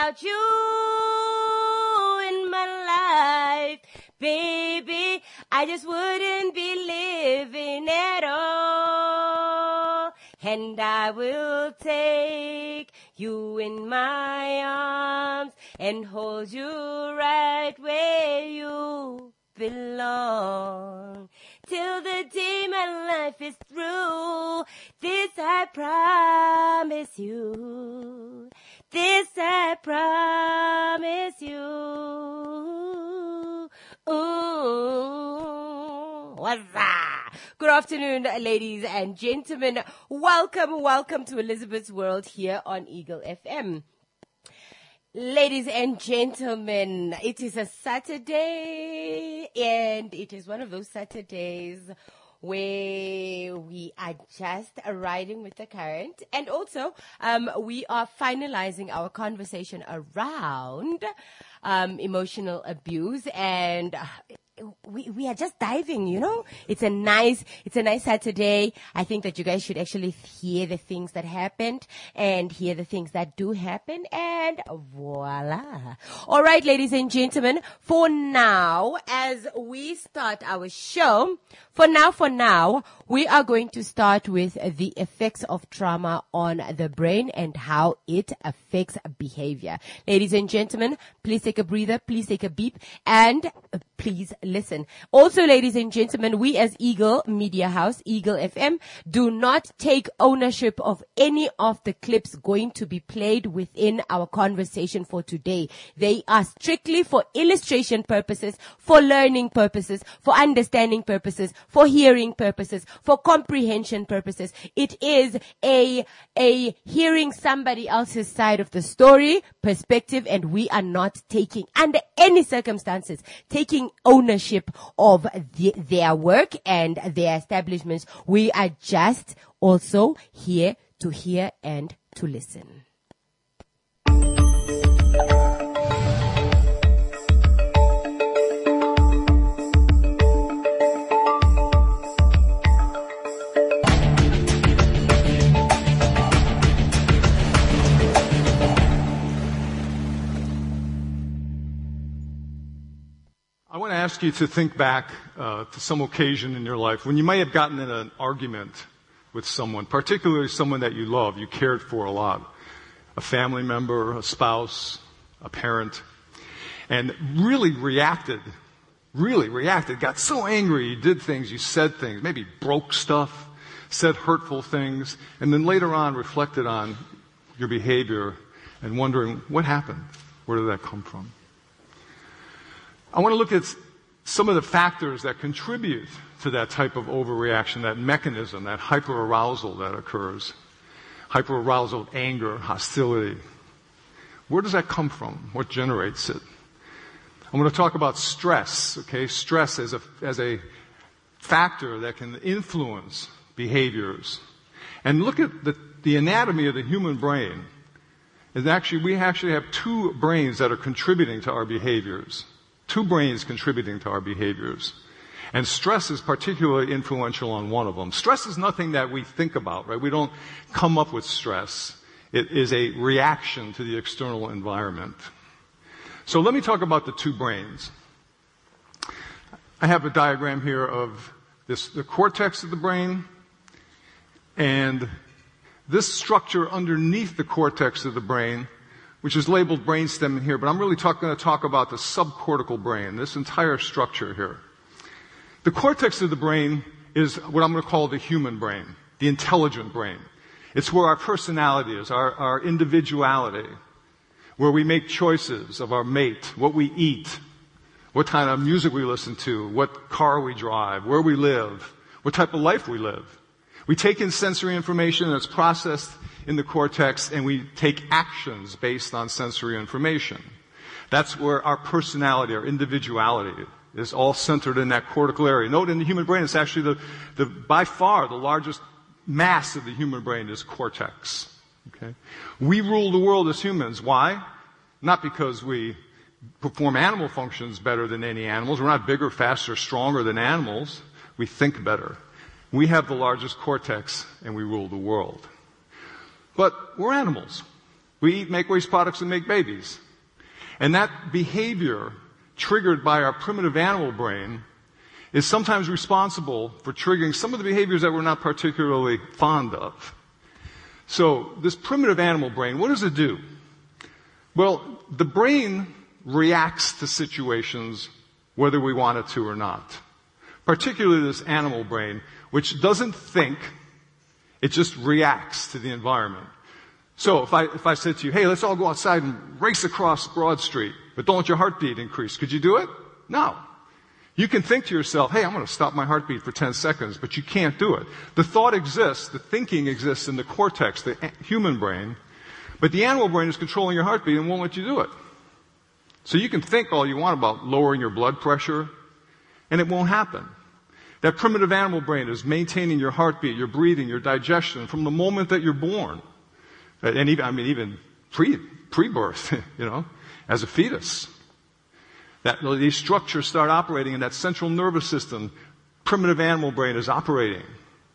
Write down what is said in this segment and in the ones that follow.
without you in my life, baby, I just wouldn't be living at all. And I will take you in my arms and hold you right where you belong. Till the day my life is through, this I promise you. This I promise you. Ooh, what's that? Good afternoon, ladies and gentlemen. Welcome to Elizabeth's World here on Eagle FM. Ladies and gentlemen, it is a Saturday, and it is one of those Saturdays where we are just riding with the current, and also we are finalizing our conversation around emotional abuse, and we are just diving, you know. It's a nice Saturday. I think that you guys should actually hear the things that happened and hear the things that do happen, and voila. All right, ladies and gentlemen, for now, as we start our show, for now, we are going to start with the effects of trauma on the brain and how it affects behavior. Ladies and gentlemen, please take a breather, please take a beep, and please listen. Also, ladies and gentlemen, we as Eagle Media House, Eagle FM, do not take ownership of any of the clips going to be played within our conversation for today. They are strictly for illustration purposes, for learning purposes, for understanding purposes, for hearing purposes, for comprehension purposes. It is a hearing somebody else's side of the story, perspective, and we are not taking, under any circumstances, taking ownership of their work and their establishments. We are just also here to hear and to listen. I want to ask you to think back to some occasion in your life when you might have gotten in an argument with someone, particularly someone that you love, you cared for a lot, a family member, a spouse, a parent, and really reacted, got so angry, you did things, you said things, maybe broke stuff, said hurtful things, and then later on reflected on your behavior and wondering, what happened? Where did that come from? I want to look at some of the factors that contribute to that type of overreaction, that mechanism, that hyperarousal that occurs. Hyperarousal, anger, hostility. Where does that come from? What generates it? I'm going to talk about stress, okay? Stress as a factor that can influence behaviors. And look at the anatomy of the human brain. We actually have two brains that are contributing to our behaviors. Two brains contributing to our behaviors. And stress is particularly influential on one of them. Stress is nothing that we think about, right? We don't come up with stress. It is a reaction to the external environment. So let me talk about the two brains. I have a diagram here of the cortex of the brain, and this structure underneath the cortex of the brain, which is labeled brainstem here, but I'm really going to talk about the subcortical brain, this entire structure here. The cortex of the brain is what I'm going to call the human brain, the intelligent brain. It's where our personality is, our individuality, where we make choices of our mate, what we eat, what kind of music we listen to, what car we drive, where we live, what type of life we live. We take in sensory information that's processed in the cortex, and we take actions based on sensory information. That's where our personality, our individuality is all centered in that cortical area. Note in the human brain, it's actually by far the largest mass of the human brain is cortex. Okay? We rule the world as humans. Why? Not because we perform animal functions better than any animals. We're not bigger, faster, stronger than animals. We think better. We have the largest cortex, and we rule the world. But we're animals. We eat, make waste products, and make babies. And that behavior, triggered by our primitive animal brain, is sometimes responsible for triggering some of the behaviors that we're not particularly fond of. So, this primitive animal brain, what does it do? Well, the brain reacts to situations whether we want it to or not. Particularly this animal brain, which doesn't think, it just reacts to the environment. So if I said to you, hey, let's all go outside and race across Broad Street, but don't let your heartbeat increase, could you do it? No. You can think to yourself, hey, I'm going to stop my heartbeat for 10 seconds, but you can't do it. The thought exists, the thinking exists in the cortex, the human brain, but the animal brain is controlling your heartbeat and won't let you do it. So you can think all you want about lowering your blood pressure, and it won't happen. That primitive animal brain is maintaining your heartbeat, your breathing, your digestion from the moment that you're born. And even pre-birth, as a fetus. These structures start operating in that central nervous system. Primitive animal brain is operating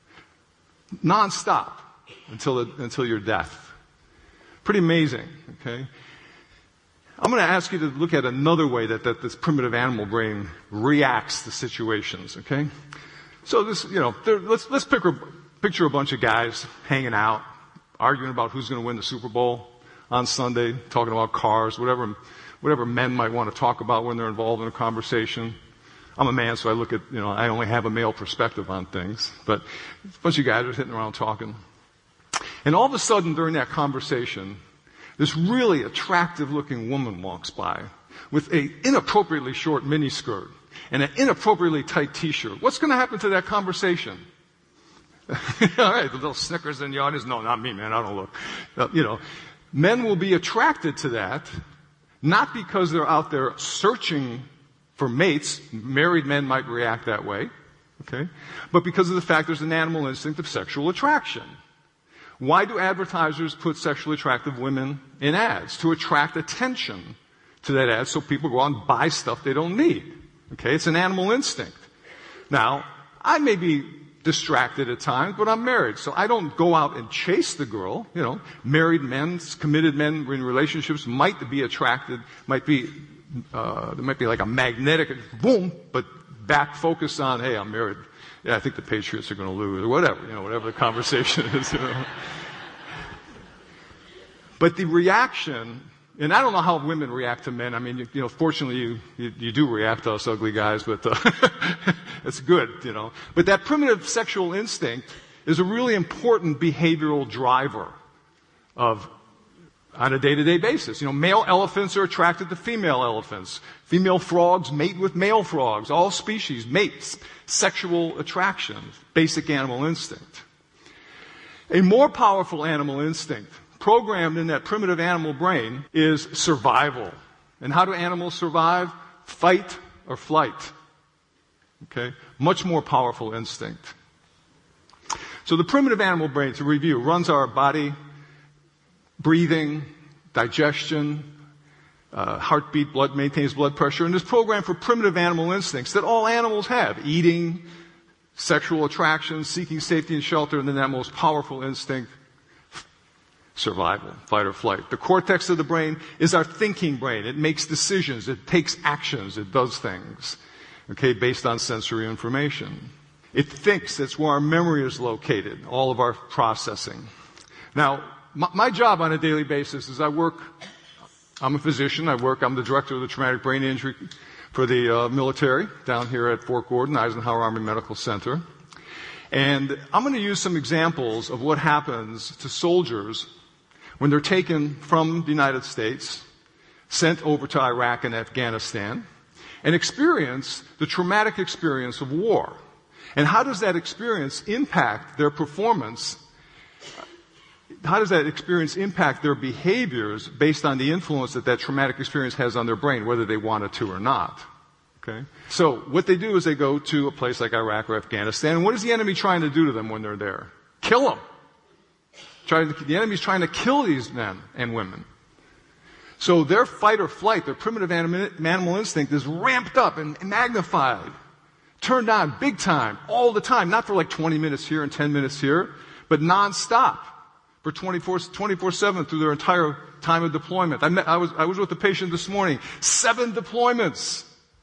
nonstop until your death. Pretty amazing, okay? I'm going to ask you to look at another way that this primitive animal brain reacts to situations, okay? So let's picture a bunch of guys hanging out, arguing about who's going to win the Super Bowl on Sunday, talking about cars, whatever men might want to talk about when they're involved in a conversation. I'm a man, so I only have a male perspective on things. But a bunch of guys are sitting around talking. And all of a sudden, during that conversation, this really attractive-looking woman walks by with an inappropriately short miniskirt and an inappropriately tight T-shirt. What's going to happen to that conversation? All right, the little snickers in the audience. No, not me, man. I don't look. Men will be attracted to that, not because they're out there searching for mates. Married men might react that way, okay? But because of the fact there's an animal instinct of sexual attraction. Why do advertisers put sexually attractive women in ads? To attract attention to that ad so people go out and buy stuff they don't need. Okay, it's an animal instinct. Now, I may be distracted at times, but I'm married, so I don't go out and chase the girl. Married men, committed men in relationships might be attracted, there might be like a magnetic boom, but back focus on, hey, I'm married. Yeah, I think the Patriots are going to lose, or whatever the conversation is. But the reaction, and I don't know how women react to men. I mean, fortunately you do react to us ugly guys, but it's good, But that primitive sexual instinct is a really important behavioral driver on a day-to-day basis. Male elephants are attracted to female elephants. Female frogs mate with male frogs. All species mate. Sexual attraction. Basic animal instinct. A more powerful animal instinct programmed in that primitive animal brain is survival. And how do animals survive? Fight or flight. Okay? Much more powerful instinct. So the primitive animal brain, to review, runs our body, breathing, digestion, heartbeat, maintains blood pressure, and is programmed for primitive animal instincts that all animals have. Eating, sexual attraction, seeking safety and shelter, and then that most powerful instinct, survival, fight or flight. The cortex of the brain is our thinking brain. It makes decisions. It takes actions. It does things, okay, based on sensory information. It thinks. That's where our memory is located, all of our processing. Now, my job on a daily basis is I'm a physician. I'm the director of the traumatic brain injury for the military down here at Fort Gordon, Eisenhower Army Medical Center. And I'm going to use some examples of what happens to soldiers when they're taken from the United States, sent over to Iraq and Afghanistan, and experience the traumatic experience of war. And how does that experience impact their performance? How does that experience impact their behaviors based on the influence that traumatic experience has on their brain, whether they want it to or not? Okay? So what they do is they go to a place like Iraq or Afghanistan, and what is the enemy trying to do to them when they're there? Kill them. The enemy's trying to kill these men and women. So their fight or flight, their primitive animal instinct is ramped up and magnified, turned on big time, all the time, not for like 20 minutes here and 10 minutes here, but nonstop. for 24/7 through their entire time of deployment. I was with a patient this morning. 7 deployments.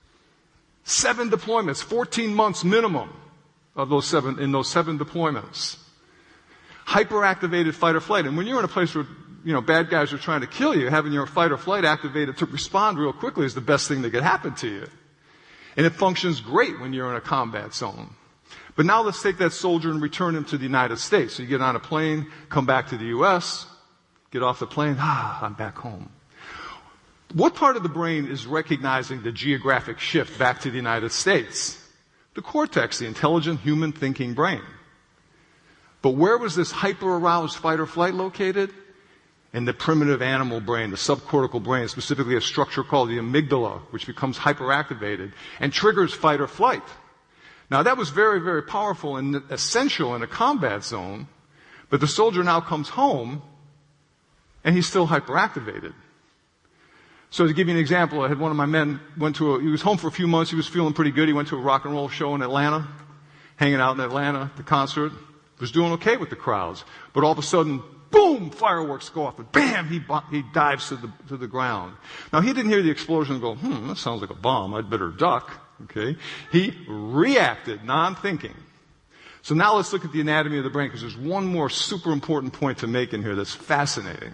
7 deployments. 14 months minimum of those 7 deployments. Hyperactivated fight or flight. And when you're in a place where, bad guys are trying to kill you, having your fight or flight activated to respond real quickly is the best thing that could happen to you. And it functions great when you're in a combat zone. But now let's take that soldier and return him to the United States. So you get on a plane, come back to the U.S., get off the plane, I'm back home. What part of the brain is recognizing the geographic shift back to the United States? The cortex, the intelligent human thinking brain. But where was this hyper-aroused fight or flight located? In the primitive animal brain, the subcortical brain, specifically a structure called the amygdala, which becomes hyperactivated and triggers fight or flight. Now that was very, very powerful and essential in a combat zone, but the soldier now comes home and he's still hyperactivated. So to give you an example, I had one of my men he was home for a few months, he was feeling pretty good, he went to a rock and roll show in Atlanta, hanging out in Atlanta, the concert, was doing okay with the crowds, but all of a sudden, boom, fireworks go off, and bam, he dives to the ground. Now he didn't hear the explosion and go, that sounds like a bomb, I'd better duck. Okay? He reacted, non-thinking. So now let's look at the anatomy of the brain, because there's one more super important point to make in here that's fascinating.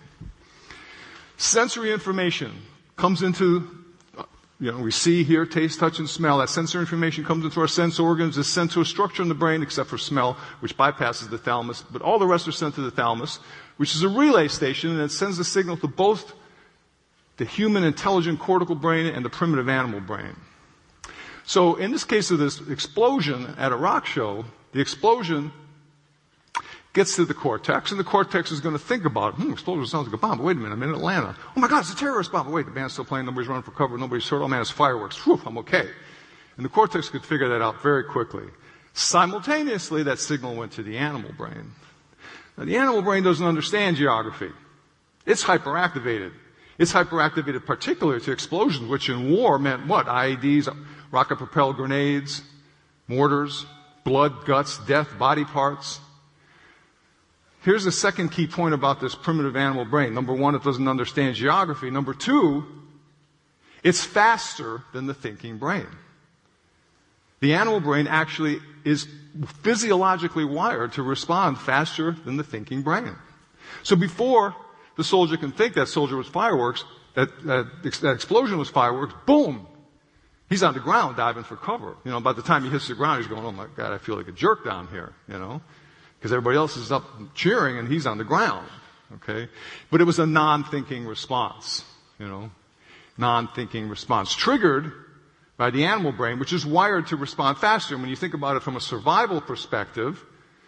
Sensory information comes into, we see, hear, taste, touch, and smell. That sensory information comes into our sense organs, is sent to a structure in the brain, except for smell, which bypasses the thalamus, but all the rest are sent to the thalamus, which is a relay station, and it sends a signal to both the human intelligent cortical brain and the primitive animal brain. So in this case of this explosion at a rock show, the explosion gets to the cortex, and the cortex is going to think about it. Explosion sounds like a bomb, but wait a minute, I'm in Atlanta. Oh my God, it's a terrorist bomb. But wait, the band's still playing, nobody's running for cover, nobody's hurt. Oh man, it's fireworks. Whew, I'm okay. And the cortex could figure that out very quickly. Simultaneously, that signal went to the animal brain. Now, the animal brain doesn't understand geography. It's hyperactivated. It's hyperactivated particularly to explosions, which in war meant what? IEDs, rocket-propelled grenades, mortars, blood, guts, death, body parts. Here's the second key point about this primitive animal brain. Number one, it doesn't understand geography. Number two, it's faster than the thinking brain. The animal brain actually is physiologically wired to respond faster than the thinking brain. So before the soldier can think that soldier was fireworks, that explosion was fireworks, boom! He's on the ground diving for cover. By the time he hits the ground, he's going, oh my God, I feel like a jerk down here, because everybody else is up cheering and he's on the ground, okay? But it was a non-thinking response, non-thinking response, triggered by the animal brain, which is wired to respond faster. And when you think about it from a survival perspective,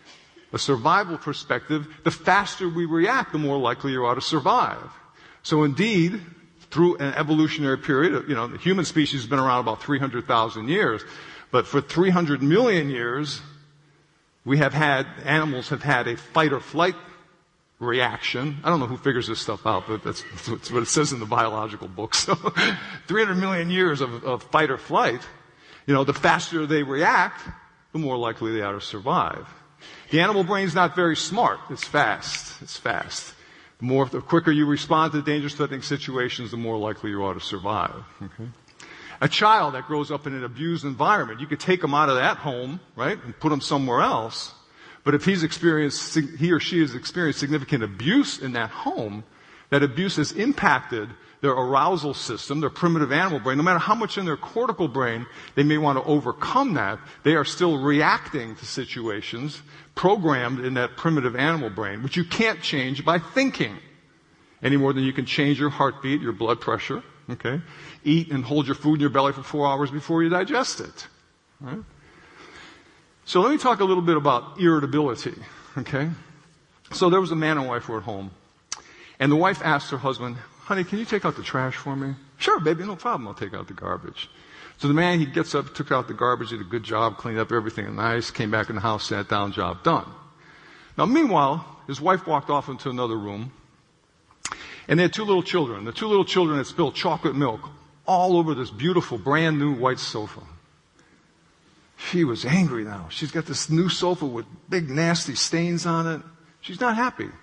the faster we react, the more likely you are to survive. So indeed, through an evolutionary period, the human species has been around about 300,000 years, but for 300 million years, animals have had a fight or flight reaction. I don't know who figures this stuff out, but that's what it says in the biological books. So 300 million years of fight or flight, the faster they react, the more likely they are to survive. The animal brain's not very smart. It's fast. The quicker you respond to dangerous, threatening situations, the more likely you are to survive. Okay? A child that grows up in an abused environment, you could take him out of that home, right, and put him somewhere else. But if he or she has experienced significant abuse in that home, that abuse has impacted their arousal system, their primitive animal brain. No matter how much in their cortical brain they may want to overcome that, they are still reacting to situations programmed in that primitive animal brain, which you can't change by thinking any more than you can change your heartbeat, your blood pressure, okay? Eat and hold your food in your belly for 4 hours before you digest it, right? So let me talk a little bit about irritability, okay? So there was a man and wife who were at home, and the wife asked her husband, honey, can you take out the trash for me? Sure, baby, no problem, I'll take out the garbage. So the man, he gets up, took out the garbage, did a good job, cleaned up everything nice, came back in the house, sat down, job done. Now meanwhile, his wife walked off into another room, and they had 2 little children. The 2 little children had spilled chocolate milk all over this beautiful, brand new white sofa. She was angry now. She's got this new sofa with big, nasty stains on it. She's not happy.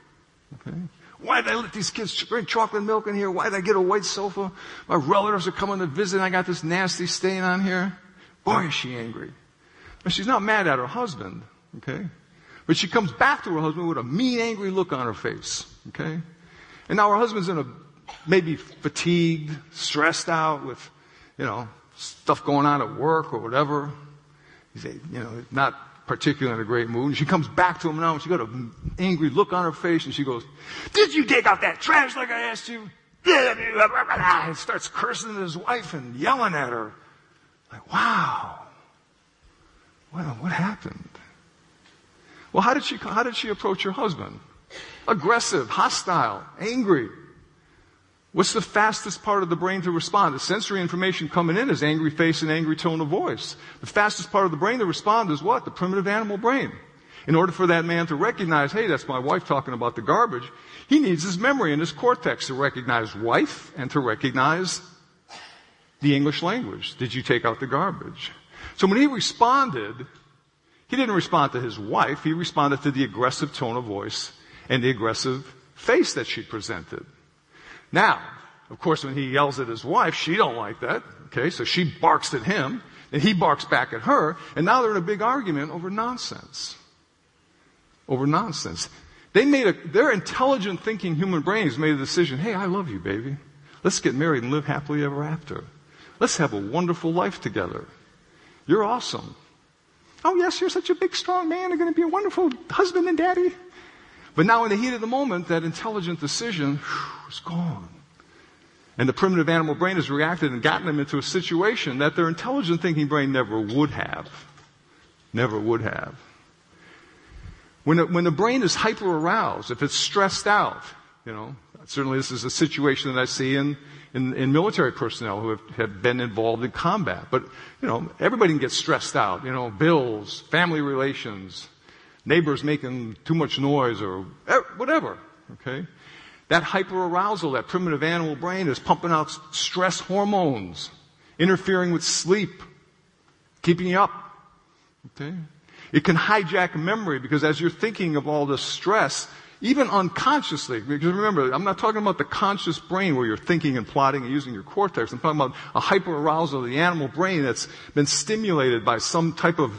Okay? Why did I let these kids drink chocolate milk in here? Why did I get a white sofa? My relatives are coming to visit and I got this nasty stain on here. Boy, is she angry. But she's not mad at her husband, okay? But she comes back to her husband with a mean, angry look on her face, okay? And now her husband's maybe fatigued, stressed out with, stuff going on at work or whatever. He's, not particularly in a great mood. And she comes back to him now and she got an angry look on her face and she goes, "Did you take out that trash like I asked you?" And starts cursing at his wife and yelling at her. Like, wow. What happened? Well, how did she approach her husband? Aggressive, hostile, angry. What's the fastest part of the brain to respond? The sensory information coming in is angry face and angry tone of voice. The fastest part of the brain to respond is what? The primitive animal brain. In order for that man to recognize, hey, that's my wife talking about the garbage, he needs his memory and his cortex to recognize wife and to recognize the English language. Did you take out the garbage? So when he responded, he didn't respond to his wife. He responded to the aggressive tone of voice and the aggressive face that she presented. Now, of course, when he yells at his wife, she don't like that. Okay, so she barks at him, and he barks back at her, and now they're in a big argument over nonsense. Over nonsense. Their intelligent thinking human brains made a decision, hey, I love you, baby. Let's get married and live happily ever after. Let's have a wonderful life together. You're awesome. Oh, yes, you're such a big, strong man. You're going to be a wonderful husband and daddy. But now in the heat of the moment, that intelligent decision is gone. And the primitive animal brain has reacted and gotten them into a situation that their intelligent thinking brain never would have. Never would have. When the brain is hyper-aroused, if it's stressed out, certainly this is a situation that I see in military personnel who have been involved in combat. But, everybody can get stressed out. Bills, family relations, neighbors making too much noise or whatever, okay? That hyperarousal, that primitive animal brain is pumping out stress hormones, interfering with sleep, keeping you up, okay? It can hijack memory because as you're thinking of all this stress, even unconsciously, because remember, I'm not talking about the conscious brain where you're thinking and plotting and using your cortex. I'm talking about a hyperarousal of the animal brain that's been stimulated by some type of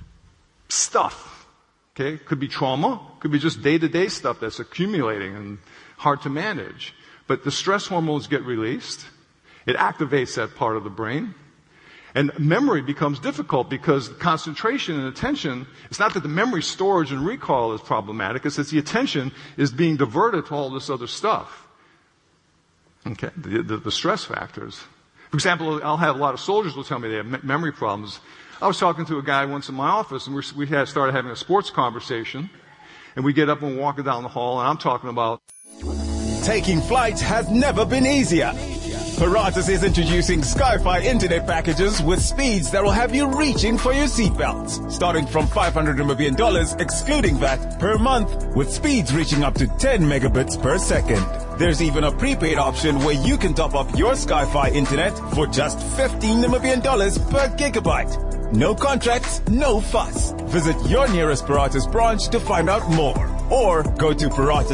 stuff. Okay? Could be trauma, could be just day-to-day stuff that's accumulating and hard to manage. But the stress hormones get released. It activates that part of the brain. And memory becomes difficult because concentration and attention, it's not that the memory storage and recall is problematic, it's that the attention is being diverted to all this other stuff. Okay? The stress factors. For example, I'll have a lot of soldiers will tell me they have memory problems. I was talking to a guy once in my office, and we started having a sports conversation, and we get up and walk down the hall, and I'm talking about... Taking flight has never been easier. Paratus is introducing Sky-Fi internet packages with speeds that will have you reaching for your seatbelts, starting from $500 million, excluding VAT, per month, with speeds reaching up to 10 megabits per second. There's even a prepaid option where you can top up your Sky-Fi internet for just $15 million per gigabyte. No contracts, no fuss. Visit your nearest Paratus branch to find out more. Or go to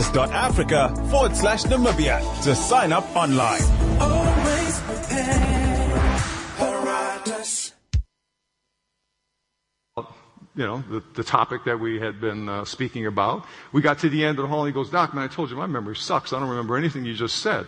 paratus.africa/Namibia to sign up online. Always prepare. Paratus. The topic that we had been speaking about. We got to the end of the hall and he goes, Doc, man, I told you my memory sucks. I don't remember anything you just said.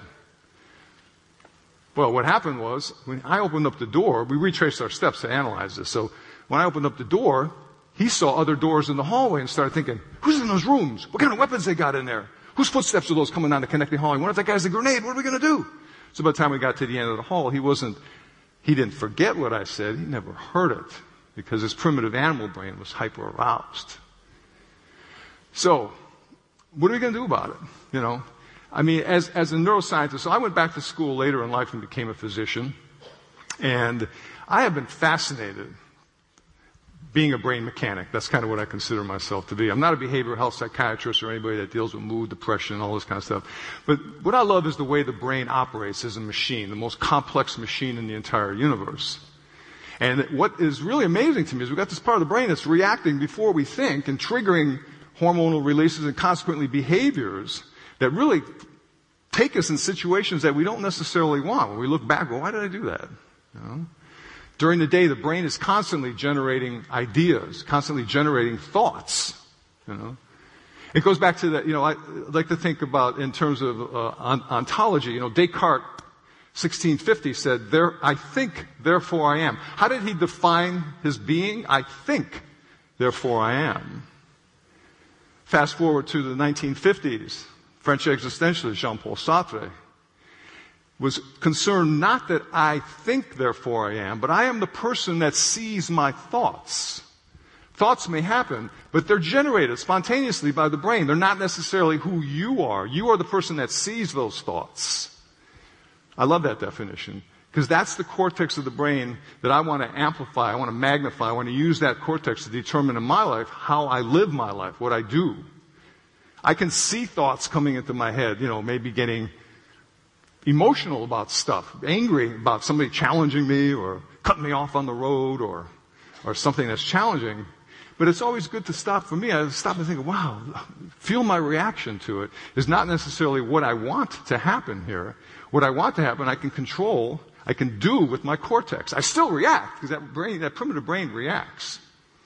Well, what happened was, when I opened up the door, we retraced our steps to analyze this. So when I opened up the door, he saw other doors in the hallway and started thinking, who's in those rooms? What kind of weapons they got in there? Whose footsteps are those coming down the connecting hallway? What if that guy's a grenade? What are we going to do? So by the time we got to the end of the hall, he didn't forget what I said. He never heard it because his primitive animal brain was hyper-aroused. So what are we going to do about it? As a neuroscientist, so I went back to school later in life and became a physician. And I have been fascinated being a brain mechanic. That's kind of what I consider myself to be. I'm not a behavioral health psychiatrist or anybody that deals with mood, depression, all this kind of stuff. But what I love is the way the brain operates as a machine, the most complex machine in the entire universe. And what is really amazing to me is we've got this part of the brain that's reacting before we think and triggering hormonal releases and consequently behaviors that really take us in situations that we don't necessarily want. When we look back, well, why did I do that? You know? During the day, the brain is constantly generating ideas, constantly generating thoughts. You know? It goes back to that, I like to think about in terms of ontology. Descartes, 1650, said, I think, therefore I am. How did he define his being? I think, therefore I am. Fast forward to the 1950s, French existentialist Jean-Paul Sartre was concerned not that I think, therefore I am, but I am the person that sees my thoughts. Thoughts may happen, but they're generated spontaneously by the brain. They're not necessarily who you are. You are the person that sees those thoughts. I love that definition, because that's the cortex of the brain that I want to amplify, I want to magnify, I want to use that cortex to determine in my life how I live my life, what I do. I can see thoughts coming into my head, maybe getting emotional about stuff, angry about somebody challenging me or cutting me off on the road or something that's challenging. But it's always good to stop. For me, I stop and think, wow, feel my reaction to it is not necessarily what I want to happen here. What I want to happen, I can control, I can do with my cortex. I still react, because that primitive brain reacts.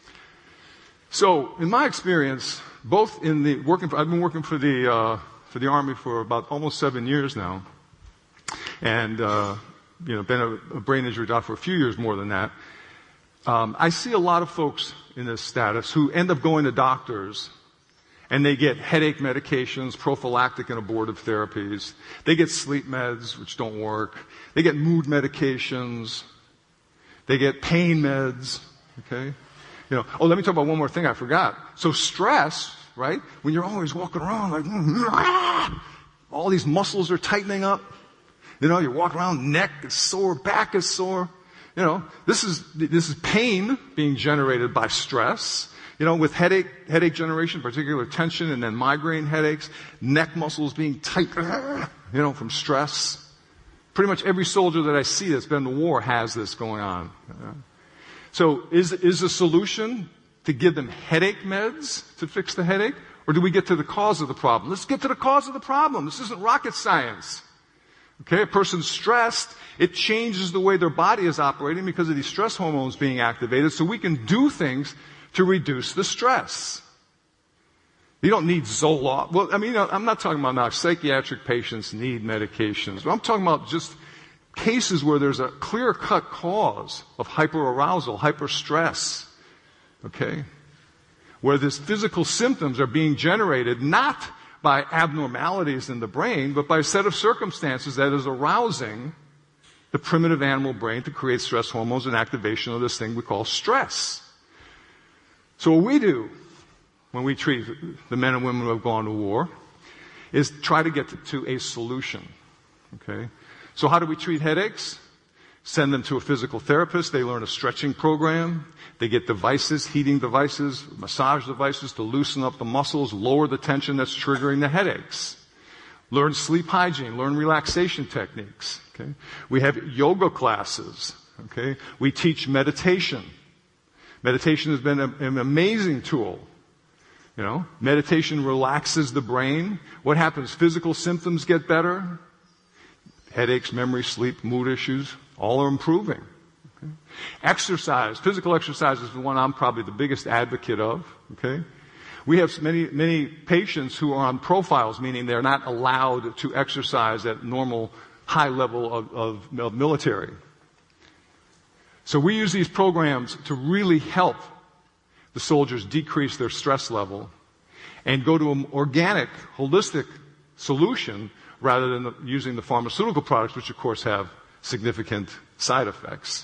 So, in my experience, both in I've been working for the Army for about almost 7 years now, and been a brain injury doc for a few years more than that. I see a lot of folks in this status who end up going to doctors and they get headache medications, prophylactic and abortive therapies. They get sleep meds, which don't work. They get mood medications. They get pain meds. Okay? Let me talk about one more thing I forgot. So stress, right? When you're always walking around like, all these muscles are tightening up. You're walking around, neck is sore, back is sore. This is pain being generated by stress. With headache generation, particular tension, and then migraine headaches, neck muscles being tight, from stress. Pretty much every soldier that I see that's been in the war has this going on. So is the solution to give them headache meds to fix the headache? Or do we get to the cause of the problem? Let's get to the cause of the problem. This isn't rocket science. Okay, a person's stressed, it changes the way their body is operating because of these stress hormones being activated, so we can do things to reduce the stress. You don't need Zoloft. Well, I'm not talking about now psychiatric patients need medications. I'm talking about just cases where there's a clear-cut cause of hyperarousal, hyperstress. Okay? Where these physical symptoms are being generated not by abnormalities in the brain, but by a set of circumstances that is arousing the primitive animal brain to create stress hormones and activation of this thing we call stress. So what we do when we treat the men and women who have gone to war is try to get to a solution. Okay? So how do we treat headaches? Send them to a physical therapist. They learn a stretching program. They get devices, heating devices, massage devices to loosen up the muscles, lower the tension that's triggering the headaches. Learn sleep hygiene, learn relaxation techniques. Okay? We have yoga classes. Okay? We teach meditation. Meditation has been an amazing tool. Meditation relaxes the brain. What happens? Physical symptoms get better. Headaches, memory, sleep, mood issues, all are improving. Okay? Exercise. Physical exercise is the one I'm probably the biggest advocate of. Okay? We have many patients who are on profiles, meaning they're not allowed to exercise at normal high level of military. So we use these programs to really help the soldiers decrease their stress level and go to an organic, holistic solution rather than using the pharmaceutical products, which of course have significant side effects.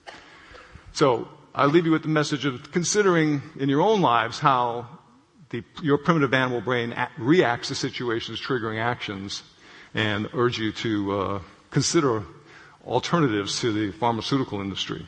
So I leave you with the message of considering in your own lives how your primitive animal brain reacts to situations triggering actions, and urge you to consider alternatives to the pharmaceutical industry.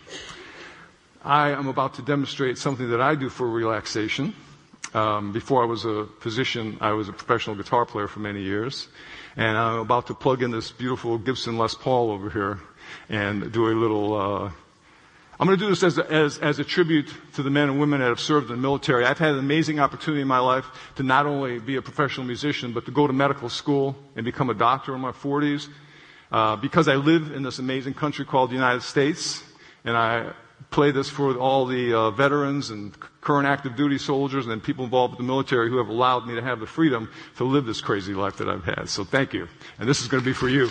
I am about to demonstrate something that I do for relaxation. Before I was a physician, I was a professional guitar player for many years. And I'm about to plug in this beautiful Gibson Les Paul over here and do a little I'm going to do this as a tribute to the men and women that have served in the military. I've had an amazing opportunity in my life to not only be a professional musician, but to go to medical school and become a doctor in my 40s. Because I live in this amazing country called the United States, and I play this for all the veterans and current active duty soldiers and people involved with the military who have allowed me to have the freedom to live this crazy life that I've had. So thank you. And this is going to be for you.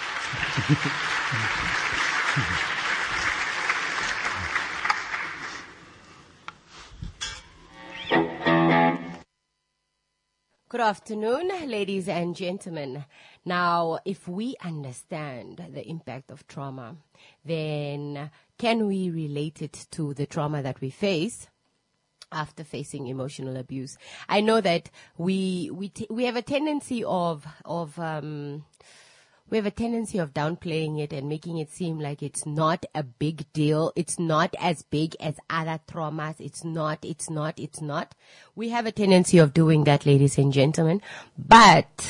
Good afternoon, ladies and gentlemen. Now, if we understand the impact of trauma, then can we relate it to the trauma that we face after facing emotional abuse? I know that we have a tendency of downplaying it and making it seem like it's not a big deal. It's not as big as other traumas. It's not. We have a tendency of doing that, ladies and gentlemen. But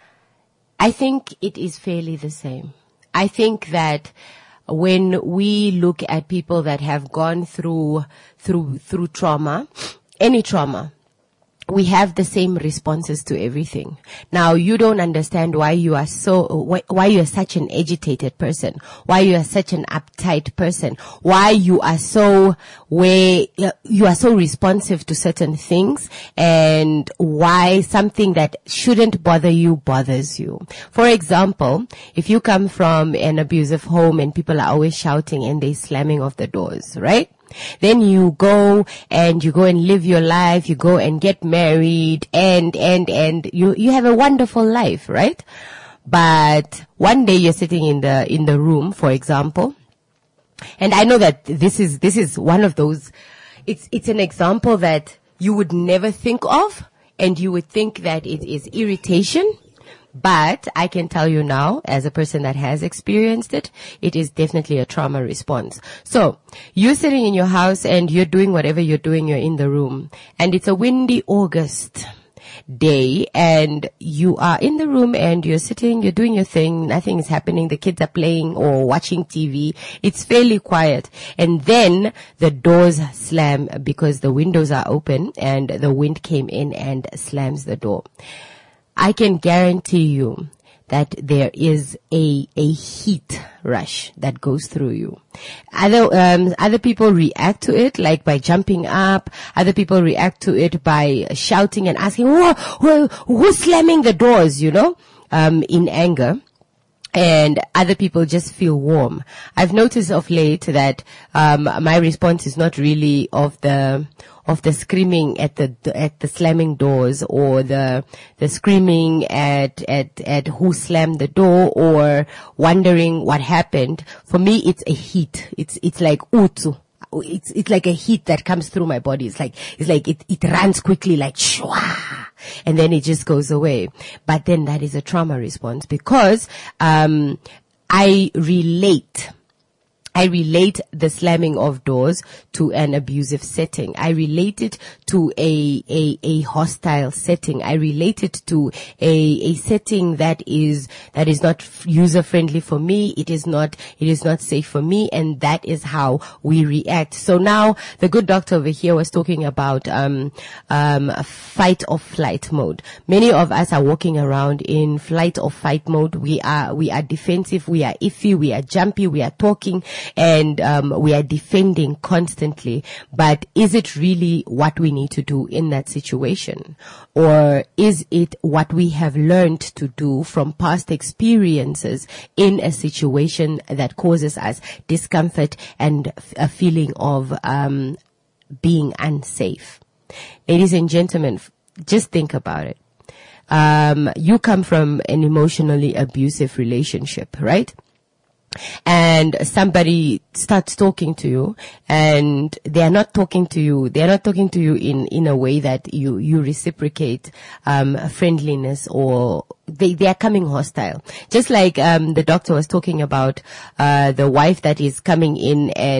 I think it is fairly the same. I think that when we look at people that have gone through trauma, any trauma, we have the same responses to everything. Now, you don't understand why you are such an agitated person, why you are such an uptight person, why you are so responsive to certain things, and why something that shouldn't bother you bothers you. For example, if you come from an abusive home and people are always shouting and they're slamming off the doors, right? Then you go and live your life, you go and get married, and you have a wonderful life, right? But one day you're sitting in the room, for example, and I know that this is one of those, it's an example that you would never think of, and you would think that it is irritation. But I can tell you now, as a person that has experienced it, it is definitely a trauma response. So, you're sitting in your house and you're doing whatever you're doing, you're in the room. And it's a windy August day and you are in the room and you're sitting, you're doing your thing, nothing is happening, the kids are playing or watching TV. It's fairly quiet. And then the doors slam because the windows are open and the wind came in and slams the door. I can guarantee you that there is a heat rush that goes through you. Other people react to it like by jumping up. Other people react to it by shouting and asking, who's slamming the doors, in anger. And other people just feel warm. I've noticed of late that my response is not really of the screaming at the slamming doors or the screaming at who slammed the door or wondering what happened. For me, it's a heat. It's like utu. It's like a heat that comes through my body. It's like it runs quickly like shwa, and then it just goes away. But then that is a trauma response because I relate the slamming of doors to an abusive setting. I relate it to a hostile setting. I relate it to a setting that is not user friendly for me. It is not safe for me, and that is how we react. So now the good doctor over here was talking about fight or flight mode. Many of us are walking around in flight or fight mode. We are defensive, we are iffy, we are jumpy, we are talking, and we are defending constantly. But is it really what we need to do in that situation? Or is it what we have learned to do from past experiences in a situation that causes us discomfort and a feeling of being unsafe? Ladies and gentlemen, just think about it. You come from an emotionally abusive relationship, right? And somebody starts talking to you, and they are not talking to you in a way that you reciprocate friendliness, or they are coming hostile. Just like the doctor was talking about the wife that is coming in and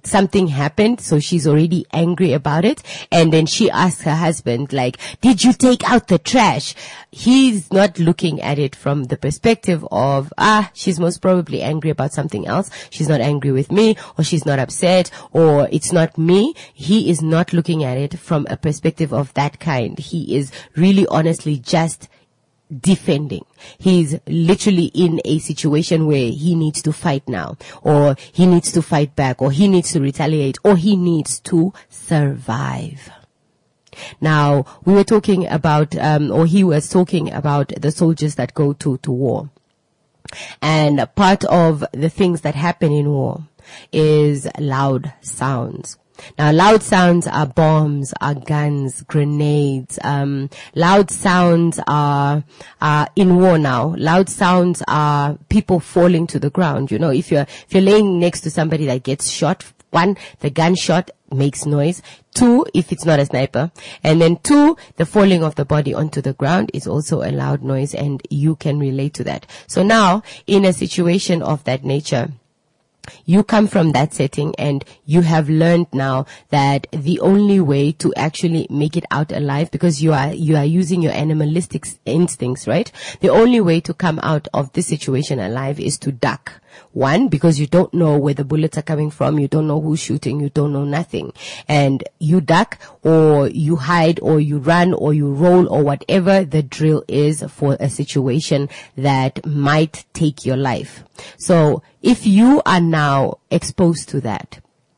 something happened, so she's already angry about it. And then she asks her husband, like, did you take out the trash? He's not looking at it from the perspective of, she's most probably angry about something else. She's not angry with me, or she's not upset, or it's not me. He is not looking at it from a perspective of that kind. He is really honestly just defending. He's literally in a situation where he needs to fight now, or he needs to fight back, or he needs to retaliate, or he needs to survive. Now, we were talking about, or he was talking about the soldiers that go to war. And part of the things that happen in war is loud sounds. Now, loud sounds are bombs, are guns, grenades. Loud sounds are in war now. Loud sounds are people falling to the ground. You know, if you're laying next to somebody that gets shot, one, the gunshot makes noise. Two, if it's not a sniper. And then two, the falling of the body onto the ground is also a loud noise, and you can relate to that. So now, in a situation of that nature, you come from that setting, and you have learned now that the only way to actually make it out alive, because you are using your animalistic instincts, right? The only way to come out of this situation alive is to duck. One, because you don't know where the bullets are coming from, you don't know who's shooting, you don't know nothing. And you duck, or you hide, or you run, or you roll, or whatever the drill is for a situation that might take your life. So if you are now exposed to that,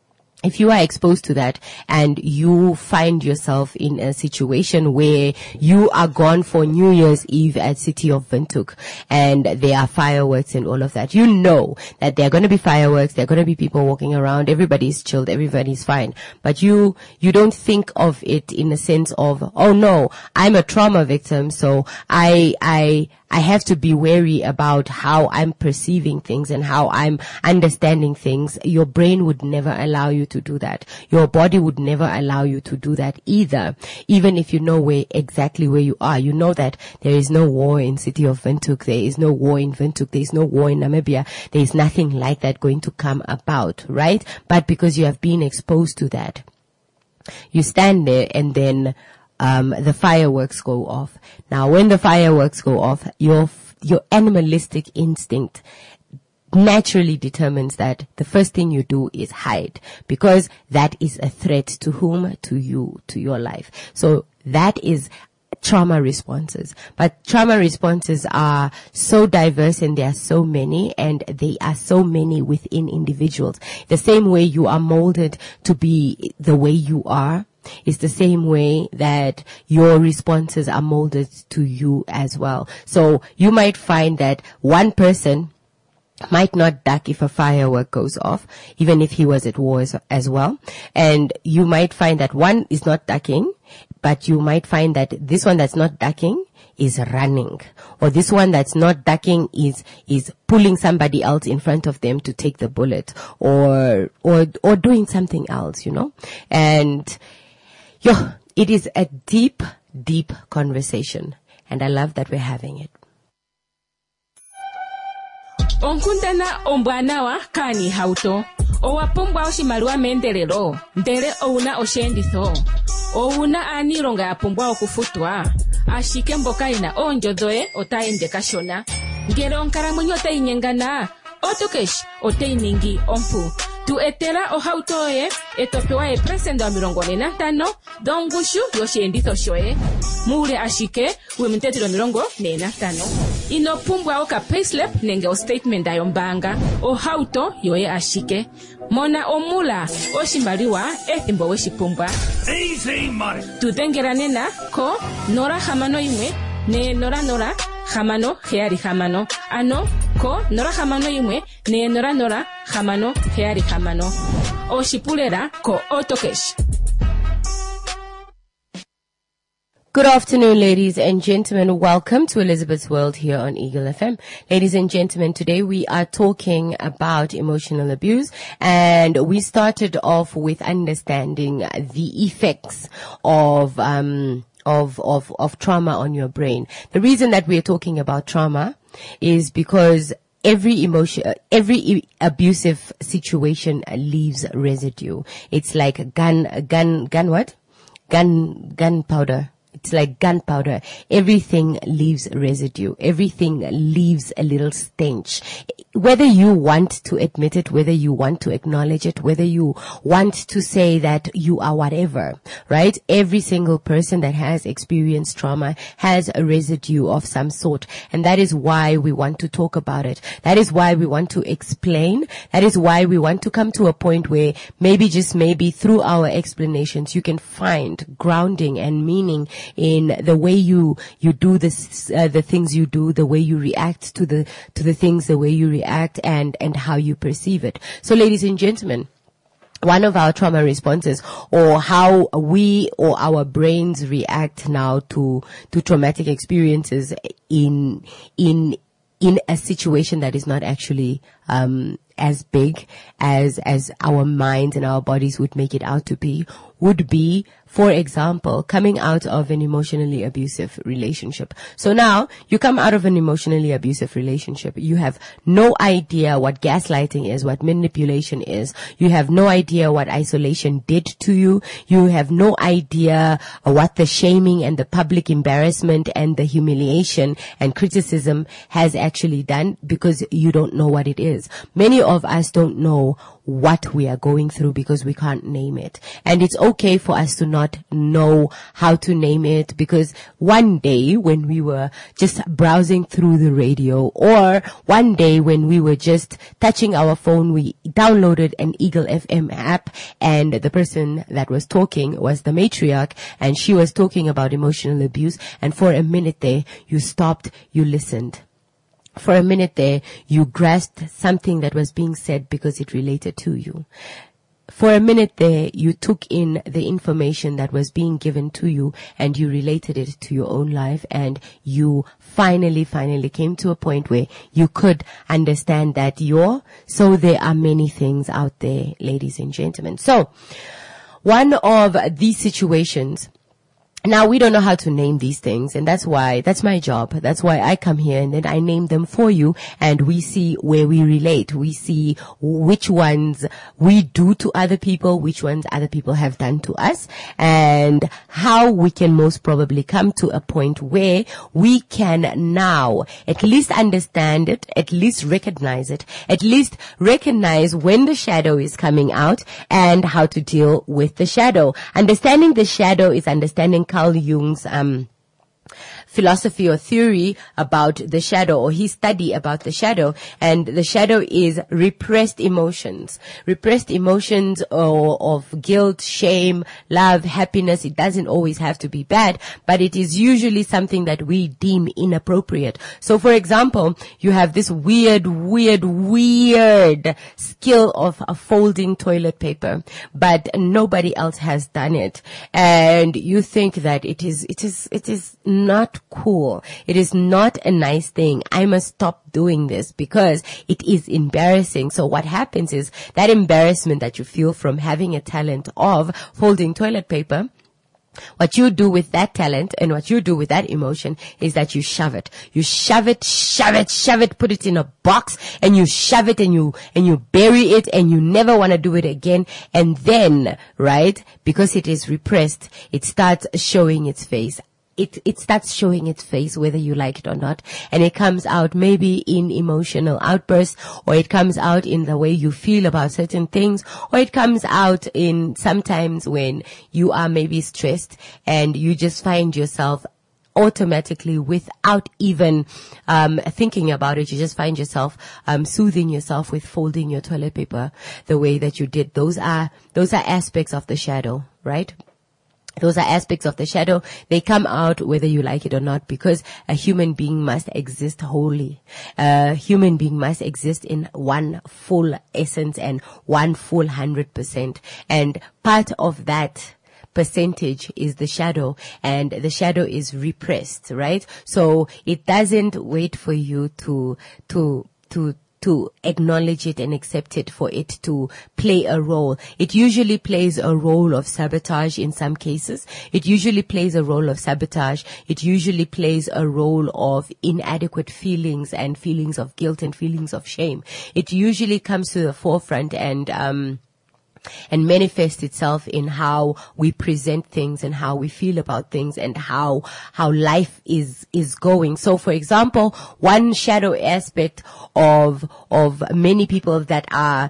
and you find yourself in a situation where you are gone for New Year's Eve at City of Windhoek, and there are fireworks and all of that, you know that there are going to be fireworks, there are going to be people walking around, everybody's chilled, everybody's fine. But you don't think of it in a sense of, oh no, I'm a trauma victim, so I have to be wary about how I'm perceiving things and how I'm understanding things. Your brain would never allow you to do that. Your body would never allow you to do that either. Even if you know exactly where you are. You know that there is no war in City of Windhoek. There is no war in Windhoek. There is no war in Namibia. There is nothing like that going to come about, right? But because you have been exposed to that, you stand there, and then the fireworks go off. Now, when the fireworks go off, your animalistic instinct naturally determines that the first thing you do is hide, because that is a threat to whom? To you, to your life. So that is trauma responses. But trauma responses are so diverse, and there are so many, and they are so many within individuals. The same way you are molded to be the way you are, it's the same way that your responses are molded to you as well. So you might find that one person might not duck if a firework goes off, even if he was at war as well. And you might find that one is not ducking, but you might find that this one that's not ducking is running, or this one that's not ducking is pulling somebody else in front of them to take the bullet, or doing something else, you know. And it is a deep, deep conversation, and I love that we're having it. Onkundana ombwanawa kani hauto. Owapumbwa oshimaliwa meendelelo, ndele ouna osheenditho. Ouna aanilonga yapumbwa okufutwa. Ashike mboka yena oondjo dhoye otaende kashona. Ngele onkalamwenyo otayi nyengana, Autocash otayi ningi ompu. Tu etela ohauto yoye, etopewa epresenda 45 dhongushu yosheenditho shoye. Muule ashike wemintetelo 45. Inopumbwa oka payslip nenge o statement yombanga. Ohauto yoye ashike. Mona omula oshimaliwa ethimbo weshipumbwa. Easy money. Tudengela nena ko 061 400 676. Ano ko 061 400 676. Oshipulera ko Autocash. Good afternoon, ladies and gentlemen. Welcome to Elizabeth's World here on Eagle FM. Ladies and gentlemen, today we are talking about emotional abuse, and we started off with understanding the effects of trauma on your brain. The reason that we are talking about trauma is because every emotion, abusive situation leaves residue. It's like gunpowder. It's like gunpowder. Everything leaves residue. Everything leaves a little stench. Whether you want to admit it, whether you want to acknowledge it, whether you want to say that you are whatever, right? Every single person that has experienced trauma has a residue of some sort. And that is why we want to talk about it. That is why we want to explain. That is why we want to come to a point where maybe, just maybe, through our explanations, you can find grounding and meaning in the way you do this, the things you do, the way you react to the things, the way you react and how you perceive it. So, ladies and gentlemen, one of our trauma responses, or how we or our brains react now to traumatic experiences in a situation that is not actually as big as our minds and our bodies would make it out to be, would be, for example, coming out of an emotionally abusive relationship. So now you come out of an emotionally abusive relationship. You have no idea what gaslighting is, what manipulation is. You have no idea what isolation did to you. You have no idea what the shaming and the public embarrassment and the humiliation and criticism has actually done, because you don't know what it is. Many of us don't know what we are going through because we can't name it. And it's okay for us to not know how to name it, because one day when we were just browsing through the radio, or one day when we were just touching our phone, we downloaded an Eagle FM app, and the person that was talking was the matriarch, and she was talking about emotional abuse. And for a minute there, you stopped, you listened. For a minute there, you grasped something that was being said because it related to you. For a minute there, you took in the information that was being given to you and you related it to your own life, and you finally came to a point where you could understand that so there are many things out there, ladies and gentlemen. So, one of these situations, now we don't know how to name these things, and that's my job. That's why I come here and then I name them for you, and we see where we relate. We see which ones we do to other people, which ones other people have done to us, and how we can most probably come to a point where we can now at least understand it, at least recognize it, at least recognize when the shadow is coming out and how to deal with the shadow. Understanding the shadow is understanding Carl Jung's philosophy or theory about the shadow, or his study about the shadow. And the shadow is repressed emotions of guilt, shame, love, happiness. It doesn't always have to be bad, but it is usually something that we deem inappropriate. So for example, you have this weird skill of folding toilet paper, but nobody else has done it. And you think that it is not cool. It is not a nice thing. I must stop doing this because it is embarrassing. So what happens is that embarrassment that you feel from having a talent of folding toilet paper, what you do with that talent and what you do with that emotion is that you shove it. You shove it, put it in a box, and you shove it and you bury it, and you never want to do it again. And then, right, because it is repressed, it starts showing its face. It starts showing its face whether you like it or not. And it comes out maybe in emotional outbursts, or it comes out in the way you feel about certain things, or it comes out in sometimes when you are maybe stressed and you just find yourself automatically, without even thinking about it, you just find yourself soothing yourself with folding your toilet paper the way that you did. Those are aspects of the shadow, right? Those are aspects of the shadow. They come out whether you like it or not, because a human being must exist wholly. A human being must exist in one full essence and one full 100%. And part of that percentage is the shadow, and the shadow is repressed, right? So it doesn't wait for you to to acknowledge it and accept it for it to play a role. It usually plays a role of sabotage in some cases. It usually plays a role of sabotage. It usually plays a role of inadequate feelings and feelings of guilt and feelings of shame. It usually comes to the forefront and manifest itself in how we present things and how we feel about things and how life is going. So, for example, one shadow aspect of many people that are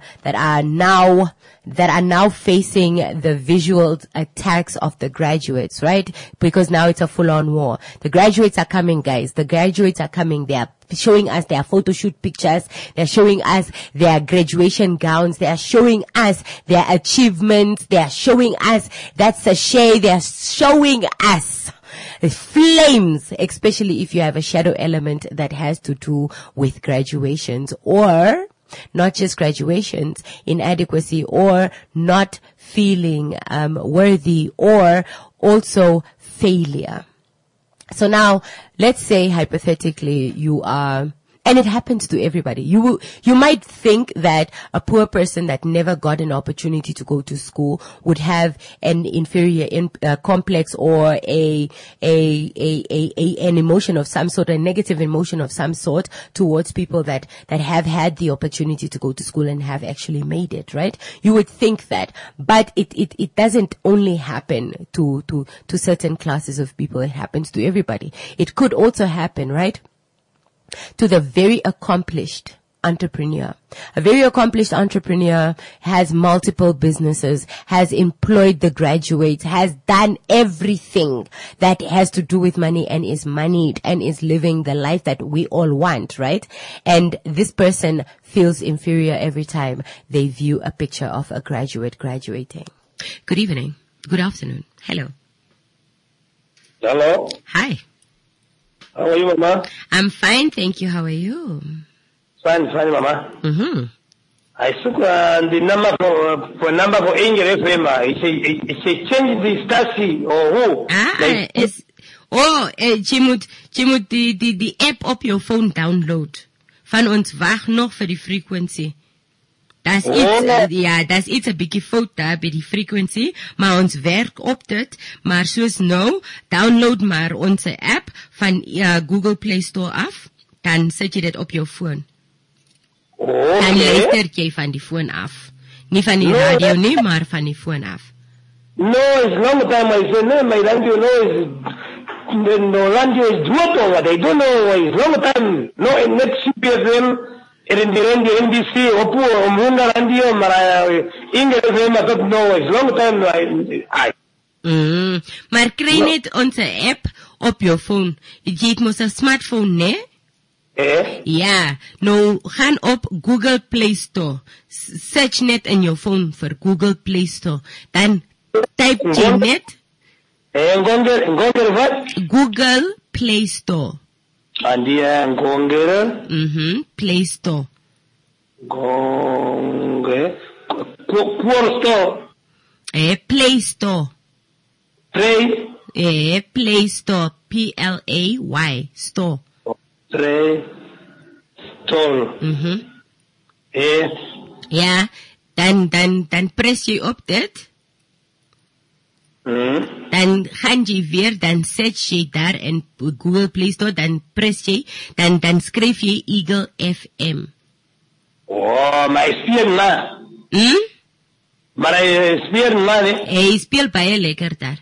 now facing the visual attacks of the graduates, right? Because now it's a full-on war. The graduates are coming, guys. The graduates are coming. They are showing us their photo shoot pictures. They're showing us their graduation gowns. They are showing us their achievements. They are showing us that sachet. They are showing us flames, especially if you have a shadow element that has to do with graduations, or not just graduations, inadequacy, or not feeling worthy, or also failure. So now, let's say hypothetically you are, and it happens to everybody. You might think that a poor person that never got an opportunity to go to school would have an inferior complex, or an emotion of some sort, a negative emotion of some sort towards people that have had the opportunity to go to school and have actually made it, right? You would think that, but it doesn't only happen to certain classes of people. It happens to everybody. It could also happen, right, to the very accomplished entrepreneur. A very accomplished entrepreneur has multiple businesses, has employed the graduates, has done everything that has to do with money, and is moneyed and is living the life that we all want, right? And this person feels inferior every time they view a picture of a graduate graduating. Good evening. Good afternoon. Hello. Hello. Hi. How are you, Mama? I'm fine, thank you. How are you? Fine, Mama. Mm-hmm. I took the number for Angel FM. It's a change the Stasi or who? It's Chimut, the app op your phone download. Van ons wag nog vir die frequency. That's it's 'n bietjie fout daar by die frequency, maar ons werk op dit. Maar soos nou, download maar ons app van Google Play Store af, dan sit jy dit op jou foon. Dan luister jy van die foon af. Nie van die radio nie, maar van die foon af. No, it's long time I say, no, my radio is dood over. They don't know, it's long time. No, in next CPFM, in the NBC, Opu, Omunda Radio, Mara, English FM, I don't know, it's long time. Maar kry net onze app op jou phone. Jy het mos 'n smartphone, né? Ja, nou gaan op Google Play Store. Search net in jou phone vir Google Play Store. Dan typ jy net Google Play Store. Andia Ngongere. Play Store. Store. Play Store. Play Store. PLAY Store. Play Store. Ja, dan press jy op dit. Dan gaan jy weer, dan search jy daar in Google Play Store, dan press jy, dan skryf jy Eagle FM. Oh, maar hy speel na. Maar hy speel na, ne? Hy speel baie lekker daar.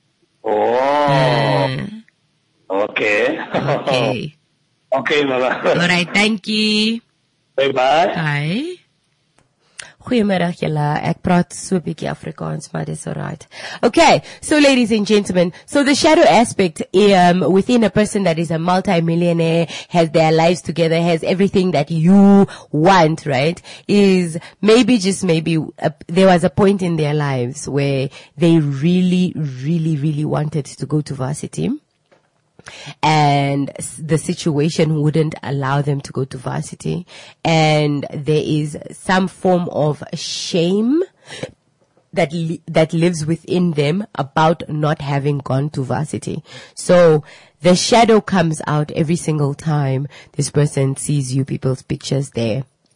Oh. Okay. Okay, mama. Alright, thank you. Bye. Bye. Goeiemiddag julle. Ek praat so 'n bietjie Afrikaans, maar dis alright. Okay, so ladies and gentlemen, so the shadow aspect within a person that is a multi-millionaire, has their lives together, has everything that you want, right? Is maybe there was a point in their lives where they really, really, really wanted to go to varsity. And the situation wouldn't allow them to go to varsity, and there is some form of shame that lives within them about not having gone to varsity. So the shadow comes out every single time this person sees you people's pictures there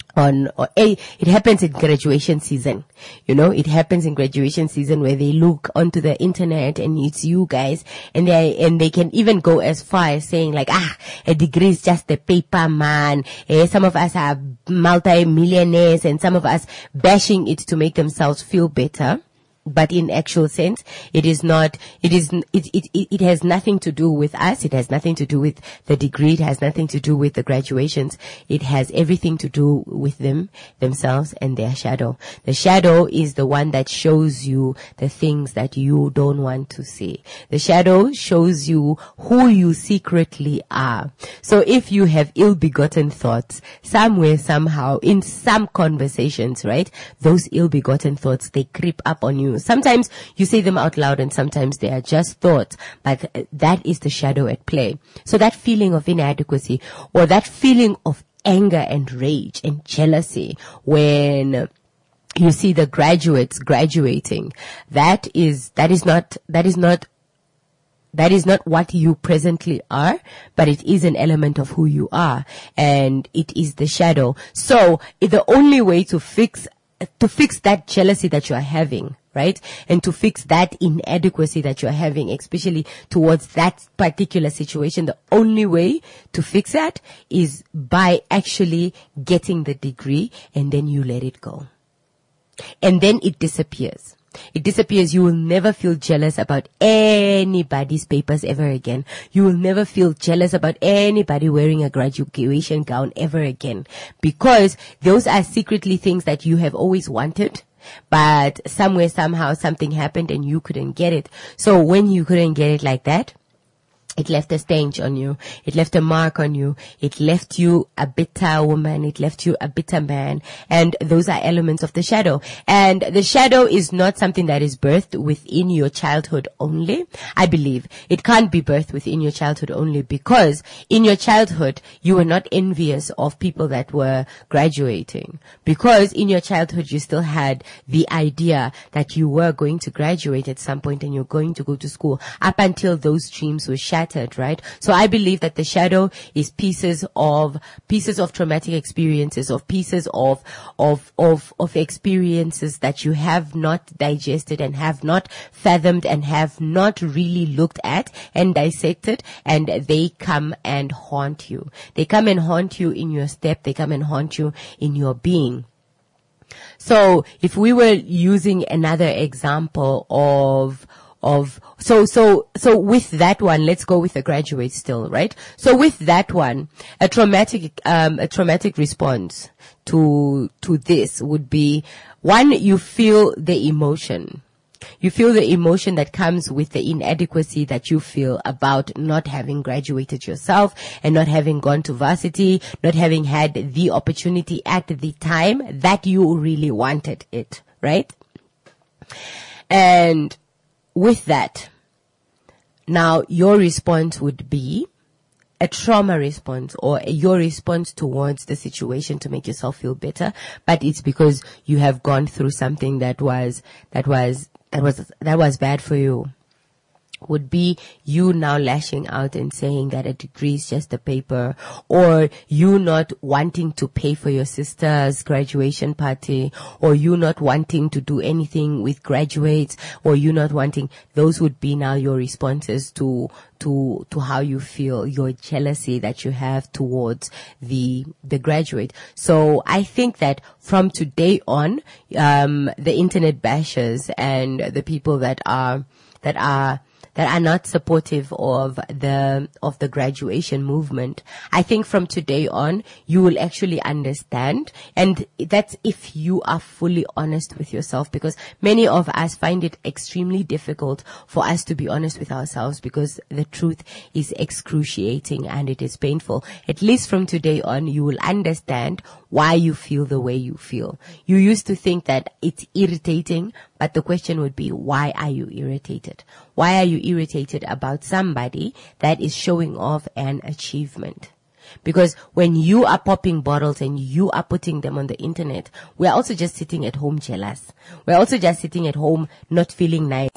it happens in graduation season. It happens in graduation season where they look onto the internet and it's you guys, and they can even go as far as saying like, a degree is just a paper, man. Some of us are multi-millionaires and some of us bashing it to make themselves feel better. But in actual sense, it is not, it has nothing to do with us. It has nothing to do with the degree. It has nothing to do with the graduations. It has everything to do with themselves and their shadow. The shadow is the one that shows you the things that you don't want to see. The shadow shows you who you secretly are. So if you have ill-begotten thoughts, somewhere, somehow, in some conversations, right, those ill-begotten thoughts, they creep up on you. Sometimes you say them out loud and sometimes they are just thoughts, but that is the shadow at play. So that feeling of inadequacy or that feeling of anger and rage and jealousy when you see the graduates graduating, that is not what you presently are, but it is an element of who you are, and it is the shadow. So the only way to fix that jealousy that you are having, right? And to fix that inadequacy that you're having, especially towards that particular situation, the only way to fix that is by actually getting the degree, and then you let it go. And then it disappears. It disappears. You will never feel jealous about anybody's papers ever again. You will never feel jealous about anybody wearing a graduation gown ever again, because those are secretly things that you have always wanted, but somewhere, somehow, something happened and you couldn't get it. So when you couldn't get it like that, it left a stench on you. It left a mark on you. It left you a bitter woman. It left you a bitter man. And those are elements of the shadow. And the shadow is not something that is birthed within your childhood only. I believe it can't be birthed within your childhood only, because in your childhood, you were not envious of people that were graduating. Because in your childhood, you still had the idea that you were going to graduate at some point and you're going to go to school, up until those dreams were shattered. Right? So I believe that the shadow is pieces of traumatic experiences, of pieces of experiences that you have not digested and have not fathomed and have not really looked at and dissected, and they come and haunt you. They come and haunt you in your step. They come and haunt you in your being. So if we were using another example so with that one, let's go with the graduate still, right? So with that one, a traumatic response to this would be, one, you feel the emotion. You feel the emotion that comes with the inadequacy that you feel about not having graduated yourself and not having gone to varsity, not having had the opportunity at the time that you really wanted it, right? And with that, now your response would be a trauma response, or your response towards the situation to make yourself feel better, but it's because you have gone through something that was bad for you. Would be you now lashing out and saying that a degree is just a paper, or you not wanting to pay for your sister's graduation party, or you not wanting to do anything with graduates, or you not wanting. Those would be now your responses to how you feel, your jealousy that you have towards the graduate. So I think that from today on, the internet bashers and the people that are not supportive of the graduation movement, I think from today on, you will actually understand. And that's if you are fully honest with yourself, because many of us find it extremely difficult for us to be honest with ourselves, because the truth is excruciating and it is painful. At least from today on, you will understand why you feel the way you feel. You used to think that it's irritating, but the question would be, why are you irritated? Why are you irritated about somebody that is showing off an achievement? Because when you are popping bottles and you are putting them on the internet, we're also just sitting at home jealous. We're also just sitting at home not feeling nice.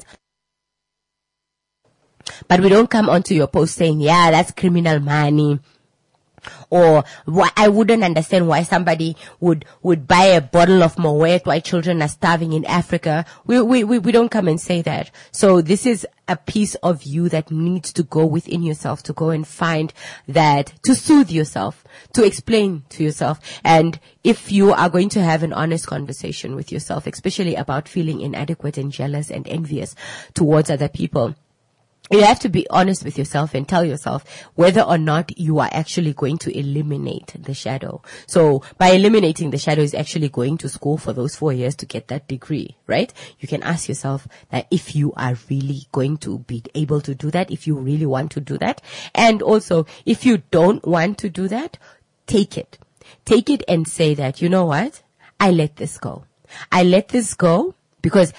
But we don't come onto your post saying, yeah, that's criminal money. Or I wouldn't understand why somebody would buy a bottle of Moet while children are starving in Africa. We don't come and say that. So this is a piece of you that needs to go within yourself, to go and find that, to soothe yourself, to explain to yourself. And if you are going to have an honest conversation with yourself, especially about feeling inadequate and jealous and envious towards other people, you have to be honest with yourself and tell yourself whether or not you are actually going to eliminate the shadow. So by eliminating the shadow is actually going to school for those 4 years to get that degree, right? You can ask yourself that if you are really going to be able to do that, if you really want to do that. And also, if you don't want to do that, take it. Take it and say that, you know what? I let this go. I let this go because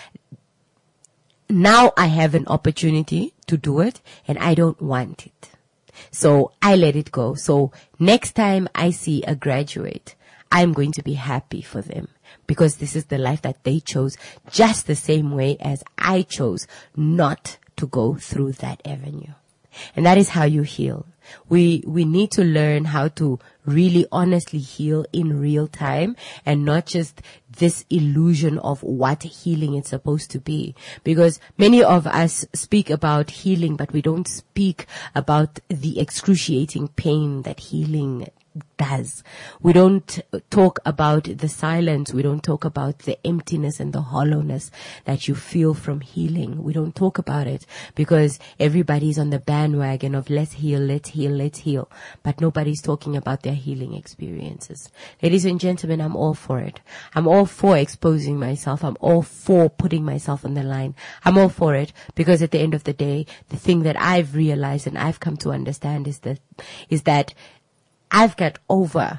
now I have an opportunity to do it and I don't want it. So I let it go. So next time I see a graduate, I'm going to be happy for them because this is the life that they chose, just the same way as I chose not to go through that avenue. And that is how you heal. We need to learn how to really honestly heal in real time and not just this illusion of what healing is supposed to be. Because many of us speak about healing, but we don't speak about the excruciating pain that healing does. We don't talk about the silence. We don't talk about the emptiness and the hollowness that you feel from healing. We don't talk about it because everybody's on the bandwagon of let's heal, let's heal, let's heal. But nobody's talking about their healing experiences. Ladies and gentlemen, I'm all for it. I'm all for exposing myself. I'm all for putting myself on the line. I'm all for it because at the end of the day, the thing that I've realized and I've come to understand is that I've got over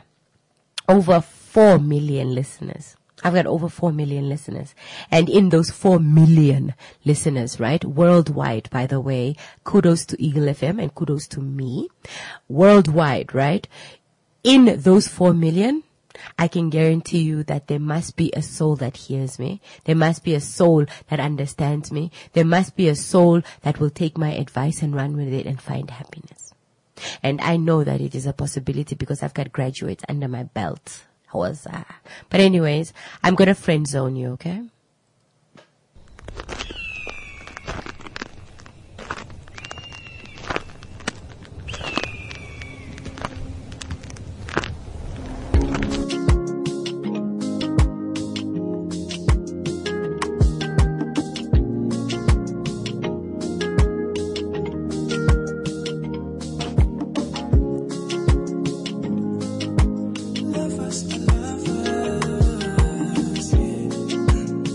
4 million listeners. I've got over 4 million listeners. And in those 4 million listeners, right, worldwide, by the way, kudos to Eagle FM and kudos to me, worldwide, right, in those 4 million, I can guarantee you that there must be a soul that hears me. There must be a soul that understands me. There must be a soul that will take my advice and run with it and find happiness. And I know that it is a possibility because I've got graduates under my belt. But anyways, I'm going to friend zone you, okay? Lovers, yeah.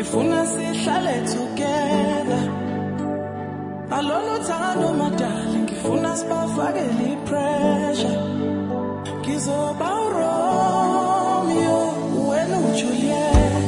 ngifuna sihlale together. Alolo thando madali ngifuna sibafakele pressure. Ngizoba Romeo wena uJuliet.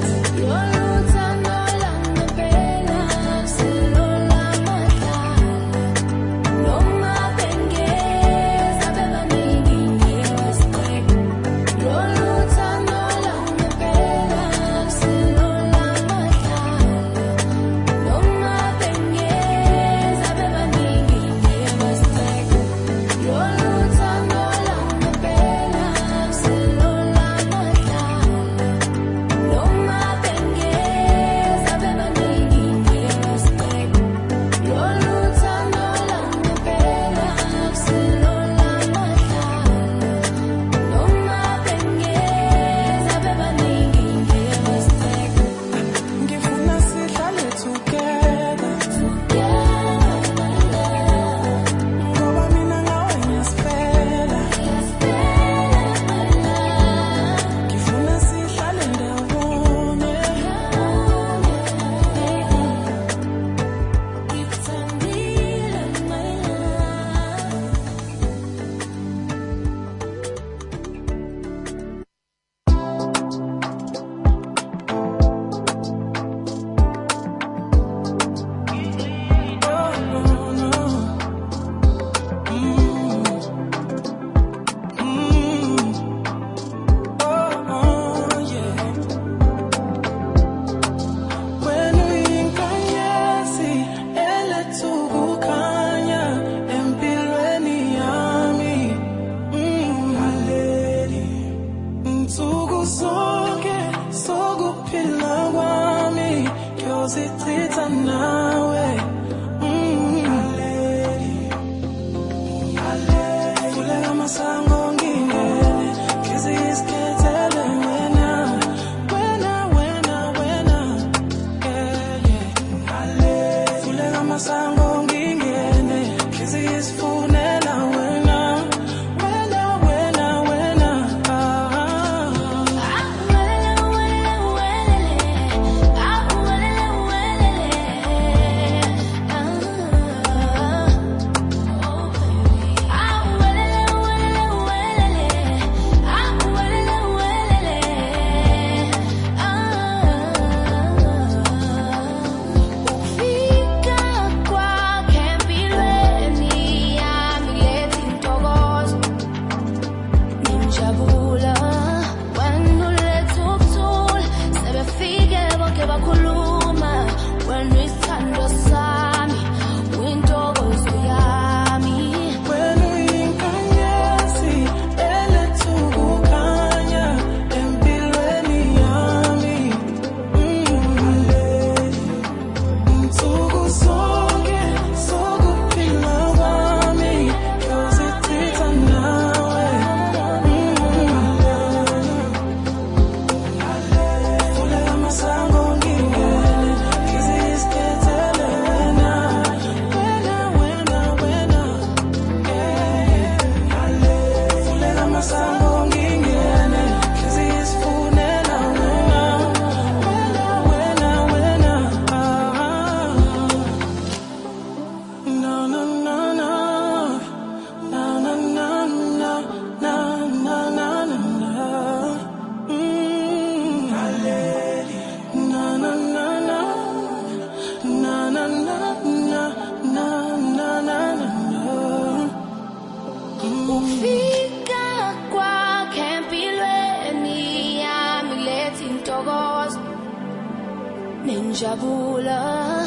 Ninjabula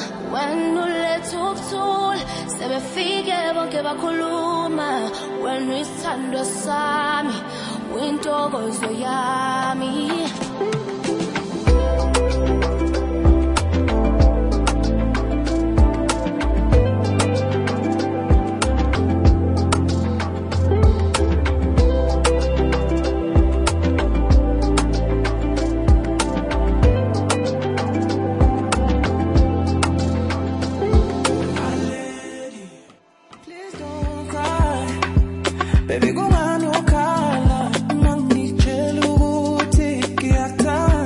when ulethukuthula sebefike bonke bakhuluma when isithando sami wintokozo yami. Baby, go on, no color. Mangitshela ukuthi ngiyatha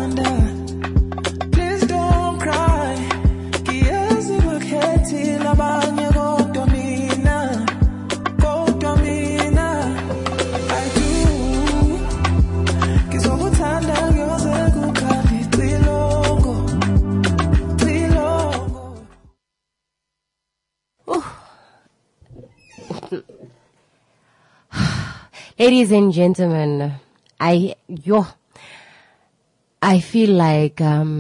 Ladies and gentlemen, I feel like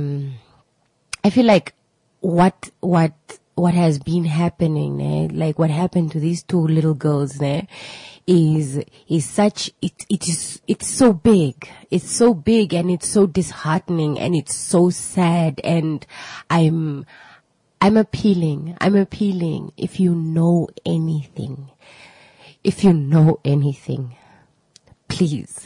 what has been happening, like what happened to these two little girls, is so big. It's so big and it's so disheartening and it's so sad, and I'm appealing. If you know anything, please,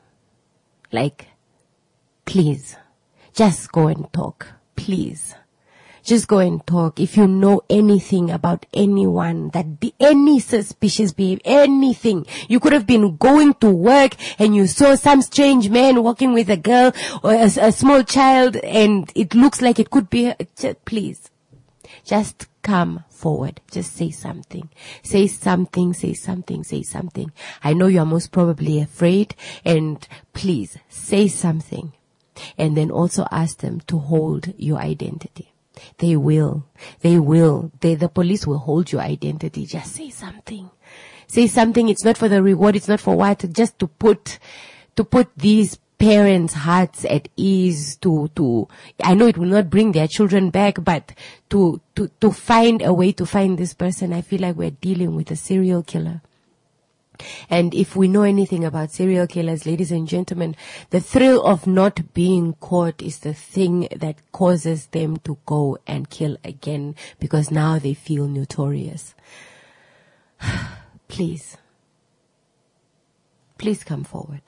just go and talk. Please. Just go and talk. If you know anything about anyone, any suspicious behavior, anything. You could have been going to work and you saw some strange man walking with a girl or a small child and it looks like it could be, please. Just come forward. Just say something. Say something. I know you are most probably afraid, and please say something. And then also ask them to hold your identity. They will. The police will hold your identity. Just say something. It's not for the reward. It's not for what. Just to put these parents' hearts at ease. I know it will not bring their children back, but to find a way to find this person. I feel like we're dealing with a serial killer. And if we know anything about serial killers, ladies and gentlemen, the thrill of not being caught is the thing that causes them to go and kill again, because now they feel notorious. Please come forward.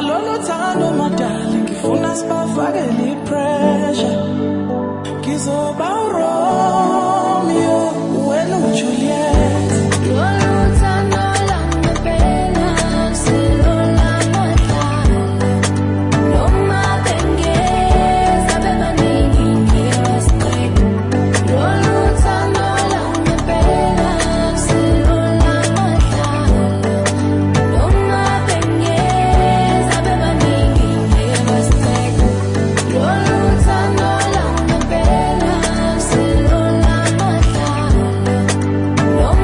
Alolo tando my darling, ngifuna sibafakele pressure. Ngizoba Romeo, wena uJuliet. Lolo tando lami phela akusilona madlala. Noma bengeza bebaningi ngiyastrike. Lolo tando lami phela akusilona madlala. Noma bengeza bebaningi ngiyastrike. Lolo tando lami phela akusilona madlala. Noma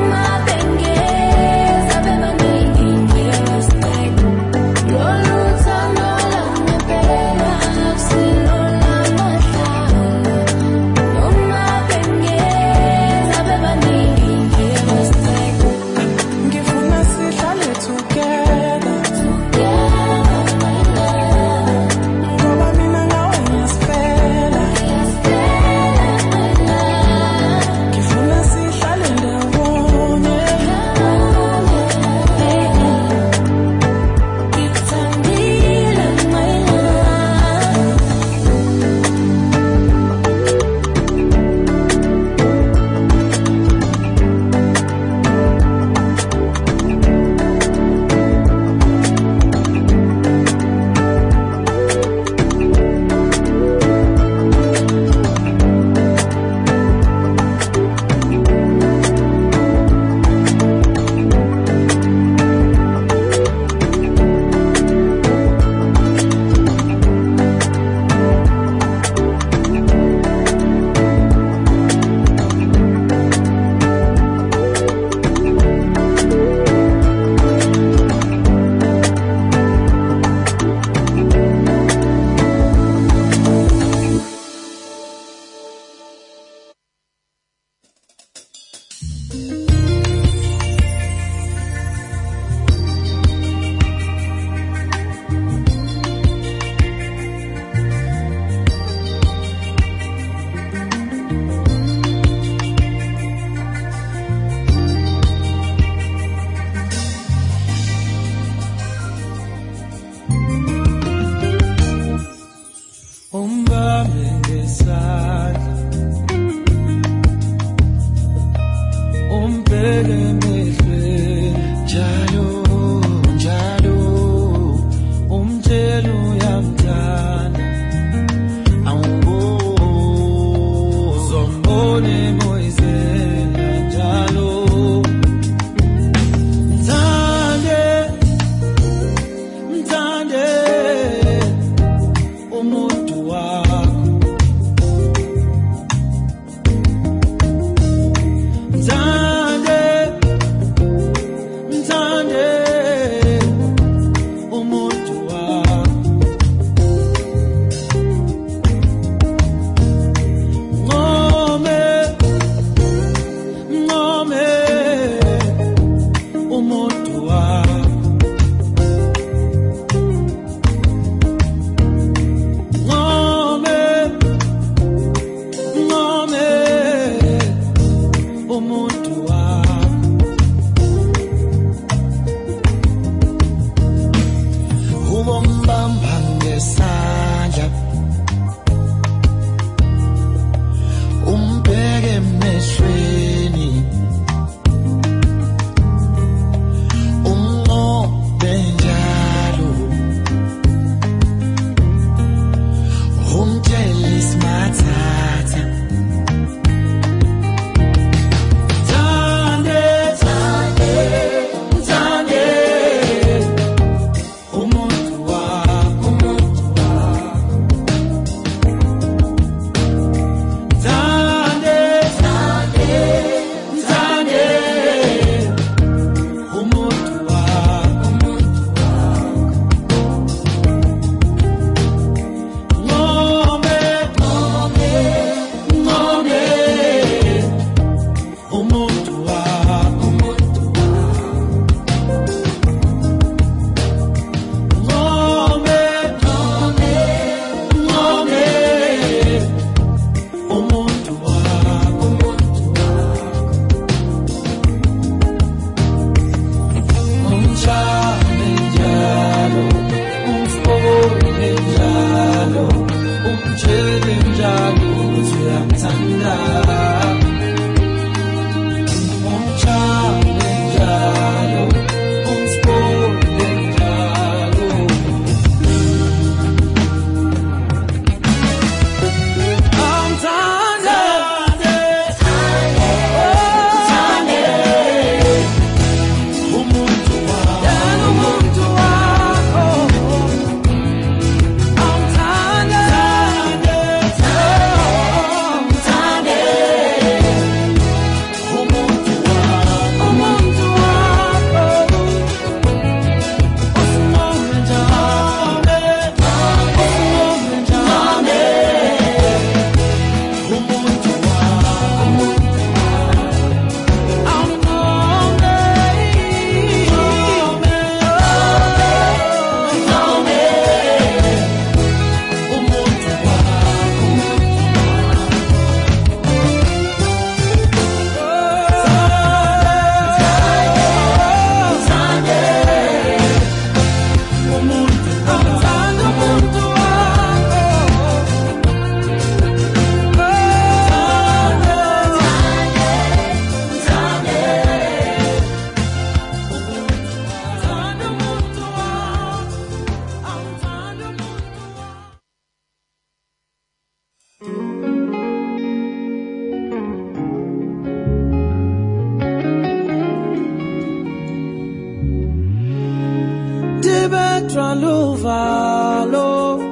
luvalo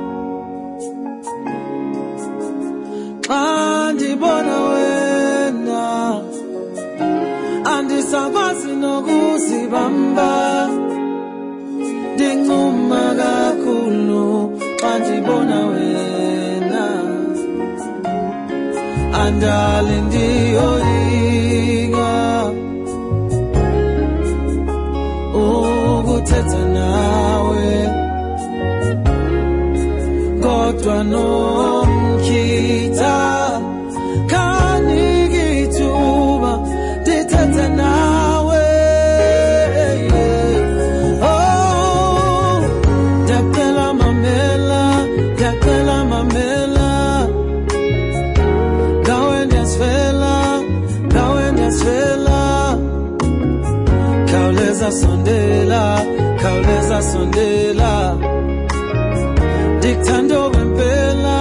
andibona wena andisakwazi nokuzibamba ndinquma kakhulu andibona wena andale ndiyoyika ukuthetha nawe kodwa nomkhitha kanigithuba ndithetha nawe oh ndiyacela mamela ngawe ndiyasifela khawuleza sondela ndikuthanda okwempela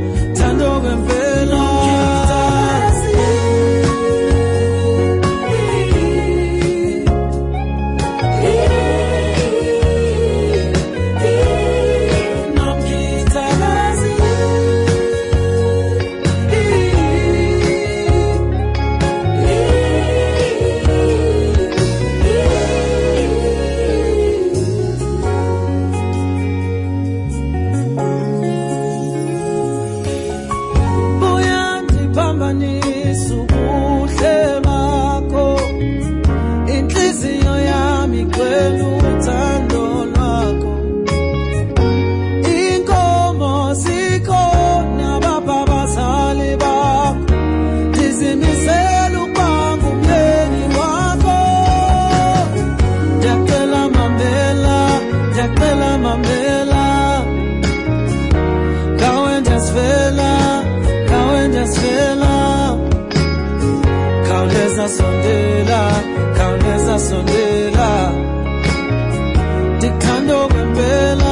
Khawuleza sondela ndikuthanda okwempela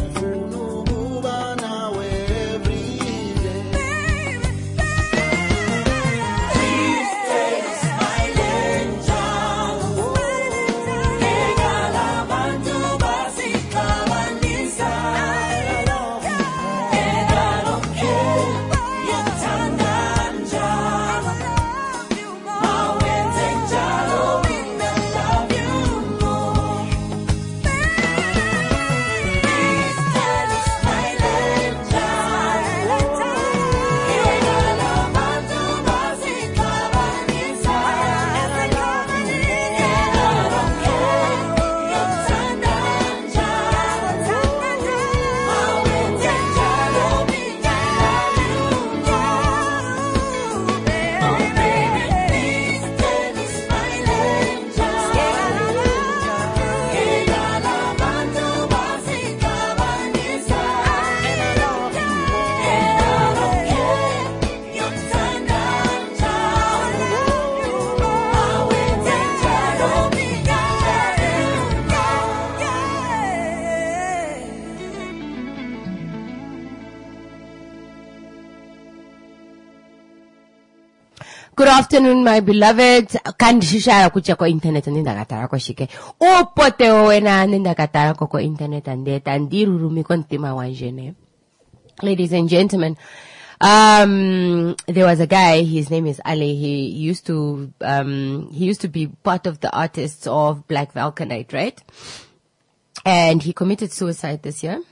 Good afternoon, my beloved. Kandishishaya kucha kwa internet nenda katara kwa shike. Upote wena nenda katara kwa internet andeta ndirurumi kontima wanjene. Ladies and gentlemen, there was a guy, his name is Ali. He used to be part of the artists of Black Vulcanite, right? And he committed suicide this year.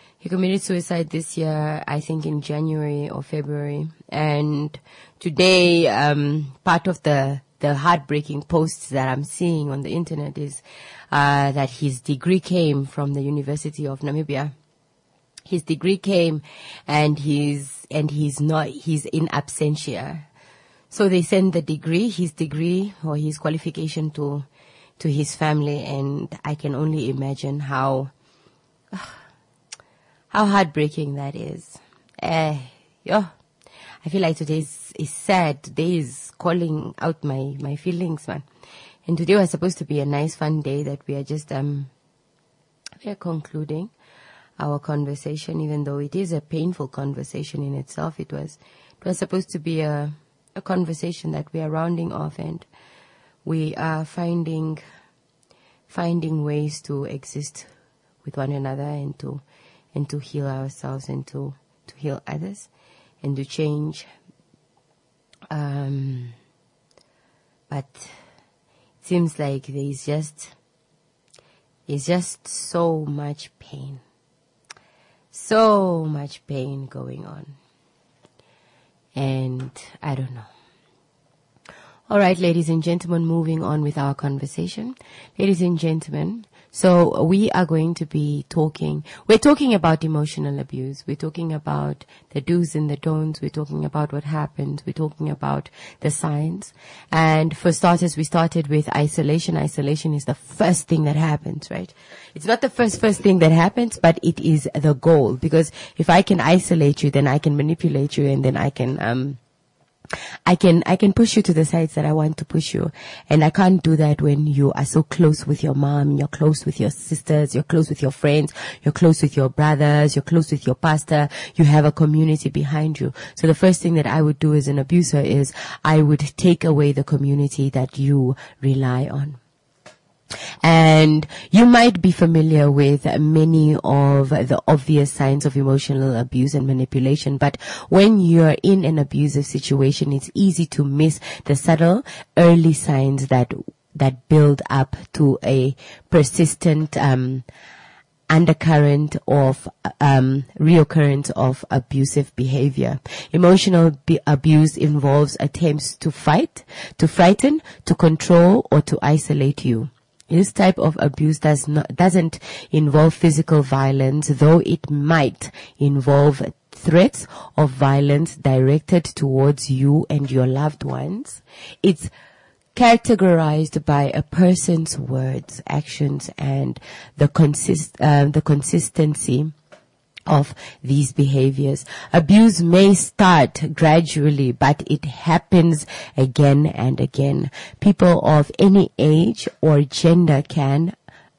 I think in January or February. And today, part of the heartbreaking posts that I'm seeing on the internet is, that his degree came from the University of Namibia. His degree came and he's in absentia. So they send his degree or his qualification to his family, and I can only imagine how heartbreaking that is. I feel like today is sad. Today is calling out my feelings, man. And today was supposed to be a nice fun day that we are just we are concluding our conversation, even though it is a painful conversation in itself. It was supposed to be a conversation that we are rounding off, and we are finding ways to exist with one another and to heal ourselves and to heal others and to change. But it seems like there's just so much pain going on. And I don't know. All right, ladies and gentlemen, moving on with our conversation. Ladies and gentlemen, so we are going to be we're talking about emotional abuse. We're talking about the do's and the don'ts. We're talking about what happens. We're talking about the signs. And for starters, we started with isolation. Isolation is the first thing that happens, right? It's not the first thing that happens, but it is the goal. Because if I can isolate you, then I can manipulate you, and then I can push you to the sides that I want to push you. And I can't do that when you are so close with your mom, you're close with your sisters, you're close with your friends, you're close with your brothers, you're close with your pastor, you have a community behind you. So the first thing that I would do as an abuser is I would take away the community that you rely on. And you might be familiar with many of the obvious signs of emotional abuse and manipulation, but when you're in an abusive situation, it's easy to miss the subtle early signs that build up to a persistent undercurrent of reoccurrence of abusive behavior. Emotional abuse involves attempts to fight, to frighten, to control, or to isolate you. This type of abuse doesn't involve physical violence, though it might involve threats of violence directed towards you and your loved ones. It's categorized by a person's words, actions, and the consistency of these behaviors. Abuse may start gradually, but it happens again and again. People of any age or gender can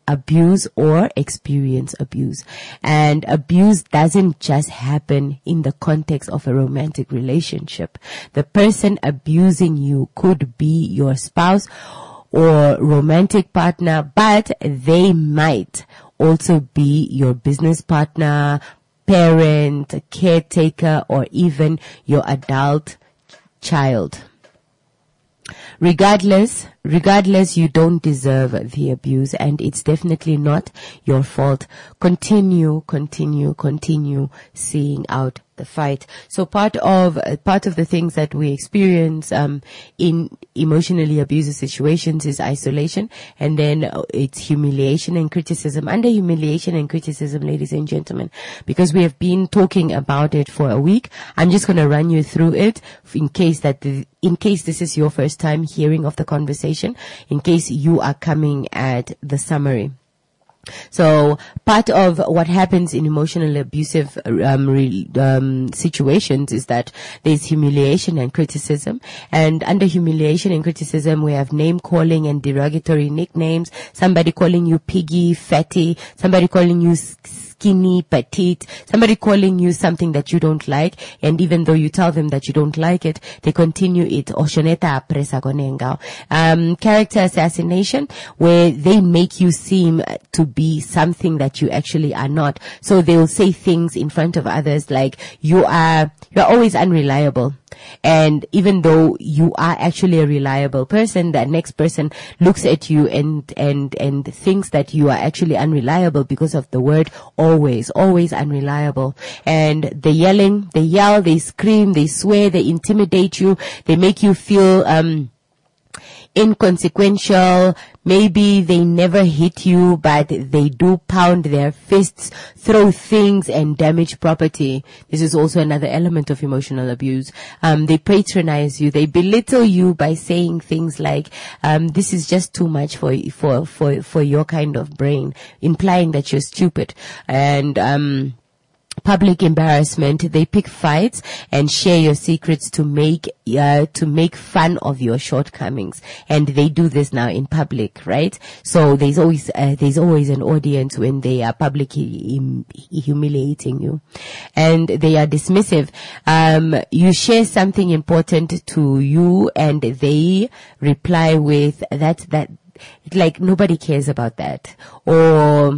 abuse or experience abuse. And abuse doesn't just happen in the context of a romantic relationship. The person abusing you could be your spouse or romantic partner, but they might also be your business partner, parent, caretaker, or even your adult child. Regardless, you don't deserve the abuse, and it's definitely not your fault. Continue seeing out the fight. So part of the things that we experience in emotionally abusive situations is isolation, and then it's humiliation and criticism. Under humiliation and criticism, ladies and gentlemen, because we have been talking about it for a week, I'm just going to run you through it in case this is your first time hearing of the conversation, in case you are coming at the summary. So part of what happens in emotionally abusive situations is that there's humiliation and criticism. And under humiliation and criticism, we have name calling and derogatory nicknames. Somebody calling you piggy, fatty, somebody calling you skinny, petite, somebody calling you something that you don't like, and even though you tell them that you don't like it, they continue it. Character assassination, where they make you seem to be something that you actually are not. So they'll say things in front of others like you're always unreliable. And even though you are actually a reliable person, the next person looks at you and thinks that you are actually unreliable because of the word always unreliable. And they yell, they scream, they swear, they intimidate you, they make you feel inconsequential. Maybe they never hit you, but they do pound their fists, throw things, and damage property. This is also another element of emotional abuse. They patronize you. They belittle you by saying things like, this is just too much for your kind of brain, implying that you're stupid. And, public embarrassment, they pick fights and share your secrets to make fun of your shortcomings, and they do this now in public, right? So there's always an audience when they are publicly humiliating you, and they are dismissive. You share something important to you, and they reply with that like nobody cares about that, or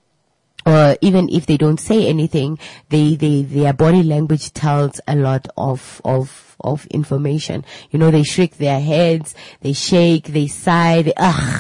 even if they don't say anything, their body language tells a lot of information. You know, they shake their heads, they shake, they sigh, they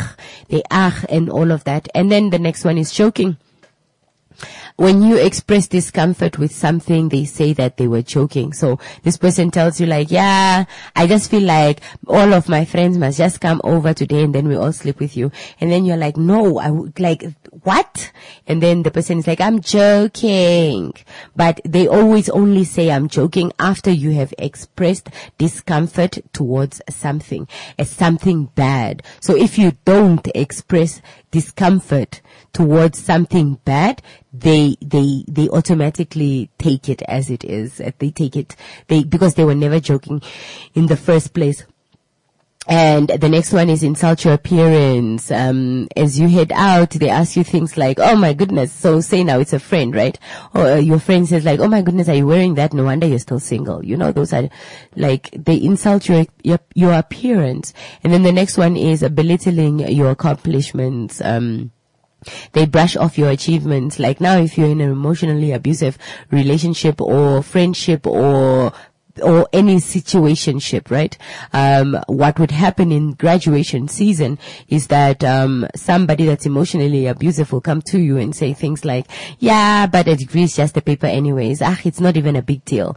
and all of that. And then the next one is choking. When you express discomfort with something, they say that they were joking. So this person tells you like, yeah, I just feel like all of my friends must just come over today and then we all sleep with you. And then you're like, no, I would like, what? And then the person is like, I'm joking. But they always only say I'm joking after you have expressed discomfort towards something, as something bad. So if you don't express discomfort towards something bad, they automatically take it as it is. They take it, because they were never joking in the first place. And the next one is insult your appearance. As you head out, they ask you things like, oh my goodness. So say now it's a friend, right? Or your friend says like, oh my goodness, are you wearing that? No wonder you're still single. You know, those are like, they insult your appearance. And then the next one is belittling your accomplishments. They brush off your achievements. Like now, if you're in an emotionally abusive relationship or friendship or any situationship, right? What would happen in graduation season is that, somebody that's emotionally abusive will come to you and say things like, yeah, but a degree is just a paper anyways. It's not even a big deal.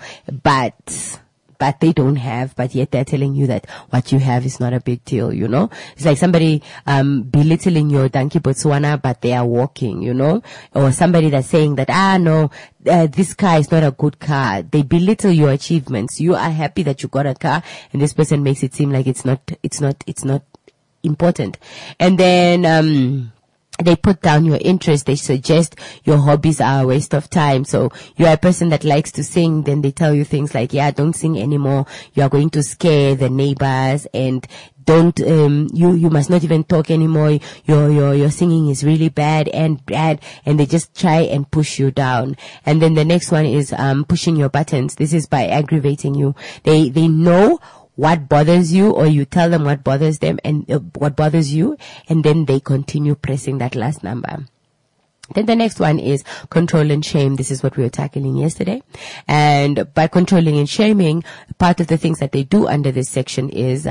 But they don't have, but yet they're telling you that what you have is not a big deal, you know? It's like somebody, belittling your donkey Botswana, but they are walking, you know? Or somebody that's saying that, no, this car is not a good car. They belittle your achievements. You are happy that you got a car, and this person makes it seem like it's not important. And then, They put down your interest. They suggest your hobbies are a waste of time. So you're a person that likes to sing. Then they tell you things like, yeah, don't sing anymore. You are going to scare the neighbors, and don't, you must not even talk anymore. Your singing is really bad. And they just try and push you down. And then the next one is, pushing your buttons. This is by aggravating you. They know what bothers you, or you tell them what bothers them and what bothers you, and then they continue pressing that last number. Then the next one is control and shame. This is what we were tackling yesterday. And by controlling and shaming, part of the things that they do under this section is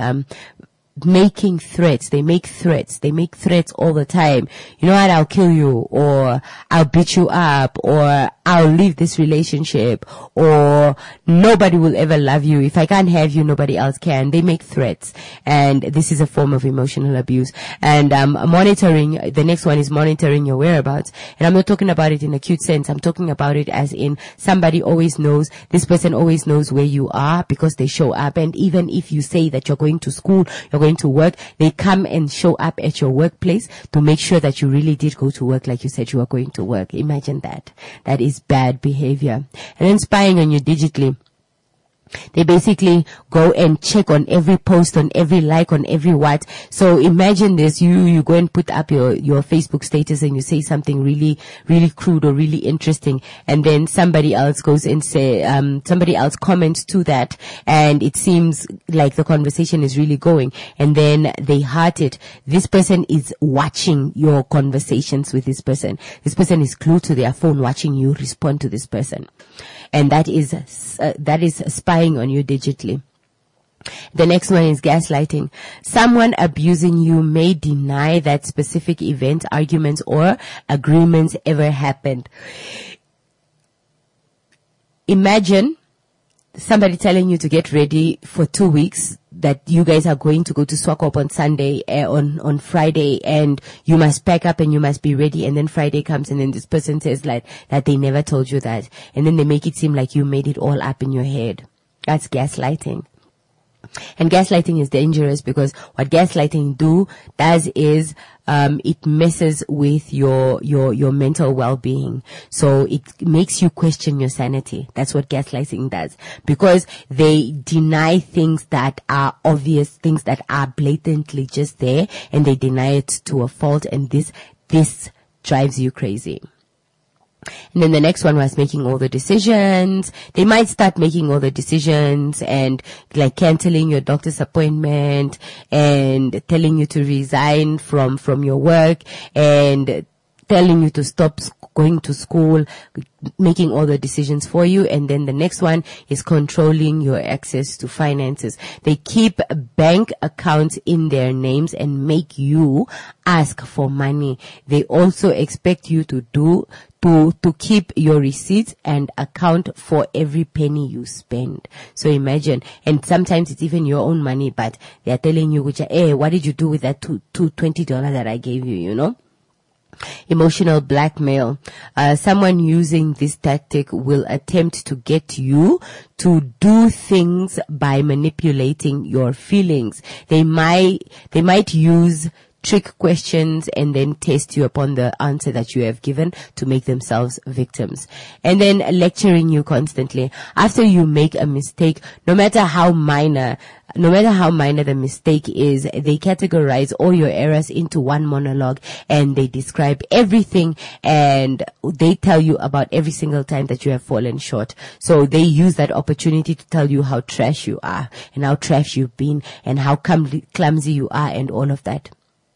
making threats. They make threats. They make threats all the time. You know what? I'll kill you, or I'll beat you up, or I'll leave this relationship, or nobody will ever love you. If I can't have you, nobody else can. They make threats. And this is a form of emotional abuse. And monitoring, the next one is monitoring your whereabouts. And I'm not talking about it in a cute sense. I'm talking about it as in somebody always knows, this person always knows where you are because they show up. And even if you say that you're going to school, you're going to work, they come and show up at your workplace to make sure that you really did go to work like you said you were going to work. Imagine that. That is bad behavior. And then spying on you digitally. They basically go and check on every post, on every like, on every what. So imagine this, you go and put up your Facebook status and you say something really, really crude or really interesting, and then somebody else goes and somebody else comments to that, and it seems like the conversation is really going, and then they heart it. This person is watching your conversations with this person. This person is glued to their phone watching you respond to this person. And that is spying on you digitally. The next one is gaslighting. Someone abusing you may deny that specific event, arguments, or agreements ever happened. Imagine somebody telling you to get ready for 2 weeks, that you guys are going to go to Swakop on Sunday, on Friday, and you must pack up and you must be ready, and then Friday comes and then this person says like that they never told you that, and then they make it seem like you made it all up in your head. That's gaslighting. And gaslighting is dangerous because what gaslighting does is it messes with your mental well-being. So it makes you question your sanity. That's what gaslighting does, because they deny things that are obvious, things that are blatantly just there, and they deny it to a fault, and this drives you crazy. And then the next one was making all the decisions. They might start making all the decisions and like canceling your doctor's appointment and telling you to resign from your work and telling you to stop going to school, making all the decisions for you. And then the next one is controlling your access to finances. They keep bank accounts in their names and make you ask for money. They also expect you to keep your receipts and account for every penny you spend. So imagine, and sometimes it's even your own money, but they are telling you, hey, what did you do with that $20 that I gave you, you know? Emotional blackmail. Someone using this tactic will attempt to get you to do things by manipulating your feelings. They might use trick questions and then test you upon the answer that you have given to make themselves victims. And then lecturing you constantly. After you make a mistake, no matter how minor the mistake is, they categorize all your errors into one monologue and they describe everything and they tell you about every single time that you have fallen short. So they use that opportunity to tell you how trash you are and how trash you've been and how clumsy you are and all of that.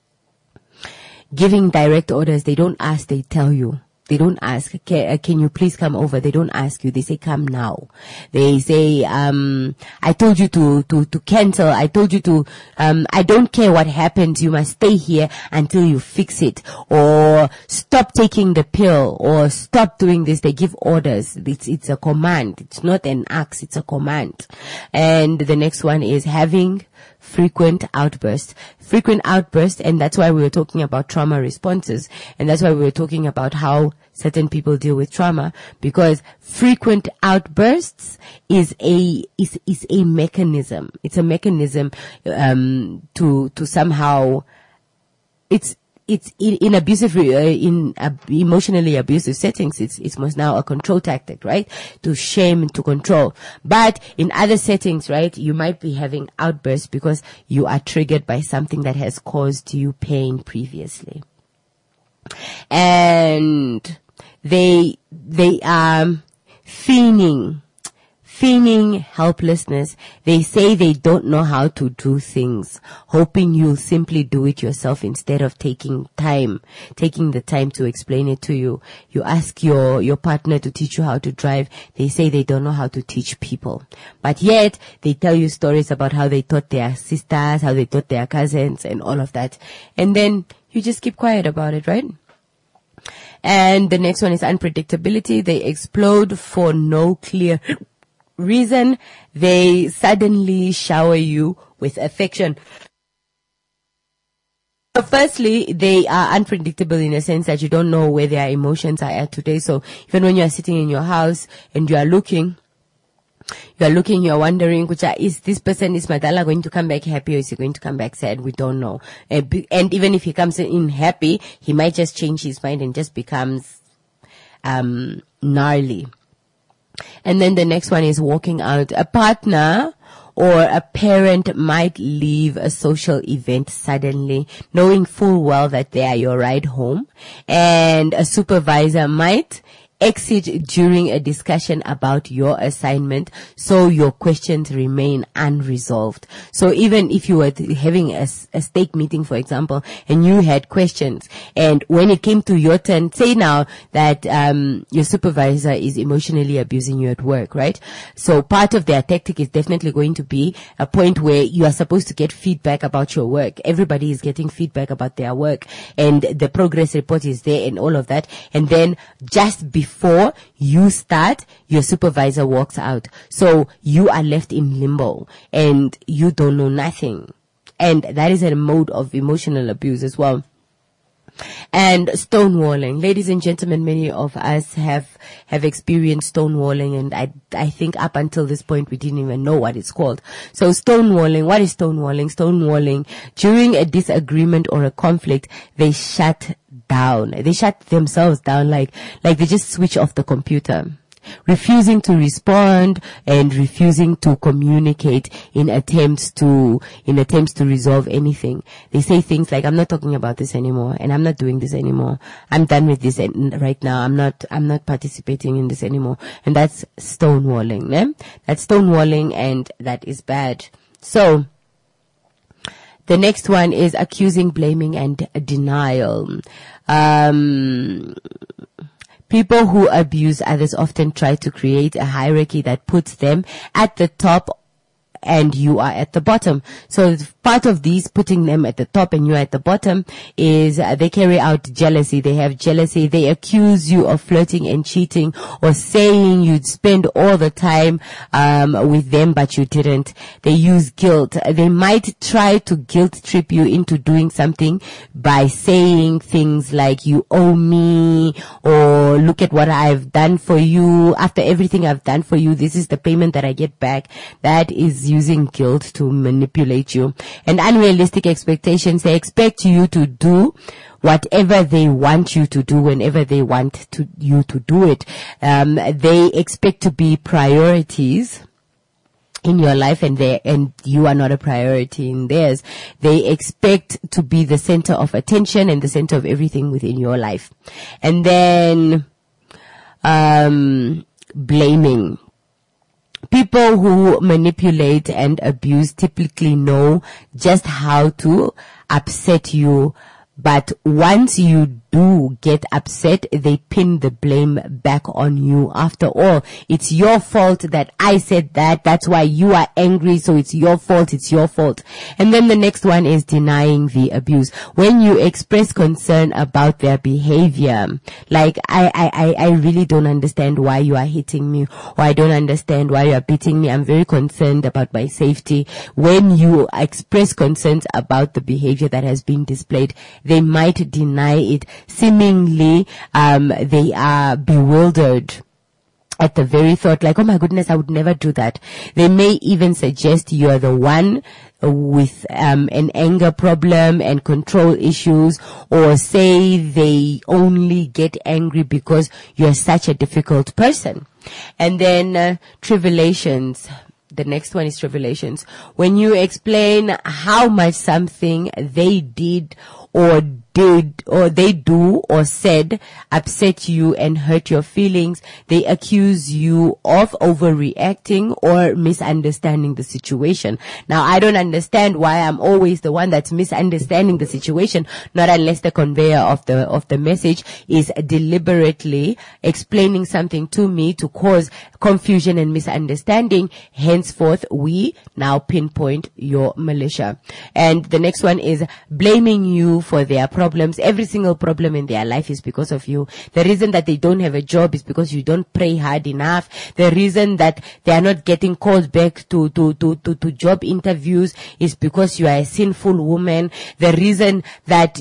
Giving direct orders, they don't ask, they tell you. They don't ask, can you please come over? They don't ask you. They say, come now. They say, I told you to cancel. I told you to, I don't care what happens. You must stay here until you fix it. Or stop taking the pill. Or stop doing this. They give orders. It's a command. It's not an axe. It's a command. And the next one is having frequent outbursts, and that's why we were talking about trauma responses, and that's why we were talking about how certain people deal with trauma, because frequent outbursts is a mechanism. It's a mechanism to somehow, it's in abusive, emotionally abusive settings, it's most now a control tactic, right? To shame, to control. But in other settings, right, you might be having outbursts because you are triggered by something that has caused you pain previously. And they are feigning helplessness. They say they don't know how to do things, hoping you'll simply do it yourself instead of taking the time to explain it to you. You ask your partner to teach you how to drive. They say they don't know how to teach people. But yet, they tell you stories about how they taught their sisters, how they taught their cousins, and all of that. And then you just keep quiet about it, right? And the next one is unpredictability. They explode for no clear reason. They suddenly shower you with affection. So firstly, they are unpredictable in a sense that you don't know where their emotions are at today. So even when you are sitting in your house and you're wondering, is this person, is Madala going to come back happy or is he going to come back sad? We don't know. And even if he comes in happy, he might just change his mind and just becomes gnarly. And then the next one is walking out. A partner or a parent might leave a social event suddenly, knowing full well that they are your ride home. And a supervisor might exit during a discussion about your assignment, so your questions remain unresolved. So even if you were having a stake meeting, for example, and you had questions, and when it came to your turn, say now that your supervisor is emotionally abusing you at work, right? So part of their tactic is definitely going to be a point where you are supposed to get feedback about your work. Everybody is getting feedback about their work, and the progress report is there and all of that. And then just before you start, your supervisor walks out. So you are left in limbo and you don't know nothing. And that is a mode of emotional abuse as well. And stonewalling. Ladies and gentlemen, many of us have experienced stonewalling, and I think up until this point we didn't even know what it's called. So stonewalling, what is stonewalling? Stonewalling, during a disagreement or a conflict, they shut down. They shut themselves down like they just switch off the computer, refusing to respond and refusing to communicate in attempts to resolve anything. They say things like, I'm not talking about this anymore, and I'm not doing this anymore. I'm done with this right now. I'm not participating in this anymore. And that's stonewalling. That's stonewalling, and that is bad. So the next one is accusing, blaming, and denial. People who abuse others often try to create a hierarchy that puts them at the top and you are at the bottom. So part of these putting them at the top and you are at the bottom is they carry out jealousy. They have jealousy. They accuse you of flirting and cheating, or saying you'd spend all the time with them but you didn't. They use guilt. They might try to guilt trip you into doing something by saying things like, you owe me, or look at what I've done for you. After everything I've done for you, this is the payment that I get back. That is using guilt to manipulate you. And unrealistic expectations. They expect you to do whatever they want you to do whenever they want you to do it. They expect to be priorities in your life, and you are not a priority in theirs. They expect to be the center of attention and the center of everything within your life. And then blaming. People who manipulate and abuse typically know just how to upset you, but once you do get upset, they pin the blame back on you. After all, it's your fault that I said that. That's why you are angry. So it's your fault. It's your fault. And then the next one is denying the abuse. When you express concern about their behavior, like, I really don't understand why you are hitting me, or I don't understand why you are beating me. I'm very concerned about my safety. When you express concerns about the behavior that has been displayed, they might deny it. Seemingly, they are bewildered at the very thought, like, oh my goodness, I would never do that. They may even suggest you are the one with an anger problem and control issues, or say they only get angry because you're such a difficult person. And then tribulations. The next one is tribulations. When you explain how much something they did or they do or said upset you and hurt your feelings, they accuse you of overreacting or misunderstanding the situation. Now, I don't understand why I'm always the one that's misunderstanding the situation, not unless the conveyor of the message is deliberately explaining something to me to cause confusion and misunderstanding. Henceforth, we now pinpoint your militia. And the next one is blaming you for their problems. Every single problem in their life is because of you. The reason that they don't have a job is because you don't pray hard enough. The reason that they are not getting called back to job interviews is because you are a sinful woman. The reason that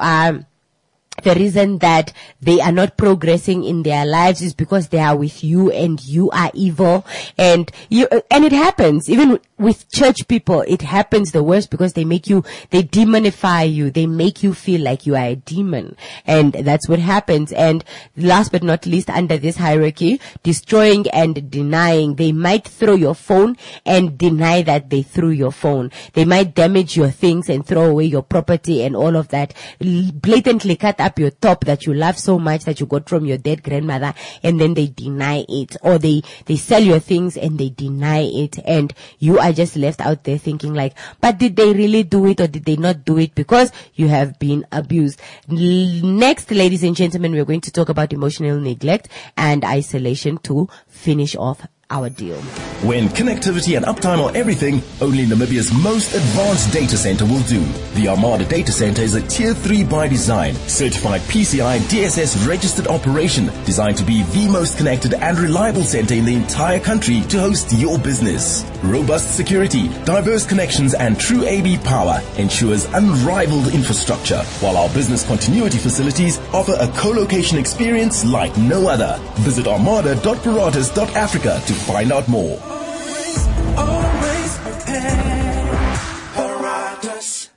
they are not progressing in their lives is because they are with you and you are evil. And it happens. Even with church people, it happens the worst because they demonify you. They make you feel like you are a demon. And that's what happens. And last but not least, under this hierarchy, destroying and denying. They might throw your phone and deny that they threw your phone. They might damage your things and throw away your property and all of that. Blatantly cut up your top that you love so much that you got from your dead grandmother, and then they deny it. Or they sell your things and they deny it, and you are just left out there thinking like, but did they really do it or did they not do it? Because you have been abused. Next, ladies and gentlemen, we're going to talk about emotional neglect and isolation to finish off our deal. When connectivity and uptime are everything, only Namibia's most advanced data center will do. The Armada Data Center is a Tier 3 by design, certified PCI DSS registered operation, designed to be the most connected and reliable center in the entire country to host your business. Robust security, diverse connections, and true AB power ensures unrivaled infrastructure, while our business continuity facilities offer a co-location experience like no other. Visit armada.paratus.africa to find out more. Always prepare. Paratus.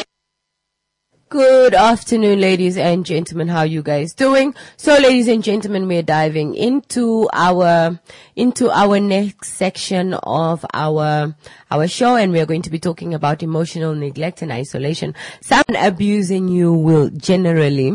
Good afternoon, ladies and gentlemen. How are you guys doing? So, ladies and gentlemen, we're diving into our next section of our show, and we're going to be talking about emotional neglect and isolation. Someone abusing you will generally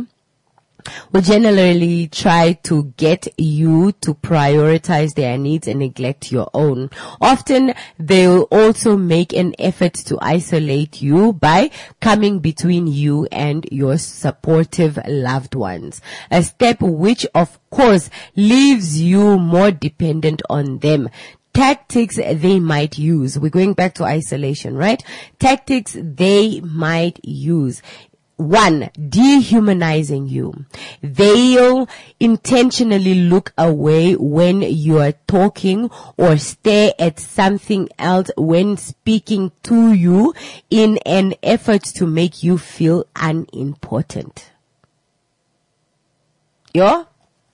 try to get you to prioritize their needs and neglect your own. Often, they will also make an effort to isolate you by coming between you and your supportive loved ones. A step which, of course, leaves you more dependent on them. Tactics they might use. We're going back to isolation, right? Tactics they might use. 1, dehumanizing you. They'll intentionally look away when you are talking or stare at something else when speaking to you in an effort to make you feel unimportant. Yo?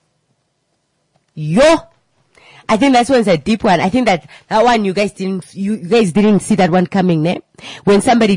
I think that one's a deep one. I think that one you guys didn't see that one coming, ne? When somebody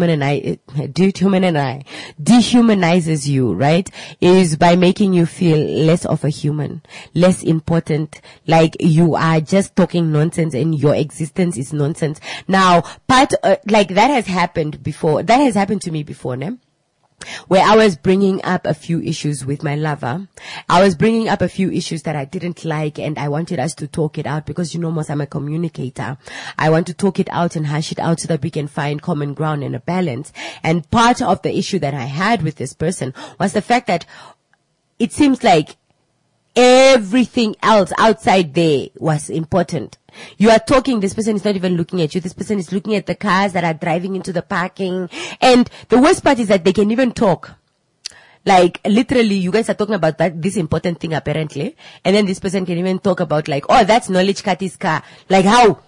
dehumanizes you, right? Is by making you feel less of a human, less important, like you are just talking nonsense and your existence is nonsense. Now, like that has happened before. That has happened to me before, ne? Where I was bringing up a few issues with my lover. I was bringing up a few issues that I didn't like, and I wanted us to talk it out because, most I'm a communicator. I want to talk it out and hash it out so that we can find common ground and a balance. And part of the issue that I had with this person was the fact that it seems like everything else outside there was important. You are talking, this person is not even looking at you. This person is looking at the cars that are driving into the parking. And the worst part is that they can even talk. Like, literally, you guys are talking about this important thing apparently. And then this person can even talk about like, oh, that's Knowledge Kati's car. Like how?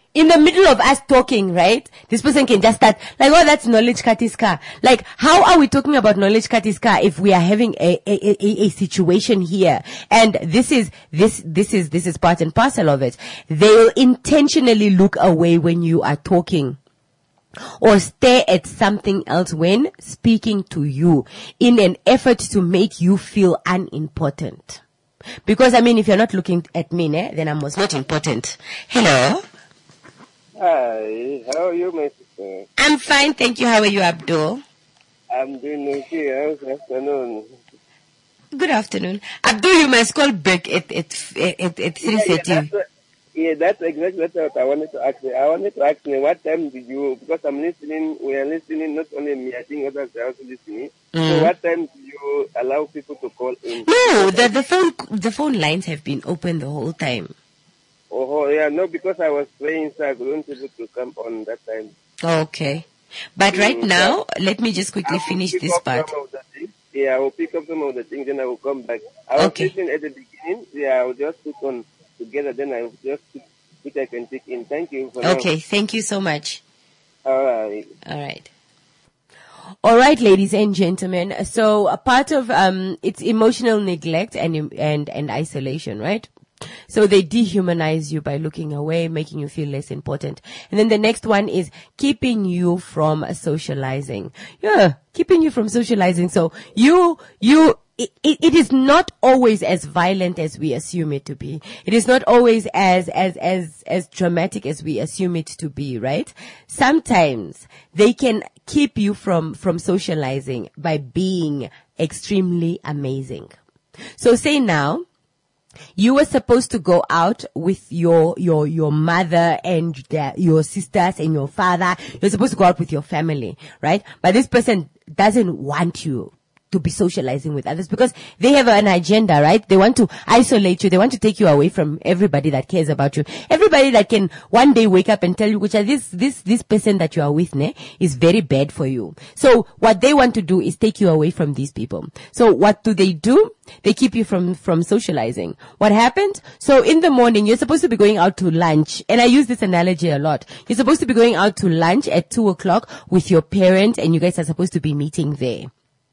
in the middle of us talking, right? This person can just start like, oh, that's knowledge Katiska. Like, how are we talking about knowledge Katiska if we are having a situation here? And this is part and parcel of it. They'll intentionally look away when you are talking, or stare at something else when speaking to you, in an effort to make you feel unimportant. Because, I mean, if you're not looking at me, then I was not important. Hello? Hi, how are you, my sister? I'm fine, thank you. How are you, Abdul? I'm doing okay. How's afternoon? Good afternoon. Abdul, you must call back at 3:30. Yeah, that's exactly what I wanted to ask you. I wanted to ask you, what time did you, because I'm listening, we are listening, not only me, I think others are also listening. So what time do you allow people to call in? No, the phone lines have been open the whole time. Oh, yeah, no, because I was praying, so I couldn't be able to come on that time. Okay. But right now, let me just quickly finish this part. Yeah, I will pick up some of the things, then I will come back. I was listening at the beginning. Yeah, I will just put on together, then I will just put which I can take in. Thank you for Okay, now. thank you so much. All right. All right. All right, ladies and gentlemen. So a part of it's emotional neglect and isolation, right? So they dehumanize you by looking away, making you feel less important. And then the next one is keeping you from socializing. Yeah, keeping you from socializing. So it is not always as violent as we assume it to be. It is not always as dramatic as we assume it to be, right? Sometimes they can keep you from socializing by being extremely amazing. So say now, you were supposed to go out with your mother and your sisters and your father. You're supposed to go out with your family, right? But this person doesn't want you to be socializing with others because they have an agenda, right? They want to isolate you. They want to take you away from everybody that cares about you. Everybody that can one day wake up and tell you, which this person that you are with, is very bad for you. So what they want to do is take you away from these people. So what do? They keep you from socializing. What happened? So in the morning, you're supposed to be going out to lunch. And I use this analogy a lot. You're supposed to be going out to lunch at 2:00 with your parents, and you guys are supposed to be meeting there.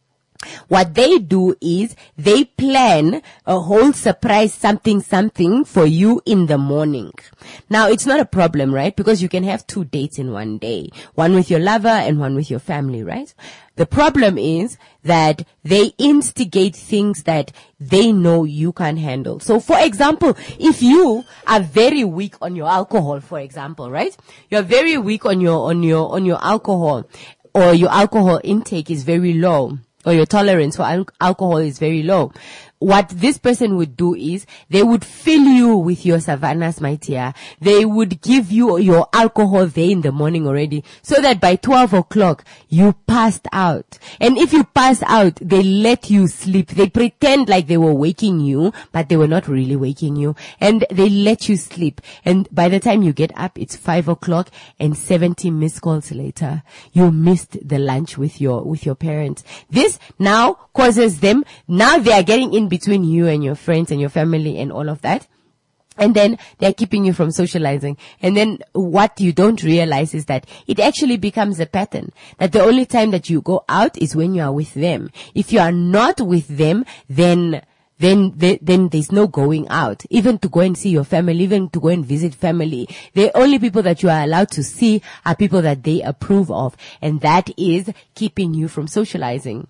What they do is they plan a whole surprise something for you in the morning. Now, it's not a problem, right? Because you can have 2 dates in one day. One with your lover and one with your family, right? The problem is that they instigate things that they know you can't handle. So, for example, if you are very weak on your alcohol, for example, right? You're very weak on your alcohol, or your alcohol intake is very low, or your tolerance for alcohol is very low. What this person would do is they would fill you with your savannas, my dear. They would give you your alcohol there in the morning already, so that by 12:00 you passed out. And if you pass out, they let you sleep. They pretend like they were waking you, but they were not really waking you. And they let you sleep. And by the time you get up, it's 5:00, and 70 missed calls later, you missed the lunch with your parents. This now causes them, now they are getting in between you and your friends and your family and all of that. And then they're keeping you from socializing. And then what you don't realize is that it actually becomes a pattern. That the only time that you go out is when you are with them. If you are not with them, then there's no going out. Even to go and see your family, even to go and visit family. The only people that you are allowed to see are people that they approve of. And that is keeping you from socializing.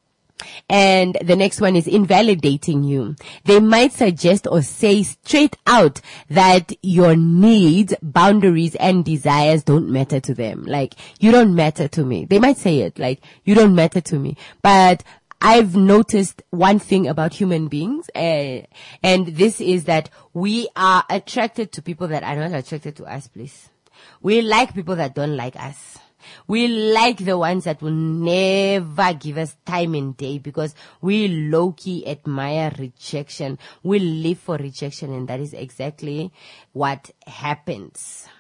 And the next one is invalidating you. They might suggest or say straight out that your needs, boundaries, and desires don't matter to them. Like, you don't matter to me. They might say it, like, you don't matter to me. But I've noticed one thing about human beings, and this is that we are attracted to people that are not attracted to us, please. We like people that don't like us. We like the ones that will never give us time in day, because we low-key admire rejection. We live for rejection, and that is exactly what happens.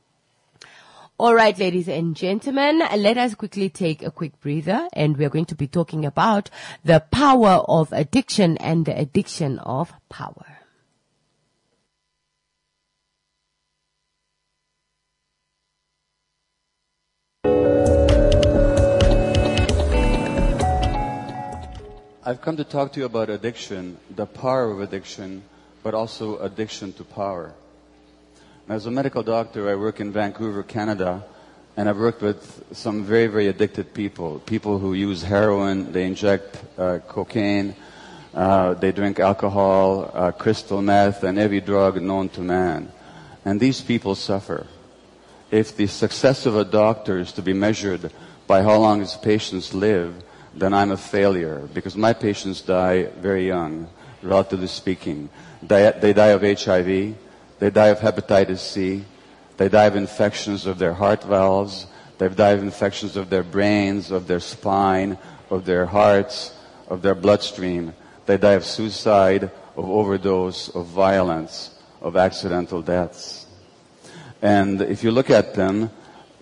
All right, ladies and gentlemen, let us quickly take a quick breather, and we're going to be talking about the power of addiction and the addiction of power. I've come to talk to you about addiction, the power of addiction, but also addiction to power. As a medical doctor, I work in Vancouver, Canada, and I've worked with some very, very addicted people. People who use heroin, they inject cocaine, they drink alcohol, crystal meth, and every drug known to man. And these people suffer. If the success of a doctor is to be measured by how long his patients live, then I'm a failure, because my patients die very young, relatively speaking. They die of HIV, they die of hepatitis C, they die of infections of their heart valves, they die of infections of their brains, of their spine, of their hearts, of their bloodstream. They die of suicide, of overdose, of violence, of accidental deaths. And if you look at them,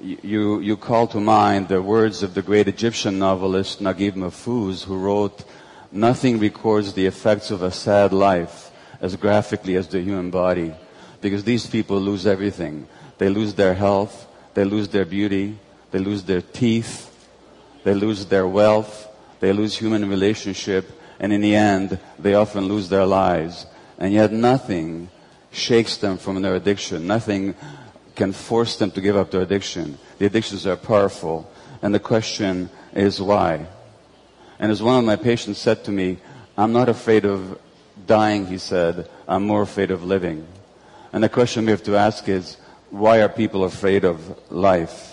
you call to mind the words of the great Egyptian novelist Naguib Mahfouz, who wrote, "Nothing records the effects of a sad life as graphically as the human body," because these people lose everything. They lose their health, they lose their beauty, they lose their teeth, they lose their wealth, they lose human relationship, and in the end, they often lose their lives. And yet nothing shakes them from their addiction. Nothing can force them to give up their addiction. The addictions are powerful. And the question is why? And as one of my patients said to me, "I'm not afraid of dying," he said, "I'm more afraid of living." And the question we have to ask is, why are people afraid of life?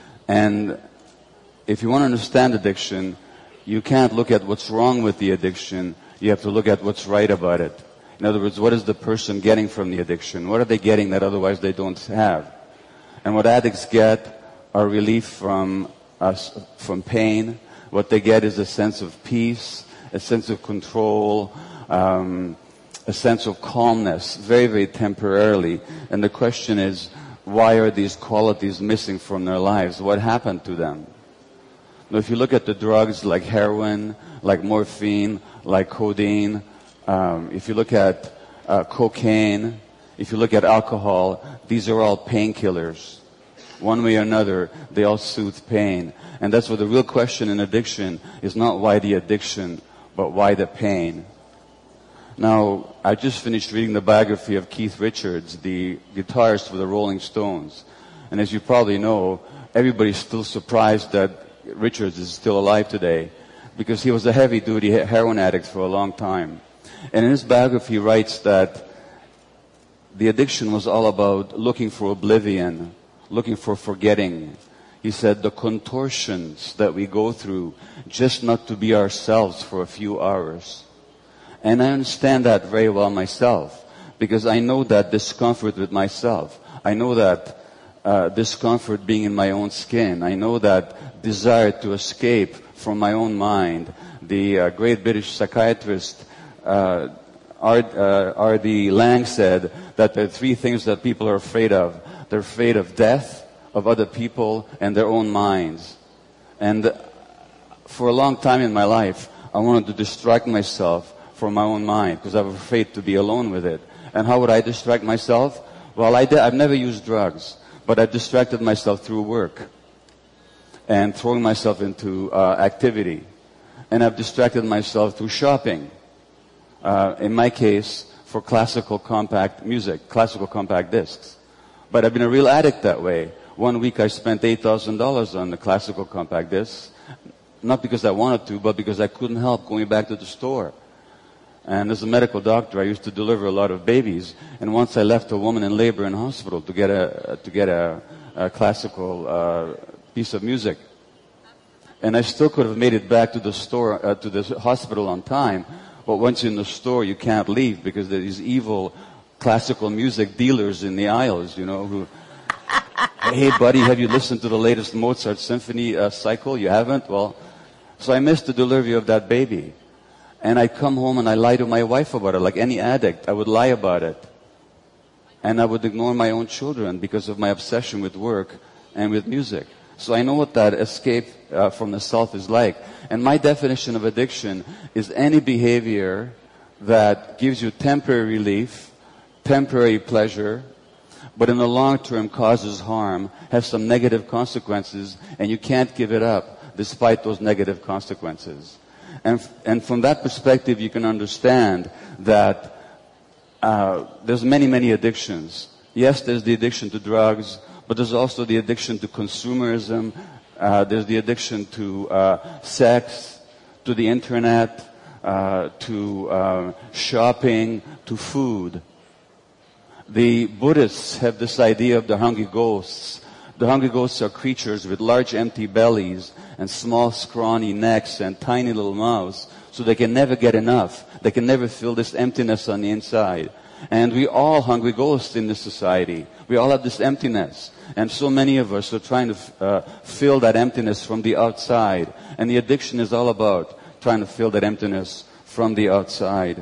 And if you want to understand addiction, you can't look at what's wrong with the addiction. You have to look at what's right about it. In other words, what is the person getting from the addiction? What are they getting that otherwise they don't have? And what addicts get are relief from pain. What they get is a sense of peace, a sense of control, a sense of calmness, very, very temporarily. And the question is, why are these qualities missing from their lives? What happened to them? Now, if you look at the drugs like heroin, like morphine, like codeine, if you look at cocaine, if you look at alcohol, these are all painkillers. One way or another, they all soothe pain. And that's what the real question in addiction is, not why the addiction, but why the pain. Now, I just finished reading the biography of Keith Richards, the guitarist for the Rolling Stones. And as you probably know, everybody's still surprised that Richards is still alive today, because he was a heavy-duty heroin addict for a long time. And in his biography, he writes that the addiction was all about looking for oblivion, looking for forgetting. He said, the contortions that we go through just not to be ourselves for a few hours. And I understand that very well myself, because I know that discomfort with myself. I know that discomfort being in my own skin. I know that desire to escape from my own mind. The great British psychiatrist R.D. Lang said that there are three things that people are afraid of. They're afraid of death, of other people, and their own minds. And for a long time in my life, I wanted to distract myself from my own mind, because I was afraid to be alone with it. And how would I distract myself? Well, I've never used drugs, but I distracted myself through work and throwing myself into activity. And I've distracted myself through shopping. In my case, for classical compact music, classical compact discs. But I've been a real addict that way. One week I spent $8,000 on the classical compact discs, not because I wanted to, but because I couldn't help going back to the store. And as a medical doctor, I used to deliver a lot of babies. And once I left a woman in labor in hospital to get a classical piece of music. And I still could have made it back to the store, to the hospital on time. But once you're in the store, you can't leave, because there are these evil classical music dealers in the aisles, you know, who, hey buddy, have you listened to the latest Mozart symphony cycle? You haven't? Well, so I missed the delivery of that baby. And I come home and I lie to my wife about it. Like any addict, I would lie about it. And I would ignore my own children because of my obsession with work and with music. So I know what that escape from the self is like. And my definition of addiction is any behavior that gives you temporary relief, temporary pleasure, but in the long term causes harm, has some negative consequences, and you can't give it up despite those negative consequences. And from that perspective, you can understand that there's many addictions. Yes, there's the addiction to drugs, but there's also the addiction to consumerism. There's the addiction to sex, to the internet, to shopping, to food. The Buddhists have this idea of the hungry ghosts. The hungry ghosts are creatures with large empty bellies and small scrawny necks and tiny little mouths, so they can never get enough. They can never fill this emptiness on the inside. And we all hungry ghosts in this society. We all have this emptiness. And so many of us are trying to fill that emptiness from the outside. And the addiction is all about trying to fill that emptiness from the outside.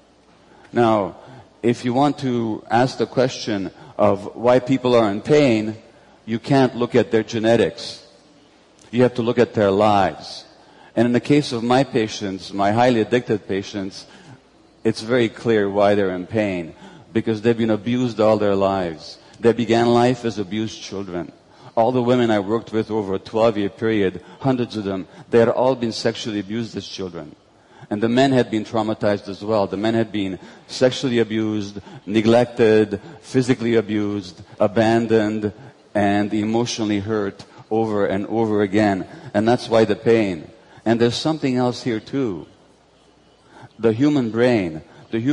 Now, if you want to ask the question of why people are in pain, you can't look at their genetics. You have to look at their lives. And in the case of my patients, my highly addicted patients, it's very clear why they're in pain. Because they've been abused all their lives. They began life as abused children. All the women I worked with over a 12-year period, hundreds of them, they had all been sexually abused as children. And the men had been traumatized as well. The men had been sexually abused, neglected, physically abused, abandoned, and emotionally hurt over and over again. And that's why the pain. And there's something else here too. The human brain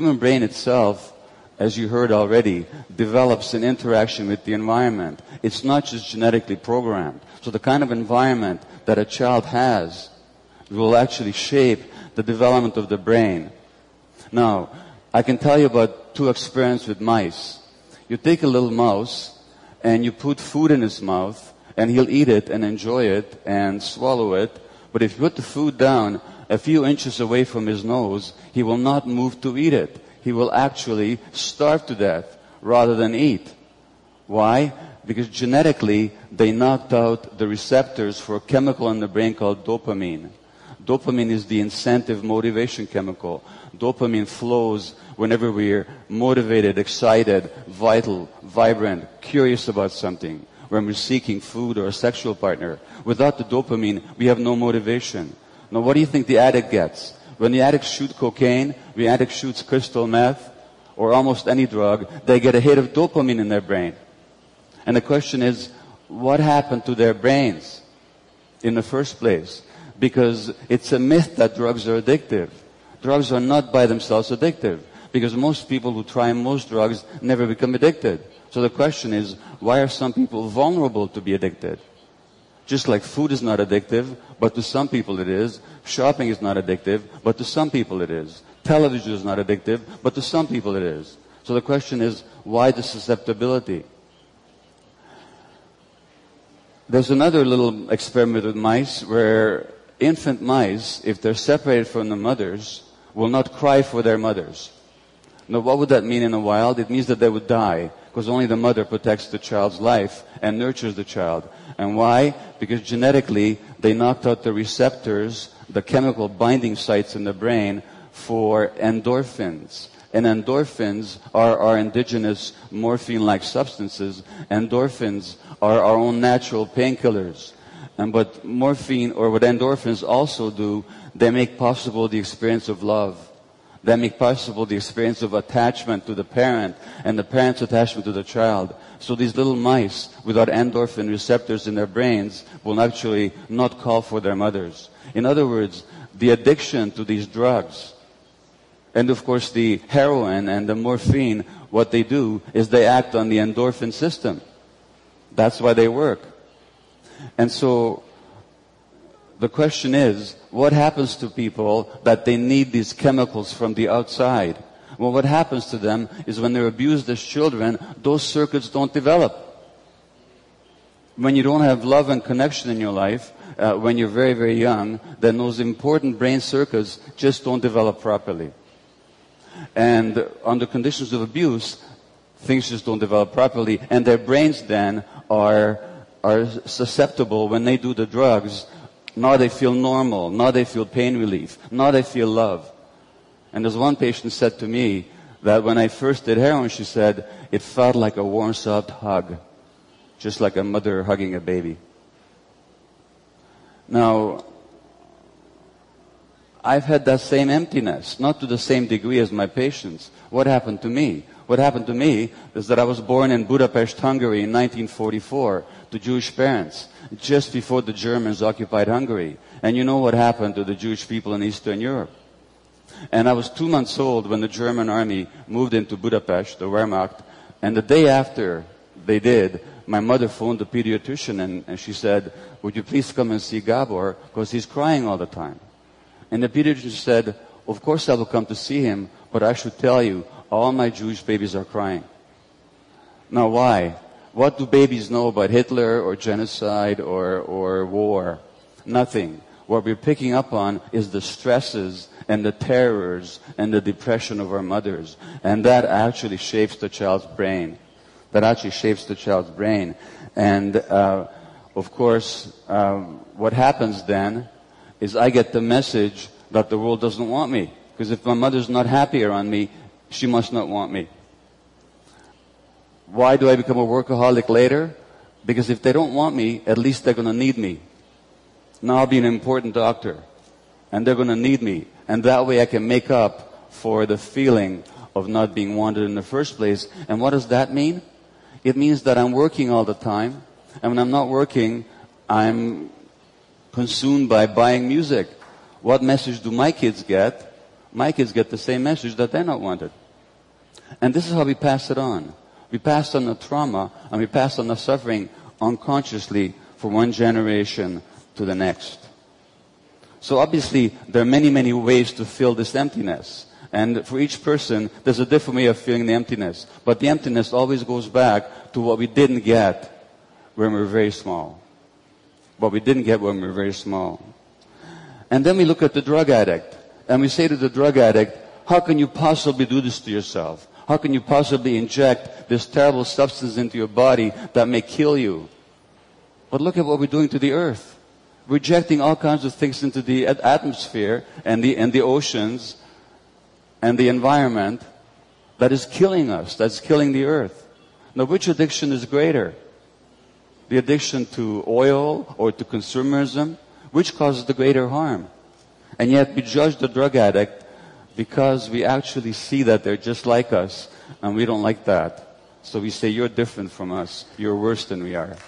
itself, as you heard already, develops an interaction with the environment. It's not just genetically programmed. So the kind of environment that a child has will actually shape the development of the brain. Now, I can tell you about 2 experiences with mice. You take a little mouse and you put food in his mouth and he'll eat it and enjoy it and swallow it. But if you put the food down a few inches away from his nose, he will not move to eat it. He will actually starve to death rather than eat. Why? Because genetically, they knocked out the receptors for a chemical in the brain called dopamine. Dopamine is the incentive motivation chemical. Dopamine flows whenever we're motivated, excited, vital, vibrant, curious about something, when we're seeking food or a sexual partner. Without the dopamine, we have no motivation. Now, what do you think the addict gets? When the addict shoots cocaine, the addict shoots crystal meth, or almost any drug, they get a hit of dopamine in their brain. And the question is, what happened to their brains in the first place? Because it's a myth that drugs are addictive. Drugs are not by themselves addictive. Because most people who try most drugs never become addicted. So the question is, why are some people vulnerable to be addicted? Just like food is not addictive, but to some people it is. Shopping is not addictive, but to some people it is. Television is not addictive, but to some people it is. So the question is, why the susceptibility? There's another little experiment with mice where infant mice, if they're separated from the mothers, will not cry for their mothers. Now, what would that mean in the wild? It means that they would die, because only the mother protects the child's life and nurtures the child. And why? Because genetically, they knocked out the receptors, the chemical binding sites in the brain for endorphins. And endorphins are our indigenous morphine-like substances. Endorphins are our own natural painkillers. And what morphine or what endorphins also do, they make possible the experience of love. They make possible the experience of attachment to the parent and the parent's attachment to the child. So these little mice without endorphin receptors in their brains will actually not call for their mothers. In other words, the addiction to these drugs, and of course the heroin and the morphine, what they do is they act on the endorphin system. That's why they work. And so the question is, what happens to people that they need these chemicals from the outside? Well, what happens to them is when they're abused as children, those circuits don't develop. When you don't have love and connection in your life, when you're very, very young, then those important brain circuits just don't develop properly. And under conditions of abuse, things just don't develop properly, and their brains then are susceptible when they do the drugs. Now they feel normal. Now they feel pain relief. Now they feel love. And there's one patient said to me that when I first did heroin, she said, it felt like a warm, soft hug. Just like a mother hugging a baby. Now, I've had that same emptiness, not to the same degree as my patients. What happened to me? What happened to me is that I was born in Budapest, Hungary in 1944 to Jewish parents, just before the Germans occupied Hungary. And you know what happened to the Jewish people in Eastern Europe. And I was 2 months old when the German army moved into Budapest, the Wehrmacht, and the day after they did, my mother phoned the pediatrician and she said, would you please come and see Gabor, because he's crying all the time. And the pediatrician said, of course I will come to see him, but I should tell you, all my Jewish babies are crying. Now why? What do babies know about Hitler or genocide or war? Nothing. What we're picking up on is the stresses and the terrors and the depression of our mothers. And that actually shapes the child's brain. That actually shapes the child's brain. And, of course, what happens then is I get the message that the world doesn't want me. Because if my mother's not happy around me, she must not want me. Why do I become a workaholic later? Because if they don't want me, at least they're going to need me. Now I'll be an important doctor. And they're going to need me. And that way I can make up for the feeling of not being wanted in the first place. And what does that mean? It means that I'm working all the time. And when I'm not working, I'm consumed by buying music. What message do my kids get? My kids get the same message that they're not wanted. And this is how we pass it on. We pass on the trauma and we pass on the suffering unconsciously from one generation to the next. So obviously there are many, many ways to fill this emptiness. And for each person, there's a different way of feeling the emptiness. But the emptiness always goes back to what we didn't get when we were very small. What we didn't get when we were very small. And then we look at the drug addict. And we say to the drug addict, how can you possibly do this to yourself? How can you possibly inject this terrible substance into your body that may kill you? But look at what we're doing to the earth. We're injecting all kinds of things into the atmosphere and the oceans and the environment that is killing us, that's killing the earth. Now, which addiction is greater? The addiction to oil or to consumerism? Which causes the greater harm? And yet we judge the drug addict because we actually see that they're just like us, and we don't like that. So we say, you're different from us. You're worse than we are.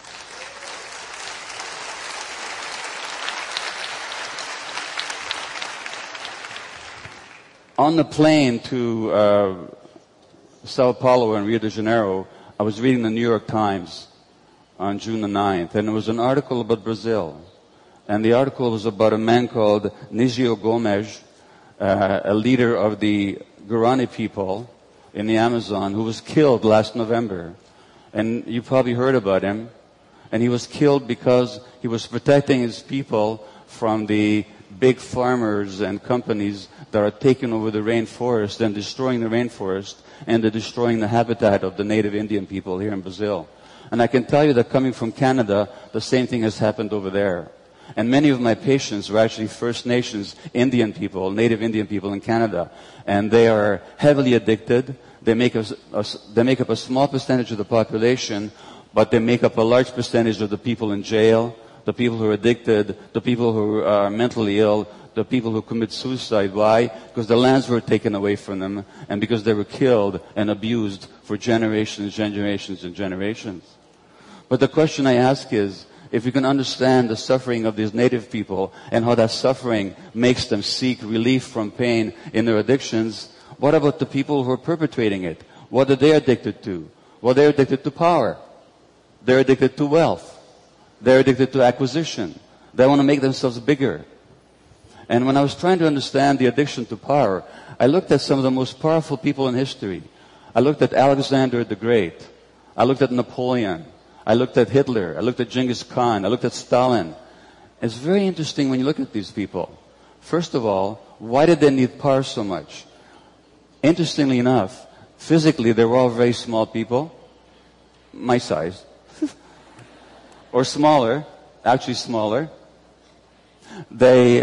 On the plane to Sao Paulo and Rio de Janeiro, I was reading the New York Times on June the 9th, and there was an article about Brazil. And the article was about a man called Nigio Gomes, a leader of the Guarani people in the Amazon, who was killed last November. And you probably heard about him. And he was killed because he was protecting his people from the big farmers and companies that are taking over the rainforest and destroying the rainforest, and they're destroying the habitat of the native Indian people here in Brazil. And I can tell you that coming from Canada, the same thing has happened over there. And many of my patients were actually First Nations Indian people, native Indian people in Canada. And they are heavily addicted. They make up a small percentage of the population, but they make up a large percentage of the people in jail, the people who are addicted, the people who are mentally ill, the people who commit suicide. Why? Because the lands were taken away from them, and because they were killed and abused for generations, generations, and generations. But the question I ask is, if we can understand the suffering of these native people and how that suffering makes them seek relief from pain in their addictions, what about the people who are perpetrating it? What are they addicted to? Well, they're addicted to power. They're addicted to wealth. They're addicted to acquisition. They want to make themselves bigger. And when I was trying to understand the addiction to power, I looked at some of the most powerful people in history. I looked at Alexander the Great. I looked at Napoleon. I looked at Hitler. I looked at Genghis Khan. I looked at Stalin. It's very interesting when you look at these people. First of all, why did they need power so much? Interestingly enough, physically they were all very small people, my size, or smaller, actually smaller. They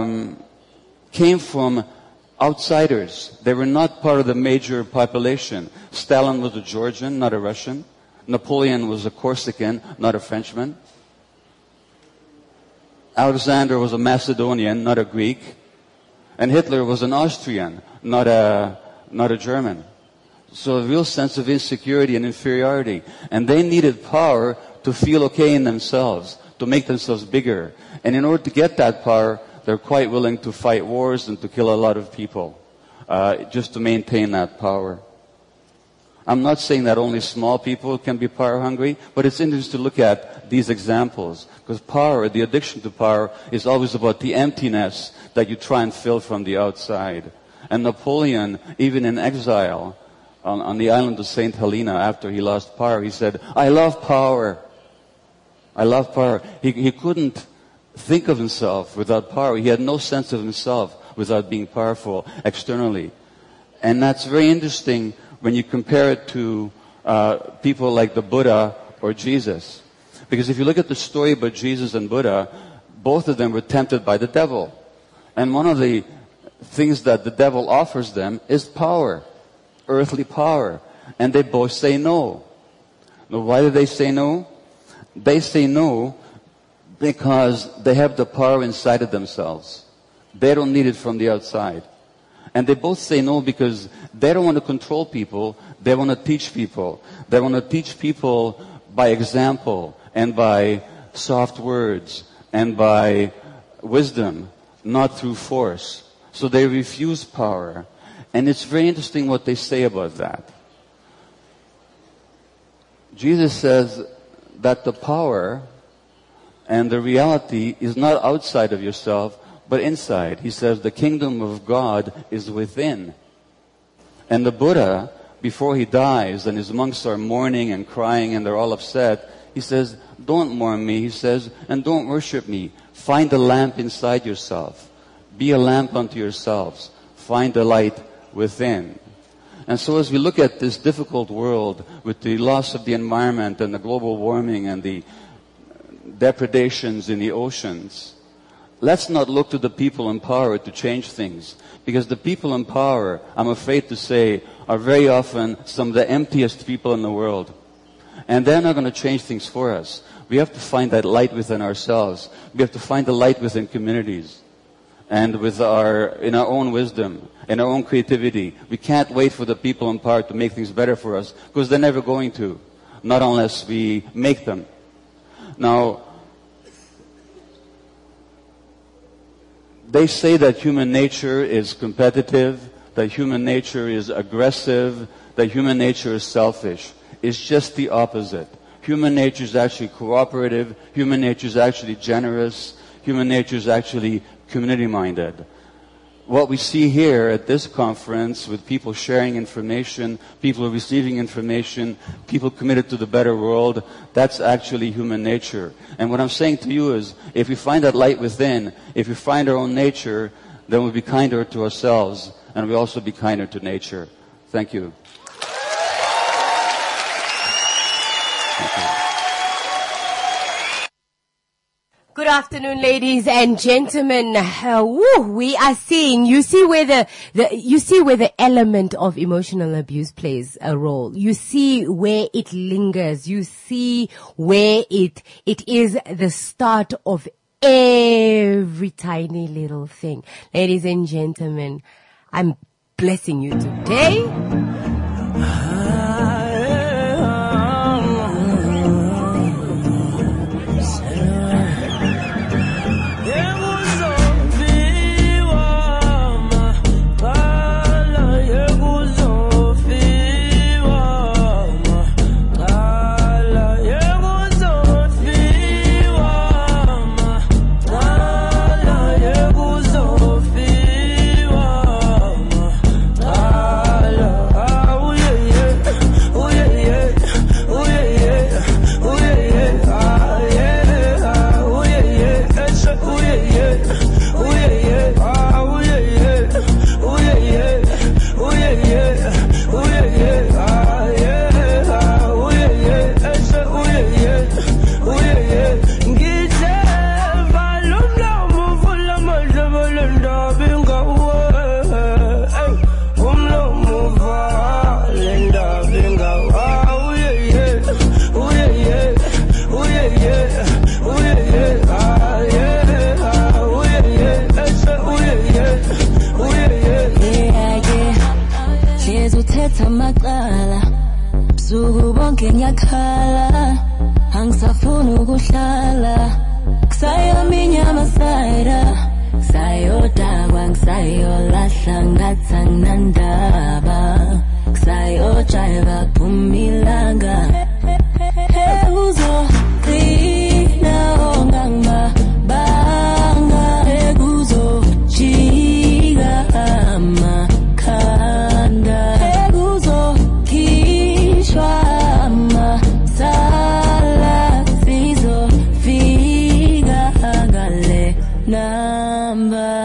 came from outsiders. They were not part of the major population. Stalin was a Georgian, not a Russian. Napoleon was a Corsican, not a Frenchman. Alexander was a Macedonian, not a Greek. And Hitler was an Austrian, not a German. So a real sense of insecurity and inferiority. And they needed power to feel okay in themselves, to make themselves bigger. And in order to get that power, they're quite willing to fight wars and to kill a lot of people, just to maintain that power. I'm not saying that only small people can be power hungry, but it's interesting to look at these examples. Because power, the addiction to power, is always about the emptiness that you try and fill from the outside. And Napoleon, even in exile, on the island of St. Helena, after he lost power, he said, I love power. I love power. He couldn't think of himself without power. He had no sense of himself without being powerful externally. And that's very interesting when you compare it to people like the Buddha or Jesus. Because if you look at the story about Jesus and Buddha, both of them were tempted by the devil. And one of the things that the devil offers them is power, earthly power. And they both say no. Now, why do they say no? They say no because they have the power inside of themselves. They don't need it from the outside. And they both say no because they don't want to control people. They want to teach people. They want to teach people by example and by soft words and by wisdom, not through force. So they refuse power. And it's very interesting what they say about that. Jesus says that the power and the reality is not outside of yourself, but inside. He says the kingdom of God is within. And the Buddha, before he dies and his monks are mourning and crying and they're all upset, he says, don't mourn me, he says, and don't worship me. Find a lamp inside yourself. Be a lamp unto yourselves. Find the light within. And so as we look at this difficult world with the loss of the environment and the global warming and the depredations in the oceans, let's not look to the people in power to change things. Because the people in power, I'm afraid to say, are very often some of the emptiest people in the world. And they're not going to change things for us. We have to find that light within ourselves. We have to find the light within communities. And in our own wisdom, in our own creativity. We can't wait for the people in power to make things better for us, because they're never going to. Not unless we make them. Now, they say that human nature is competitive, that human nature is aggressive, that human nature is selfish. It's just the opposite. Human nature is actually cooperative. Human nature is actually generous. Human nature is actually community-minded. What we see here at this conference with people sharing information, people receiving information, people committed to the better world, that's actually human nature. And what I'm saying to you is, if we find that light within, if we find our own nature, then we'll be kinder to ourselves, and we'll also be kinder to nature. Thank you. Thank you. Good afternoon, ladies and gentlemen. We are seeing, you see where the element of emotional abuse plays a role. You see where it lingers. You see where it is the start of every tiny little thing. Ladies and gentlemen, I'm blessing you today. ngiyakhala angisafuna ukuhlala kusayaminya amasayira kusayodakwa ngisayolahla ngathi anginandaba kusayojayva phumilanga uzogcina ongangibanga ekuzojika amakhanda ekuzokhishwa amasala sizofika ngale number.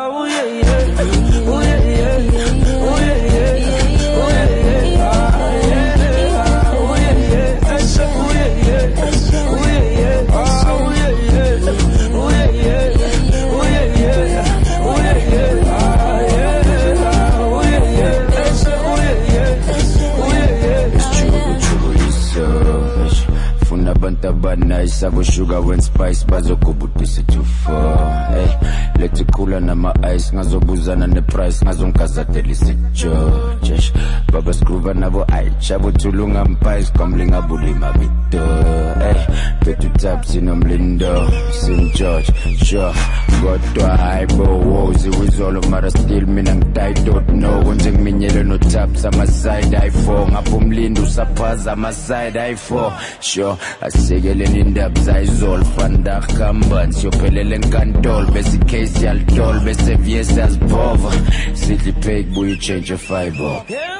Bantabana isabo sugar when spice bazokubutisa too far. Hey, let it cool na my ice ngazobuzana ne price ngazongkazatela isijojo. Baba scruva nabo aicha botulunga mpies kamlinga bulima bito. Hey, betu taps inomlindo St. George. Sure, godwa aibo wozi wizolo mara still mina ngidai don't know. Wenze ngiminyele no taps ama side i4 ngapomlindo sapaza ama side i4. Sure, asekeleni indaba zayizol vandag kamban siyophelele enkantolo bese case yaltol bese vyesi azibhova sidli peg buy change a fiber.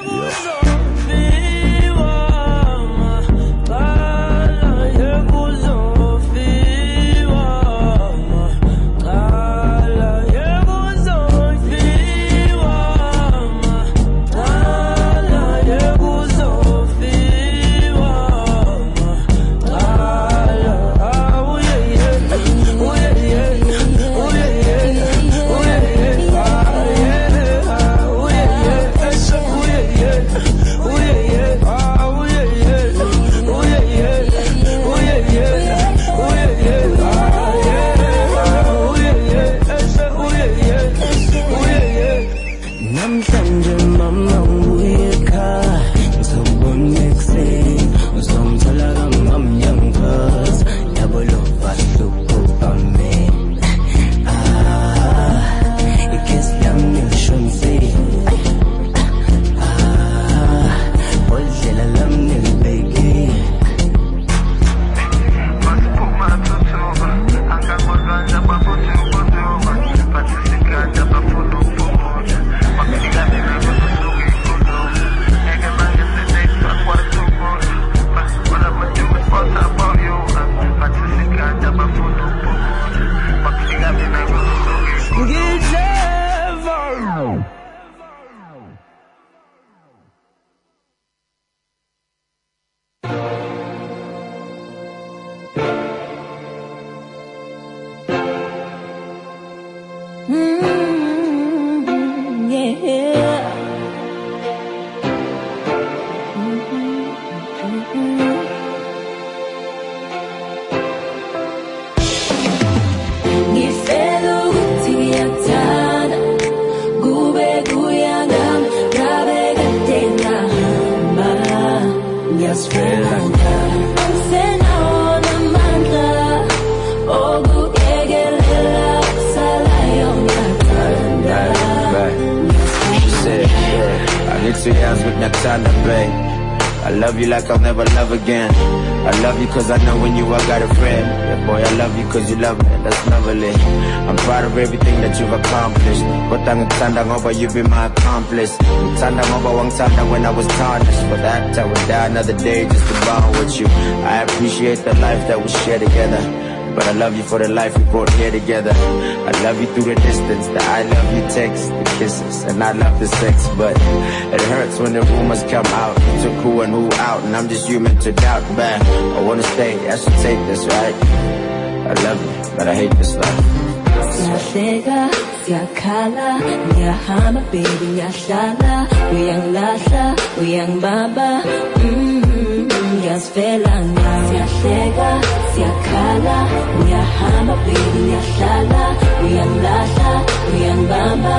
I love you like I'll never love again. I love you cause I know when you I got a friend. Yeah boy, I love you cause you love me, that's lovely. I'm proud of everything that you've accomplished. Ngithanda ngoba you've been my accomplice. Ngithanda ngoba wangithanda when I was tarnished. For that I would die another day just to bond with you. I appreciate the life that we share together, but I love you for the life we brought here together. I love you through the distance, the I love you text, the kisses, and I love the sex. But it hurts when the rumors come out. You took who and who out, and I'm just human to doubt. But I wanna stay, I should take this, right? I love you, but I hate this life. Siyahleka, siyakhala, ngiyahamba baby ngiyahlala, uyangilahla, uyangibamba, ngiyasifela nga. Siyahleka, siyakhala, ngiyahamba baby ngiyahlala, uyangilahla, uyangibamba,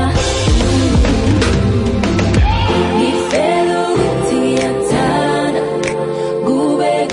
ngifela ukuthi ngiyathanda, kube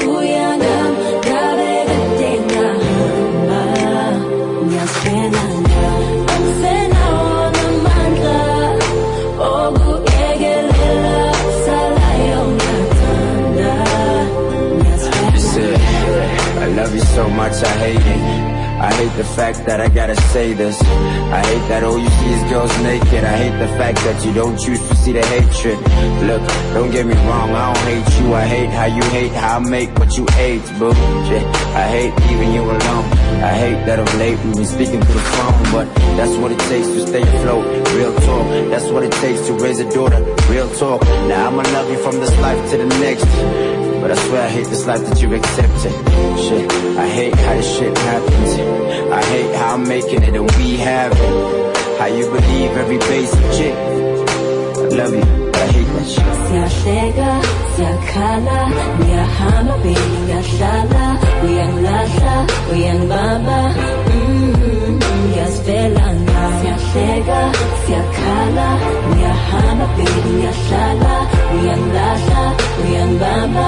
so much I hate it. I hate the fact that I gotta say this. I hate that all you see is girls naked. I hate the fact that you don't choose to see the hatred. Look, don't get me wrong, I don't hate you. I hate how you hate how I make what you hate, boo. Yeah, I hate leaving you alone. I hate that of late we've been speaking through the phone, but that's what it takes to stay afloat. Real talk, that's what it takes to raise a daughter. Real talk, now I'ma love you from this life to the next. But I swear I hate this life that you've accepted. Shit, I hate how this shit happens. I hate how I'm making it and we have it. How you believe every basic chick. I love you, but I hate that shit. Siyahleka, siyakhala, ngiyahamba baby ngiyahlala, uyangilahla, uyangibamba, ngiyasivela nga. Siyahleka, siyakhala, ngiyahamba baby ngiyahlala, uyangilahla, uyangibamba,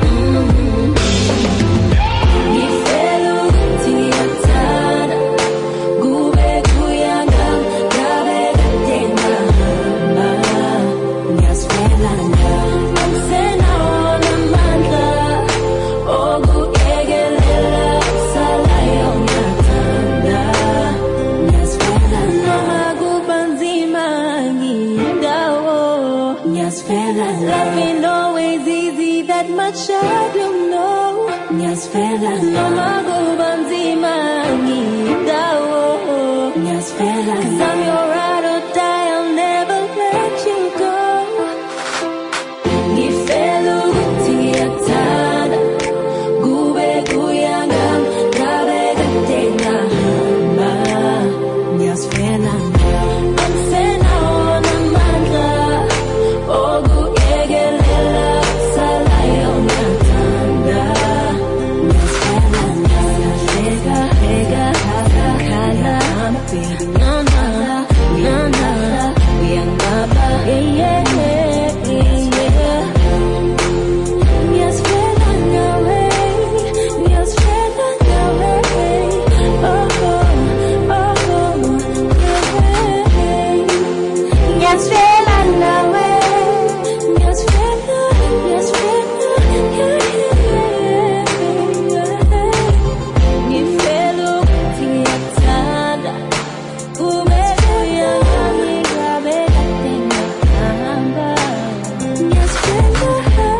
ngifela ukuthi ngiyakuthanda, kube kuyanga, ngabe kade ngihamba, ngiyasivela nga. Angisenawo amandla okuyekelela kusalayo ngiyathanda, ngiyasivela nga. Noma kuba nzima ngiyindawo, ngiyasivela nga. Life ain't always easy, that much I do know. Ngiyasivela nga. Noma kuba nzima ngiyindawo, ngiyasivela nga. 'Cause I'm your ride or die, I'll never let you go. Ngifela ukuthi ngiyakuthanda, kube kuyanga, ngabe kade ngihamba, ngiyasivela nga. Angisenawo amandla okuyekelela kusalayo ngiyathanda, ngiyasivela nga. Siyahleka, siyakhala, baby ngiyahamba, uyangilahla, uyangibamba, yeah. Ngiyasivela ngawe, ngiyasivela ngawe, ngiyasivela ngawe, ngifela ukuthi ngiyakuthanda, kube kuyanga, ngabe kade ngihamba, ngiyasivela,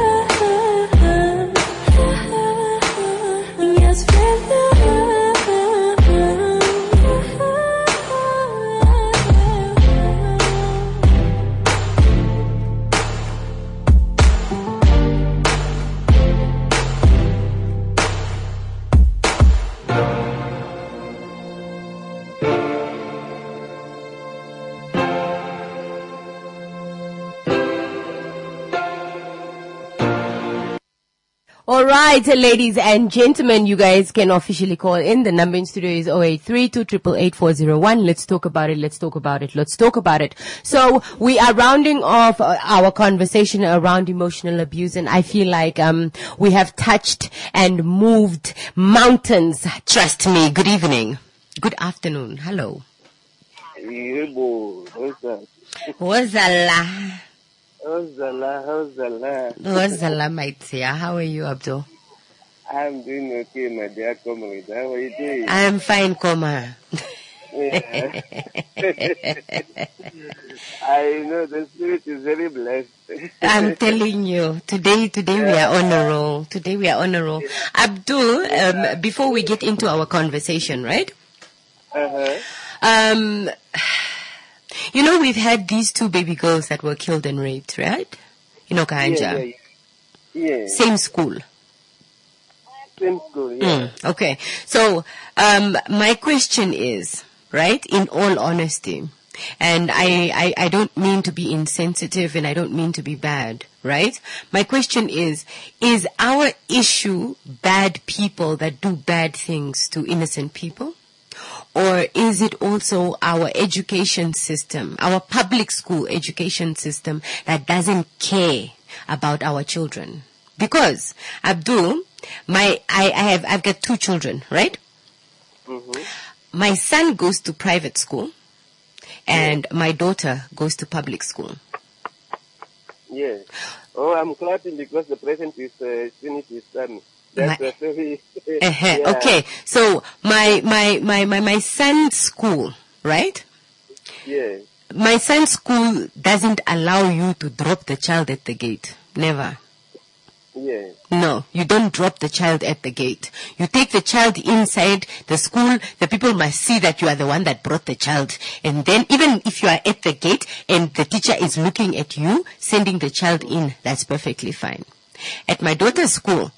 All right, ladies and gentlemen, you guys can officially call in. The number in studio is 0832888401. Let's talk about it. Let's talk about it. Let's talk about it. So we are rounding off our conversation around emotional abuse, and I feel like we have touched and moved mountains. Trust me. Good evening. Good afternoon. Hello. Wazala. Wazala, my dear. How are you, Abdul? I'm doing okay, my dear comrade. How are you doing? I am fine, Koma. Yeah. I know the spirit is very blessed. I'm telling you, today we are on a roll. Today we are on a roll. Abdul, before we get into our conversation, right? You know, we've had these two baby girls that were killed and raped, right? In Okanja. Yeah. Same school. Same school, yeah. Okay. So, my question is, right, in all honesty, and I don't mean to be insensitive and I don't mean to be bad, right? My question is our issue bad people that do bad things to innocent people? Or is it also our education system, our public school education system that doesn't care about our children? Because, Abdul, I've got two children, right? Mm-hmm. My son goes to private school and my daughter goes to public school. Yeah. Oh, I'm clapping because the president is finished his term. That's a very, yeah. Okay, so my son's school, right? Yeah. My son's school doesn't allow you to drop the child at the gate. Never. Yeah. No, you don't drop the child at the gate. You take the child inside the school. The people must see that you are the one that brought the child. And then even if you are at the gate and the teacher is looking at you, sending the child in, that's perfectly fine. At my daughter's school,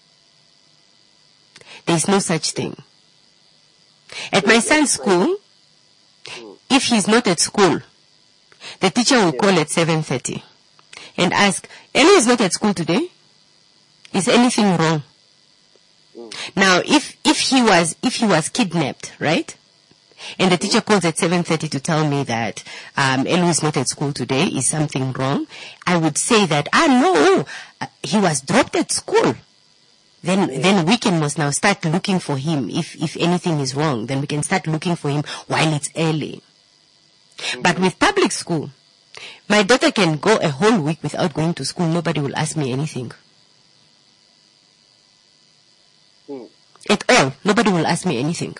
there's no such thing. At my son's school, if he's not at school, the teacher will call at 7:30 and ask, Ellie is not at school today. Is anything wrong? Now, if he was kidnapped, right? And the teacher calls at 7:30 to tell me that Ellie is not at school today, is something wrong? I would say that, no, he was dropped at school. Then we must now start looking for him. If anything is wrong, then we can start looking for him while it's early. But with public school, my daughter can go a whole week without going to school. Nobody will ask me anything. At all. Nobody will ask me anything.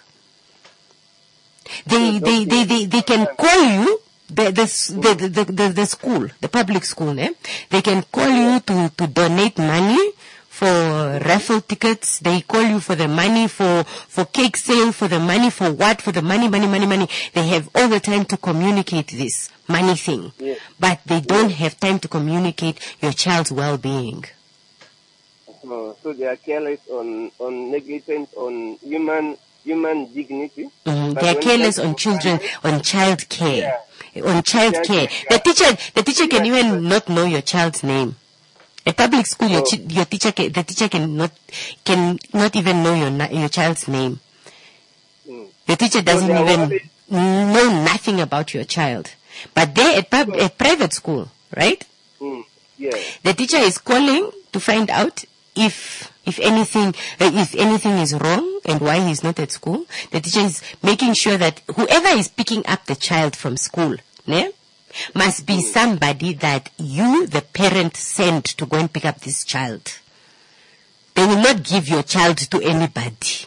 They can call you, the school, the public school, they can call you to donate money for raffle tickets. They call you for the money for cake sale, for the money for what, for the money. They have all the time to communicate this money thing. Yeah. But they don't have time to communicate your child's well-being. So they are careless on negligent on human dignity. They are careless on children, on child care. On child care. The teacher can even not know your child's name. A public school, the teacher cannot even know your child's name. The teacher doesn't even know nothing about your child. But they at private school, right? Yeah. The teacher is calling to find out if anything is wrong and why he's not at school. The teacher is making sure that whoever is picking up the child from school, must be somebody that you, the parent, sent to go and pick up this child. They will not give your child to anybody.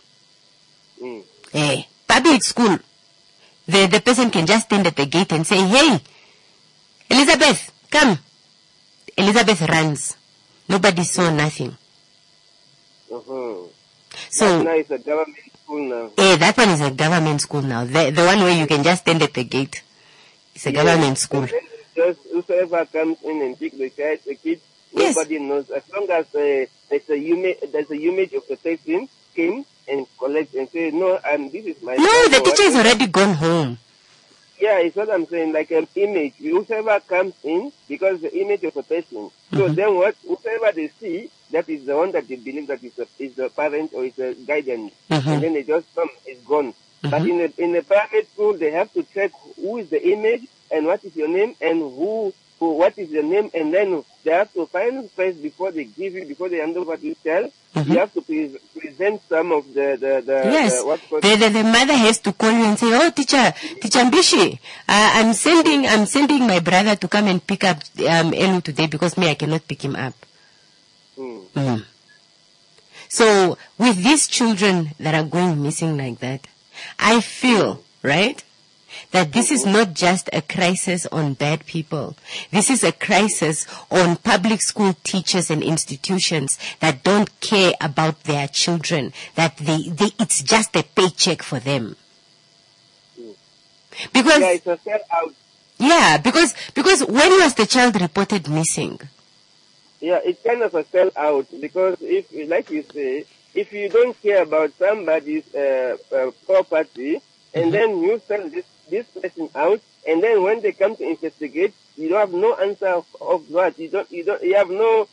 Public school, the person can just stand at the gate and say, "Hey, Elizabeth, come." Elizabeth runs. Nobody saw nothing. So now it's a government school now. That one is a government school now. The one where you can just stand at the gate. It's a government school. Just whoever comes in and pick the kid, nobody knows. As long as there's a image of the person came and collect and say, "No, this is my." No, the teacher is already gone home. Yeah, it's what I'm saying, like an image. Whoever comes in, because the image of a person. So then whoever they see, that is the one that they believe that is the parent or is the guidance. And then they just come, it's gone. But in a private school, they have to check who is the image and what is your name and what is your name, and then they have to find first before they give you, before they hand over to you tell. You have to present some of the mother has to call you and say, "Oh, teacher Mbishi, I'm sending my brother to come and pick up Elu today because I cannot pick him up." So with these children that are going missing like that, I feel, right, that this is not just a crisis on bad people. This is a crisis on public school teachers and institutions that don't care about their children, that it's just a paycheck for them. Because it's a sell-out. Yeah, because when was the child reported missing? Yeah, it's kind of a sell-out, because if, like you say, if you don't care about somebody's property, and then you sell this person out, and then when they come to investigate, you don't have no answer of what you have no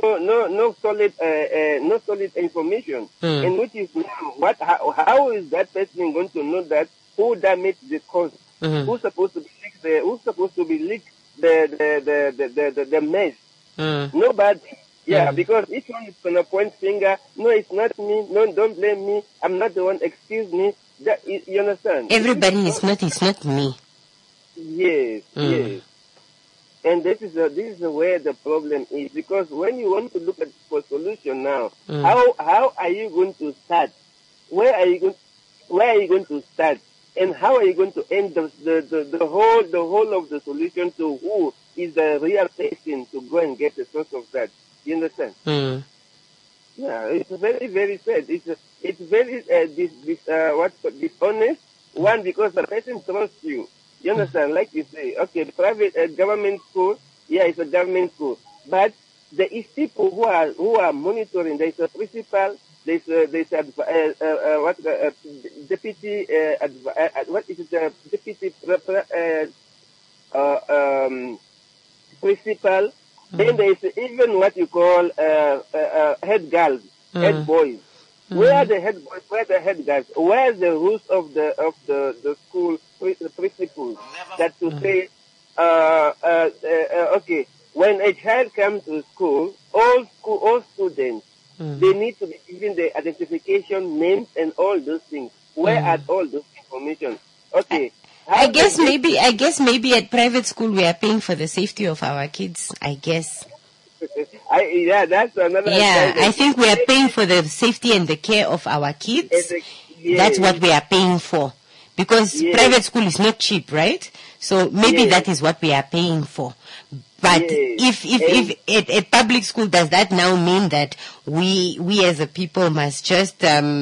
solid information, and which is how is that person going to know that who damaged the cause, who's supposed to be leaked the mess? Nobody. Yeah, because each one is gonna point finger. No, it's not me. No, don't blame me. I'm not the one. Excuse me. You understand? Everybody is not. It's not me. Yes, yes. And this is where the problem is, because when you want to look at for solution now, how are you going to start? Where are you going to start? And how are you going to end the whole of the solution to who is the real person to go and get the source of that? You understand? Yeah, it's very, very sad. It's very dishonest. One, because the person trusts you. You understand? Like you say, okay, private government school, yeah, it's a government school, but there is people who are monitoring. There is a principal. There's deputy. What is it? Deputy principal. Then there is even what you call head girls, head boys. Where are the head boys? Where are the head guys? Where is the rules of the school the principals that to say okay, when a child comes to school, all students they need to be given the identification names and all those things. Where are all those information? Okay. I guess maybe at private school we are paying for the safety of our kids. I guess. That's another. Yeah, I think we are paying for the safety and the care of our kids. That's what we are paying for, because private school is not cheap, right? So maybe that is what we are paying for. But if a public school, does that now mean that we as a people must just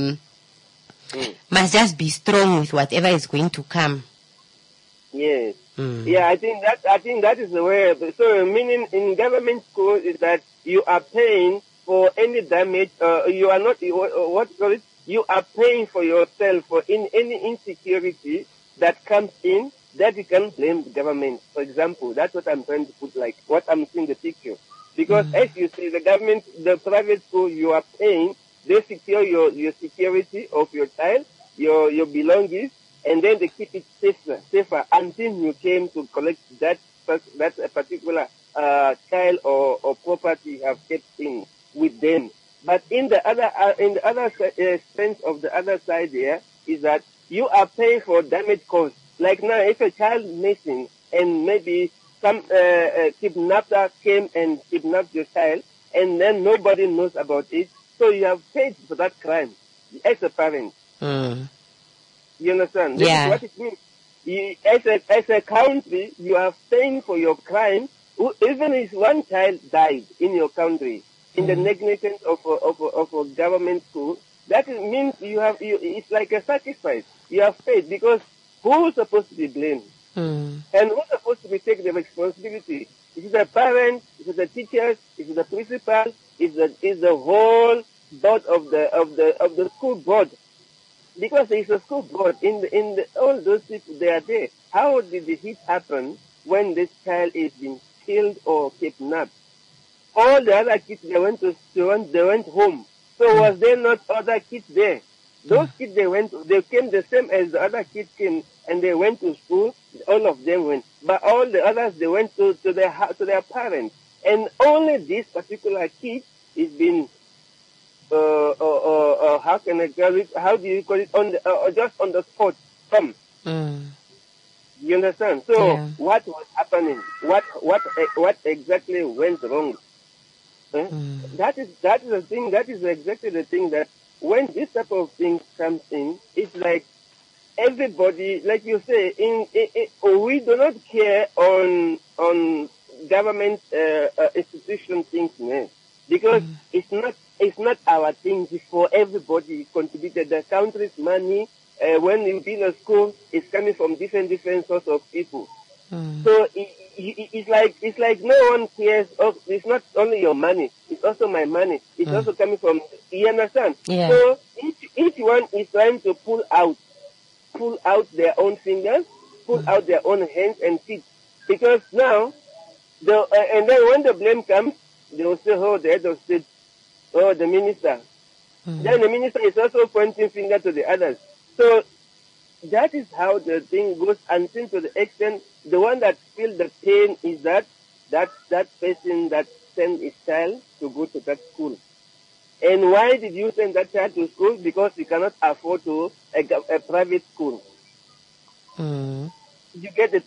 be strong with whatever is going to come? Yes. Yeah, I think that is the way. So meaning in government school is that you are paying for any damage. You are not you are paying for yourself for any insecurity that comes in, that you can blame the government. For example, that's what I'm trying to put, like what I'm seeing the picture. Because as you see, the government, the private school, you are paying. They secure your security of your child, your belongings. And then they keep it safer until you came to collect that particular child or property you have kept in with them. But in the other sense of the other side there is that you are paying for damage caused. Like now, if a child missing and maybe some kidnapper came and kidnapped your child, and then nobody knows about it, so you have paid for that crime as a parent. You understand? This is what it means. As a country, you are paying for your crime. Even if one child died in your country, in the negligence of a government school, that means it's like a sacrifice. You have paid, because who's supposed to be blamed? And who's supposed to be taking the responsibility? Is it the parents? Is it the teachers? Is it the principal? Is the whole board of the school board? Because there is a school board all those people, they are there. How did the hit happen when this child is being killed or kidnapped? All the other kids, they went home. So was there not other kids there? Those kids, they came the same as the other kids came, and they went to school. All of them went, but all the others, they went to their parents, and only this particular kid is being how can I call it? How do you call it? Just on the spot. You understand? So what was happening? What exactly went wrong? That is the thing. That is exactly the thing, that when this type of thing comes in, it's like everybody, like you say, we do not care on government institution things, because it's not our thing. It's for everybody contributed. The country's money, when you build a school, it's coming from different sources of people. So it's like no one cares. It's not only your money; it's also my money. It's also coming from. You understand? Yeah. So each one is trying to pull out their own fingers, pull out their own hands and feet, because now and then when the blame comes, they will say, "Oh, the head of state, oh, the minister." Then the minister is also pointing finger to the others. So that is how the thing goes, until to the extent the one that feels the pain is that person that sent his child to go to that school. And why did you send that child to school? Because you cannot afford a private school. You get the thing.